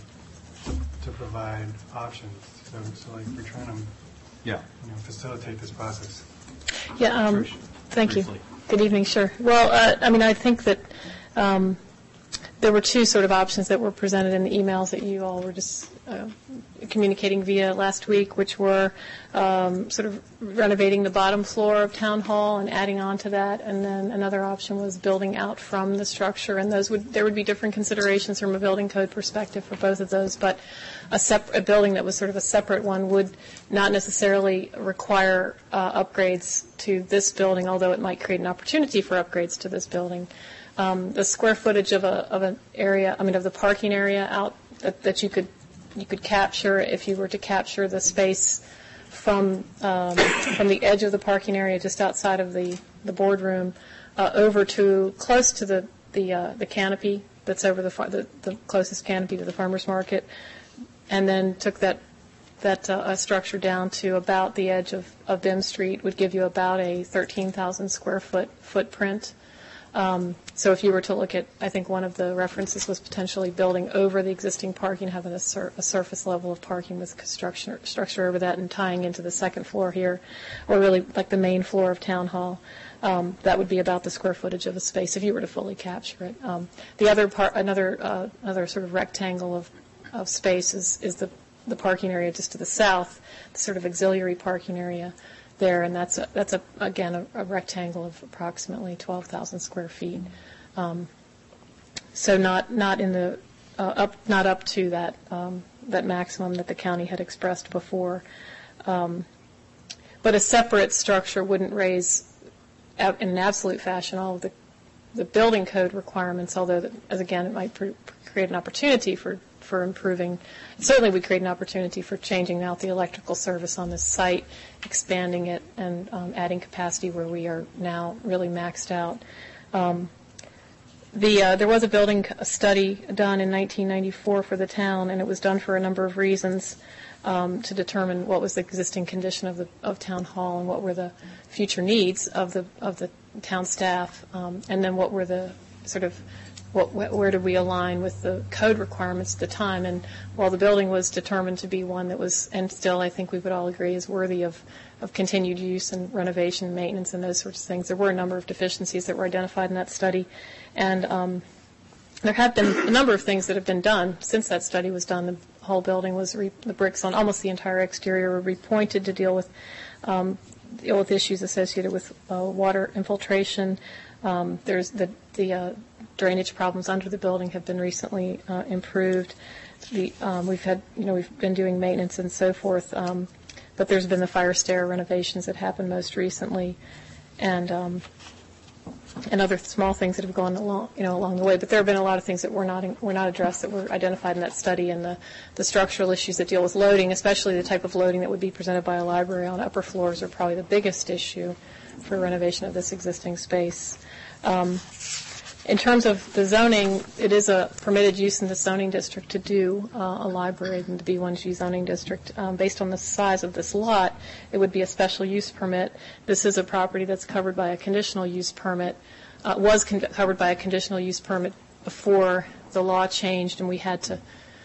to provide options. So, so like we're trying to yeah. you know, facilitate this process. Yeah, um, Trish, thank briefly. you. Good evening, sure. Well, uh, I mean, I think that um, there were two sort of options that were presented in the emails that you all were just uh, communicating via last week, which were um, sort of renovating the bottom floor of Town Hall and adding on to that, and then another option was building out from the structure, and those would there would be different considerations from a building code perspective for both of those, but a, sep- a building that was sort of a separate one would not necessarily require uh, upgrades to this building, although it might create an opportunity for upgrades to this building. Um, the square footage of a of an area, I mean, of the parking area out that, that you could you could capture if you were to capture the space from um, from the edge of the parking area just outside of the the boardroom uh, over to close to the the uh, the canopy that's over the, far, the the closest canopy to the farmers market, and then took that that uh, structure down to about the edge of of Bim Street would give you about a thirteen thousand square foot footprint. Um, so if you were to look at, I think one of the references was potentially building over the existing parking, having a, sur- a surface level of parking with construction structure over that and tying into the second floor here, or really like the main floor of Town Hall. Um, that would be about the square footage of a space if you were to fully capture it. Um, the other part, another uh, another sort of rectangle of, of space is, is the, the parking area just to the south, the sort of auxiliary parking area there, and that's a, that's a, again a, a rectangle of approximately twelve thousand square feet. Um, so not not in the uh, up not up to that um, that maximum that the county had expressed before, um, but a separate structure wouldn't raise in an absolute fashion all of the the building code requirements. Although, as again, it might pr- create an opportunity for. for improving. Certainly we create an opportunity for changing out the electrical service on this site, expanding it, and um, adding capacity where we are now really maxed out. Um, the uh, there was a building study done in nineteen ninety-four for the town, and it was done for a number of reasons um, to determine what was the existing condition of the of Town Hall and what were the future needs of the of the town staff, um, and then what were the sort of What, where did we align with the code requirements at the time? And while the building was determined to be one that was, and still I think we would all agree, is worthy of, of continued use and renovation, maintenance, and those sorts of things, there were a number of deficiencies that were identified in that study. And um, there have been a number of things that have been done since that study was done. The whole building was, re- the bricks on almost the entire exterior were repointed to deal with, um, deal with issues associated with uh, water infiltration. Um, there's the, the uh, drainage problems under the building have been recently uh, improved. The, um, we've had, you know, we've been doing maintenance and so forth, um, but there's been the fire stair renovations that happened most recently, and um, and other small things that have gone along, you know, along the way. But there have been a lot of things that were not in, were not addressed that were identified in that study, and the, the structural issues that deal with loading, especially the type of loading that would be presented by a library on upper floors, are probably the biggest issue for renovation of this existing space. Um, in terms of the zoning, it is a permitted use in the zoning district to do uh, a library in the B one G zoning district. Um, based on the size of this lot, it would be a special use permit. This is a property that's covered by a conditional use permit. uh, was con- covered by a conditional use permit before the law changed, and we had to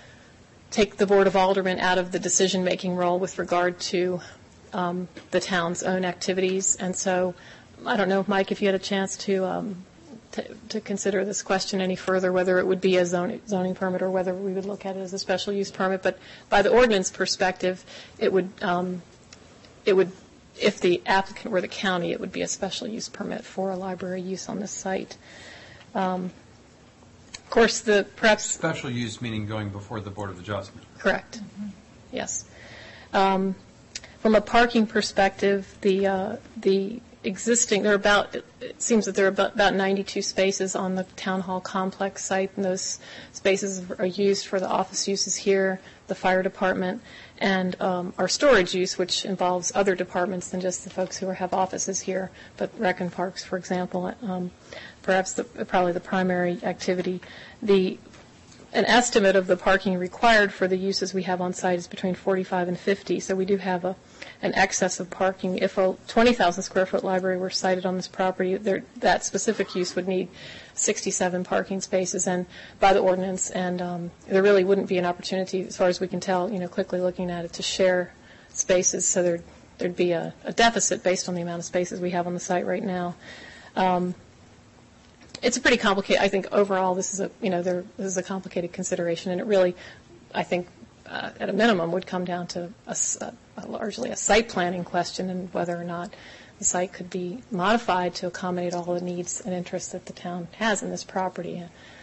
take the Board of Aldermen out of the decision-making role with regard to um, the town's own activities. And so I don't know, Mike, if you had a chance to, um, to to consider this question any further, whether it would be a zoning, zoning permit or whether we would look at it as a special use permit. But by the ordinance perspective, it would um, it would, if the applicant were the county, it would be a special use permit for a library use on this site. Um, of course, the perhaps special use meaning going before the Board of Adjustment. Correct. Mm-hmm. Yes. Um, from a parking perspective, the uh, the existing, there are about, it seems that there are about, about ninety-two spaces on the town hall complex site, and those spaces are used for the office uses here, the fire department, and um, our storage use, which involves other departments than just the folks who have offices here, but rec and parks, for example, um, perhaps the, probably the primary activity. The An estimate of the parking required for the uses we have on site is between forty-five and fifty, so we do have a, an excess of parking. If a twenty thousand square foot library were sited on this property, there, that specific use would need sixty-seven parking spaces and by the ordinance, and um, there really wouldn't be an opportunity, as far as we can tell, you know, quickly looking at it, to share spaces, so there'd, there'd be a, a deficit based on the amount of spaces we have on the site right now. Um, It's a pretty complicated, I think overall this is a, you know, there, this is a complicated consideration, and it really, I think, uh, at a minimum would come down to a, a, a largely a site planning question, and whether or not the site could be modified to accommodate all the needs and interests that the town has in this property.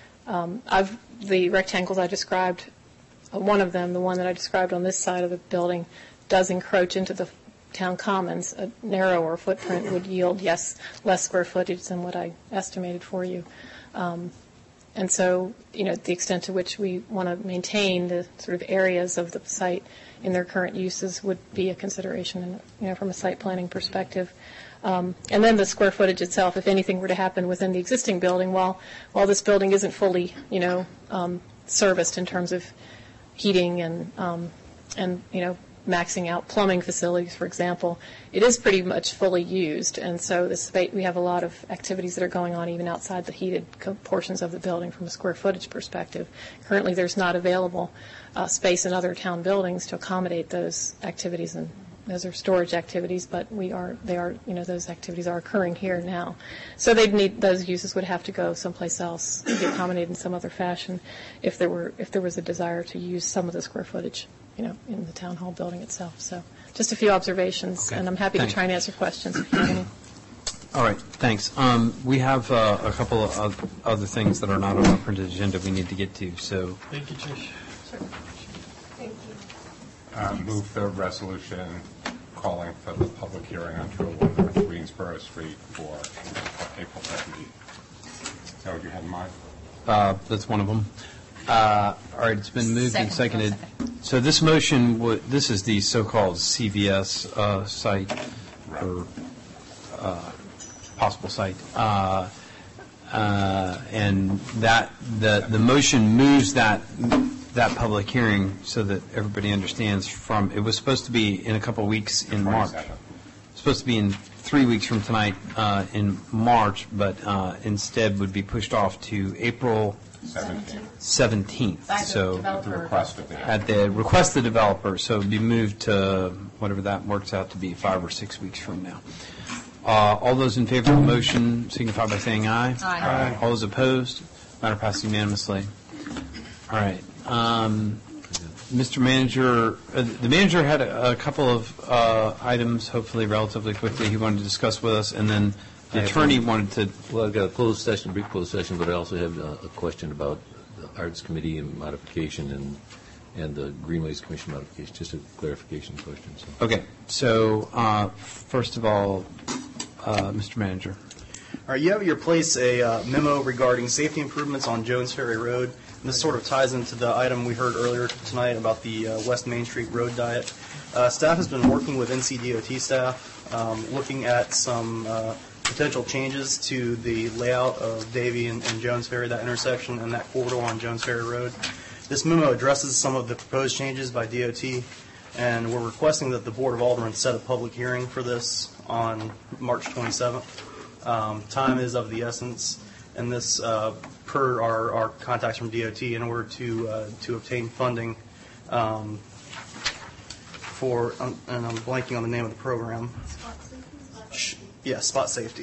Um, I've, the rectangles I described, uh, one of them, the one that I described on this side of the building, does encroach into the town commons. A narrower footprint would yield, yes, less square footage than what I estimated for you. Um, and so, you know, the extent to which we want to maintain the sort of areas of the site in their current uses would be a consideration, in, you know, from a site planning perspective. Um, and then the square footage itself, if anything were to happen within the existing building, while while this building isn't fully, you know, um, serviced in terms of heating and um, and you know, maxing out plumbing facilities, for example, it is pretty much fully used, and so the space, we have a lot of activities that are going on even outside the heated co- portions of the building from a square footage perspective. Currently, there's not available uh, space in other town buildings to accommodate those activities, and those are storage activities, but we are, they are, you know, those activities are occurring here now. So they'd need, those uses would have to go someplace else, be accommodated in some other fashion, if there were, if there was a desire to use some of the square footage, you know, in the town hall building itself. So just a few observations, okay. And I'm happy Thanks. to try and answer questions if you have any. All right, thanks. Um, we have uh, a couple of other things that are not on our printed agenda we need to get to, so. Thank you, Trish. Sure. Thank you. Uh, move the resolution calling for the public hearing on two oh one North Greensboro Street for April seventeenth. Is that what you had in mind? Uh, that's one of them. Uh, all right, it's been moved and seconded. So this motion, would, this is the so-called C V S uh, site, or uh, possible site, uh, uh, and that the the motion moves that that public hearing so that everybody understands. From it was supposed to be in a couple of weeks in March. It's supposed to be in three weeks from tonight uh, in March, but uh, instead would be pushed off to April seventeenth. So at the request of the at the request of the developer, so it would be moved to whatever that works out to be, five or six weeks from now. Uh, all those in favor of the motion signify by saying aye. Aye. Aye. All those opposed? Matter passes unanimously. All right. Um, Mister Manager, uh, the manager had a, a couple of uh, items, hopefully relatively quickly, he wanted to discuss with us, and then the attorney wanted to. Well, I've got a closed session, brief closed session, but I also have a, a question about the Arts Committee and modification and and the Greenways Commission modification, just a clarification question. So. Okay. So, uh, first of all, uh, Mister Manager. All right, you have at your place a uh, memo regarding safety improvements on Jones Ferry Road. And this sort of ties into the item we heard earlier tonight about the uh, West Main Street Road Diet. Uh, staff has been working with N C D O T staff, um, looking at some uh, potential changes to the layout of Davie and, and Jones Ferry, that intersection, and that corridor on Jones Ferry Road. This memo addresses some of the proposed changes by D O T, and we're requesting that the Board of Aldermen set a public hearing for this on March twenty-seventh. Um, time is of the essence, and this, uh, per our, our contacts from D O T, in order to uh, to obtain funding um, for, um, and I'm blanking on the name of the program. Sh- Yeah, spot safety.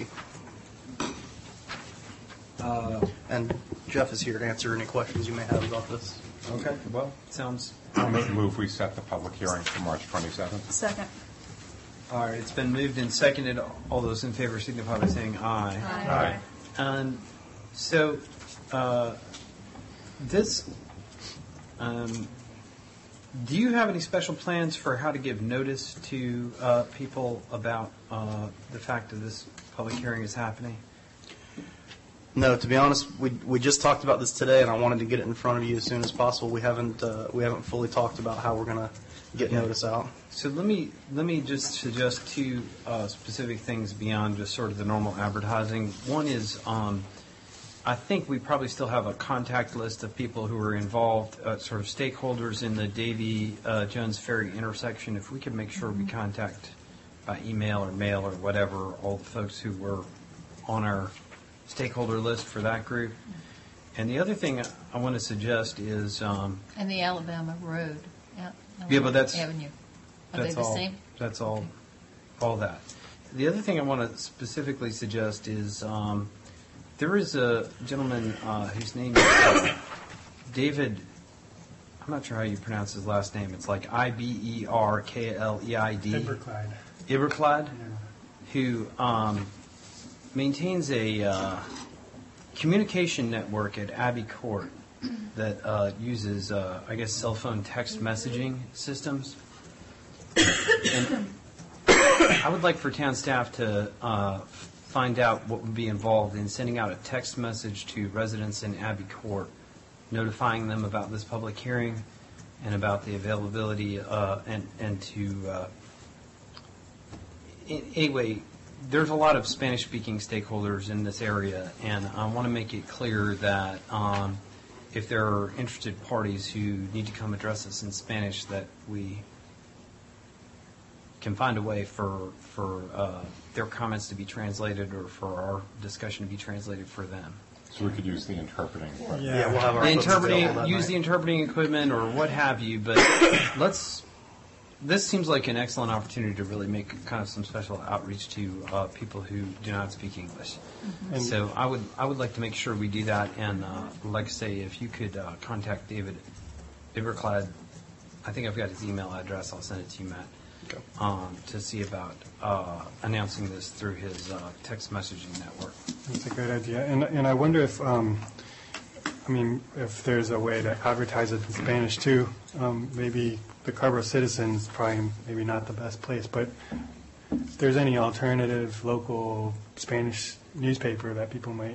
Uh, And Jeff is here to answer any questions you may have about this. Okay, well, sounds. I'll move we set the public hearing for March twenty-seventh. Second. All right, it's been moved and seconded. All those in favor signify by saying aye. Aye. And so, uh, this, um, do you have any special plans for how to give notice to uh, people about uh, the fact that this public hearing is happening? No, to be honest, we we just talked about this today, and I wanted to get it in front of you as soon as possible. We haven't uh, we haven't fully talked about how we're going to get Yeah. notice out. So let me let me just suggest two uh, specific things beyond just sort of the normal advertising. One is, um, I think we probably still have a contact list of people who are involved, uh, sort of stakeholders in the Davie uh, Jones Ferry intersection. If we could make sure we contact by email or mail or whatever all the folks who were on our stakeholder list for that group. And the other thing I want to suggest is, um, And the Alabama Road. Al- Yeah, but that's- Avenue. Are That's they the all- same? That's all, all that. The other thing I want to specifically suggest is, um, there is a gentleman uh, whose name is uh, David, I'm not sure how you pronounce his last name. It's like I B E R K L E I D. Everclad. Iberclad, who um, maintains a uh, communication network at Abbey Court that uh, uses, uh, I guess, cell phone text messaging systems. And I would like for town staff to uh, find out what would be involved in sending out a text message to residents in Abbey Court, notifying them about this public hearing and about the availability uh, and, and to, uh, in- anyway, there's a lot of Spanish-speaking stakeholders in this area, and I want to make it clear that um, if there are interested parties who need to come address us in Spanish, that we can find a way for for uh, their comments to be translated or for our discussion to be translated for them. So we could use the interpreting. equipment. Yeah, we'll have our The folks interpreting, available that use night. the interpreting equipment or what have you, but let's. This seems like an excellent opportunity to really make kind of some special outreach to uh, people who do not speak English. And- So I would I would like to make sure we do that, and uh, like I say, if you could uh, contact David Iberclad, I think I've got his email address. I'll send it to you, Matt, um, to see about uh, announcing this through his uh, text messaging network. That's a good idea. And, and I wonder if, um, I mean, if there's a way to advertise it in Spanish too. Um, maybe the Carborough Citizen is probably maybe not the best place, but if there's any alternative local Spanish newspaper that people might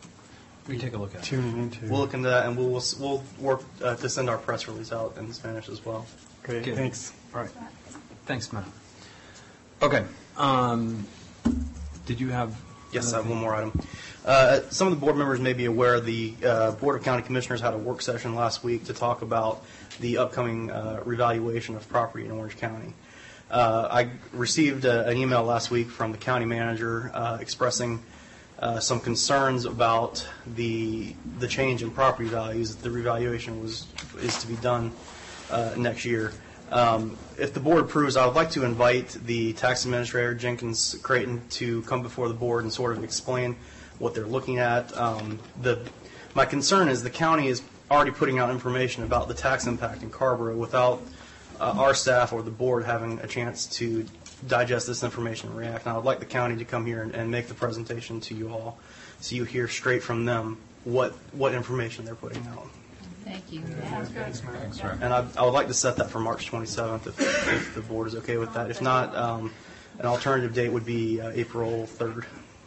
We take a look at it. tuning into. We'll look into that, and we'll we'll, we'll work uh, to send our press release out in Spanish as well. Great, Good. thanks. All right. Thanks, Matt. Okay. Um, did you have? Yes, I have one more item. Uh, Some of the board members may be aware the uh, Board of County Commissioners had a work session last week to talk about the upcoming uh, revaluation of property in Orange County. Uh, I received a- an email last week from the county manager uh, expressing uh, some concerns about the the change in property values. The revaluation was is to be done uh, next year. Um, If the board approves, I would like to invite the tax administrator, Jenkins Creighton, to come before the board and sort of explain what they're looking at. Um, The, my concern is the county is already putting out information about the tax impact in Carrboro without uh, our staff or the board having a chance to digest this information and react. And I would like the county to come here and, and make the presentation to you all, so you hear straight from them what, what information they're putting out. Thank you. Thanks, Rick. And I, I would like to set that for March twenty-seventh, if, if the board is okay with that. If not, um, an alternative date would be uh, April third.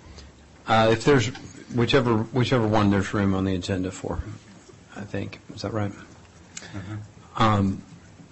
Uh, if there's whichever whichever one there's room on the agenda for, I think. Is that right? Um,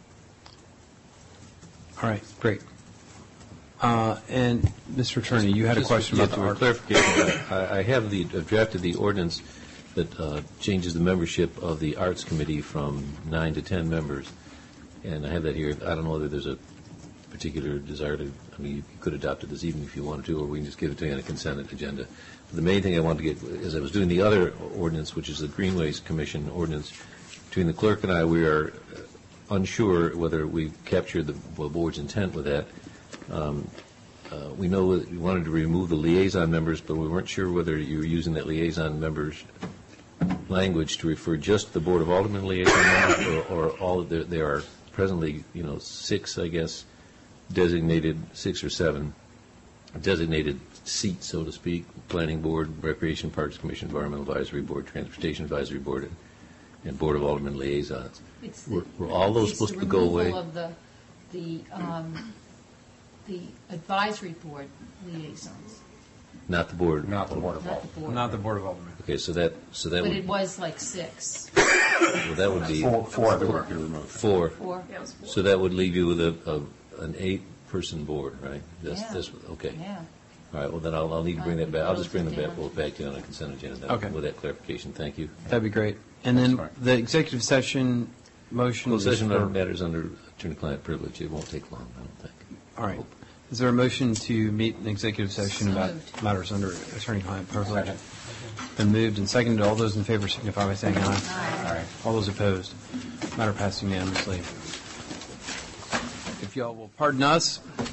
all right, great. Uh, and Mister Attorney, you had a Just- question yeah, about the for art. clarification. I I have the uh, drafted the ordinance that uh, changes the membership of the Arts Committee from nine to ten members, and I have that here. I don't know whether there's a particular desire to, I mean, you could adopt it this evening if you wanted to, or we can just give it to you on a consent agenda. But the main thing I wanted to get, as I was doing the other ordinance, which is the Greenways Commission ordinance, between the clerk and I, we are unsure whether we've captured the board's intent with that. Um, uh, we know that you wanted to remove the liaison members, but we weren't sure whether you were using that liaison members language to refer just the Board of Aldermen liaison members, or, or all of the, there are presently, you know, six, I guess, designated, six or seven designated seats, so to speak: Planning Board, Recreation Parks Commission, Environmental Advisory Board, Transportation Advisory Board, and, and Board of Aldermen liaisons. It's Were, the- were all those it's supposed the to go away? removal of the, the, um, the advisory board liaisons. Not the board. Not the Board of Not the board. Not the Board of Aldermen. Okay, so that so that But would it was like six. well, that would be Four, four that were removed. four. Four. Yeah, it was four. So that would leave you with a, a an eight-person board, right? That's, Yeah. that's okay. Yeah. All right. Well, then I'll, I'll need to bring I that back. I'll would just bring close them it back. down. We'll back to you on a consent agenda. Then, Okay. With that clarification, thank you. That'd be great. And then That's right. the executive session motion. Closed is session for- matters under attorney-client privilege. It won't take long, I don't think. All right. Is there a motion to meet an executive session So about moved. matters under attorney-client privilege? Been moved and seconded. All those in favor signify by saying aye. Aye. All those opposed. Matter passed unanimously. If y'all will pardon us,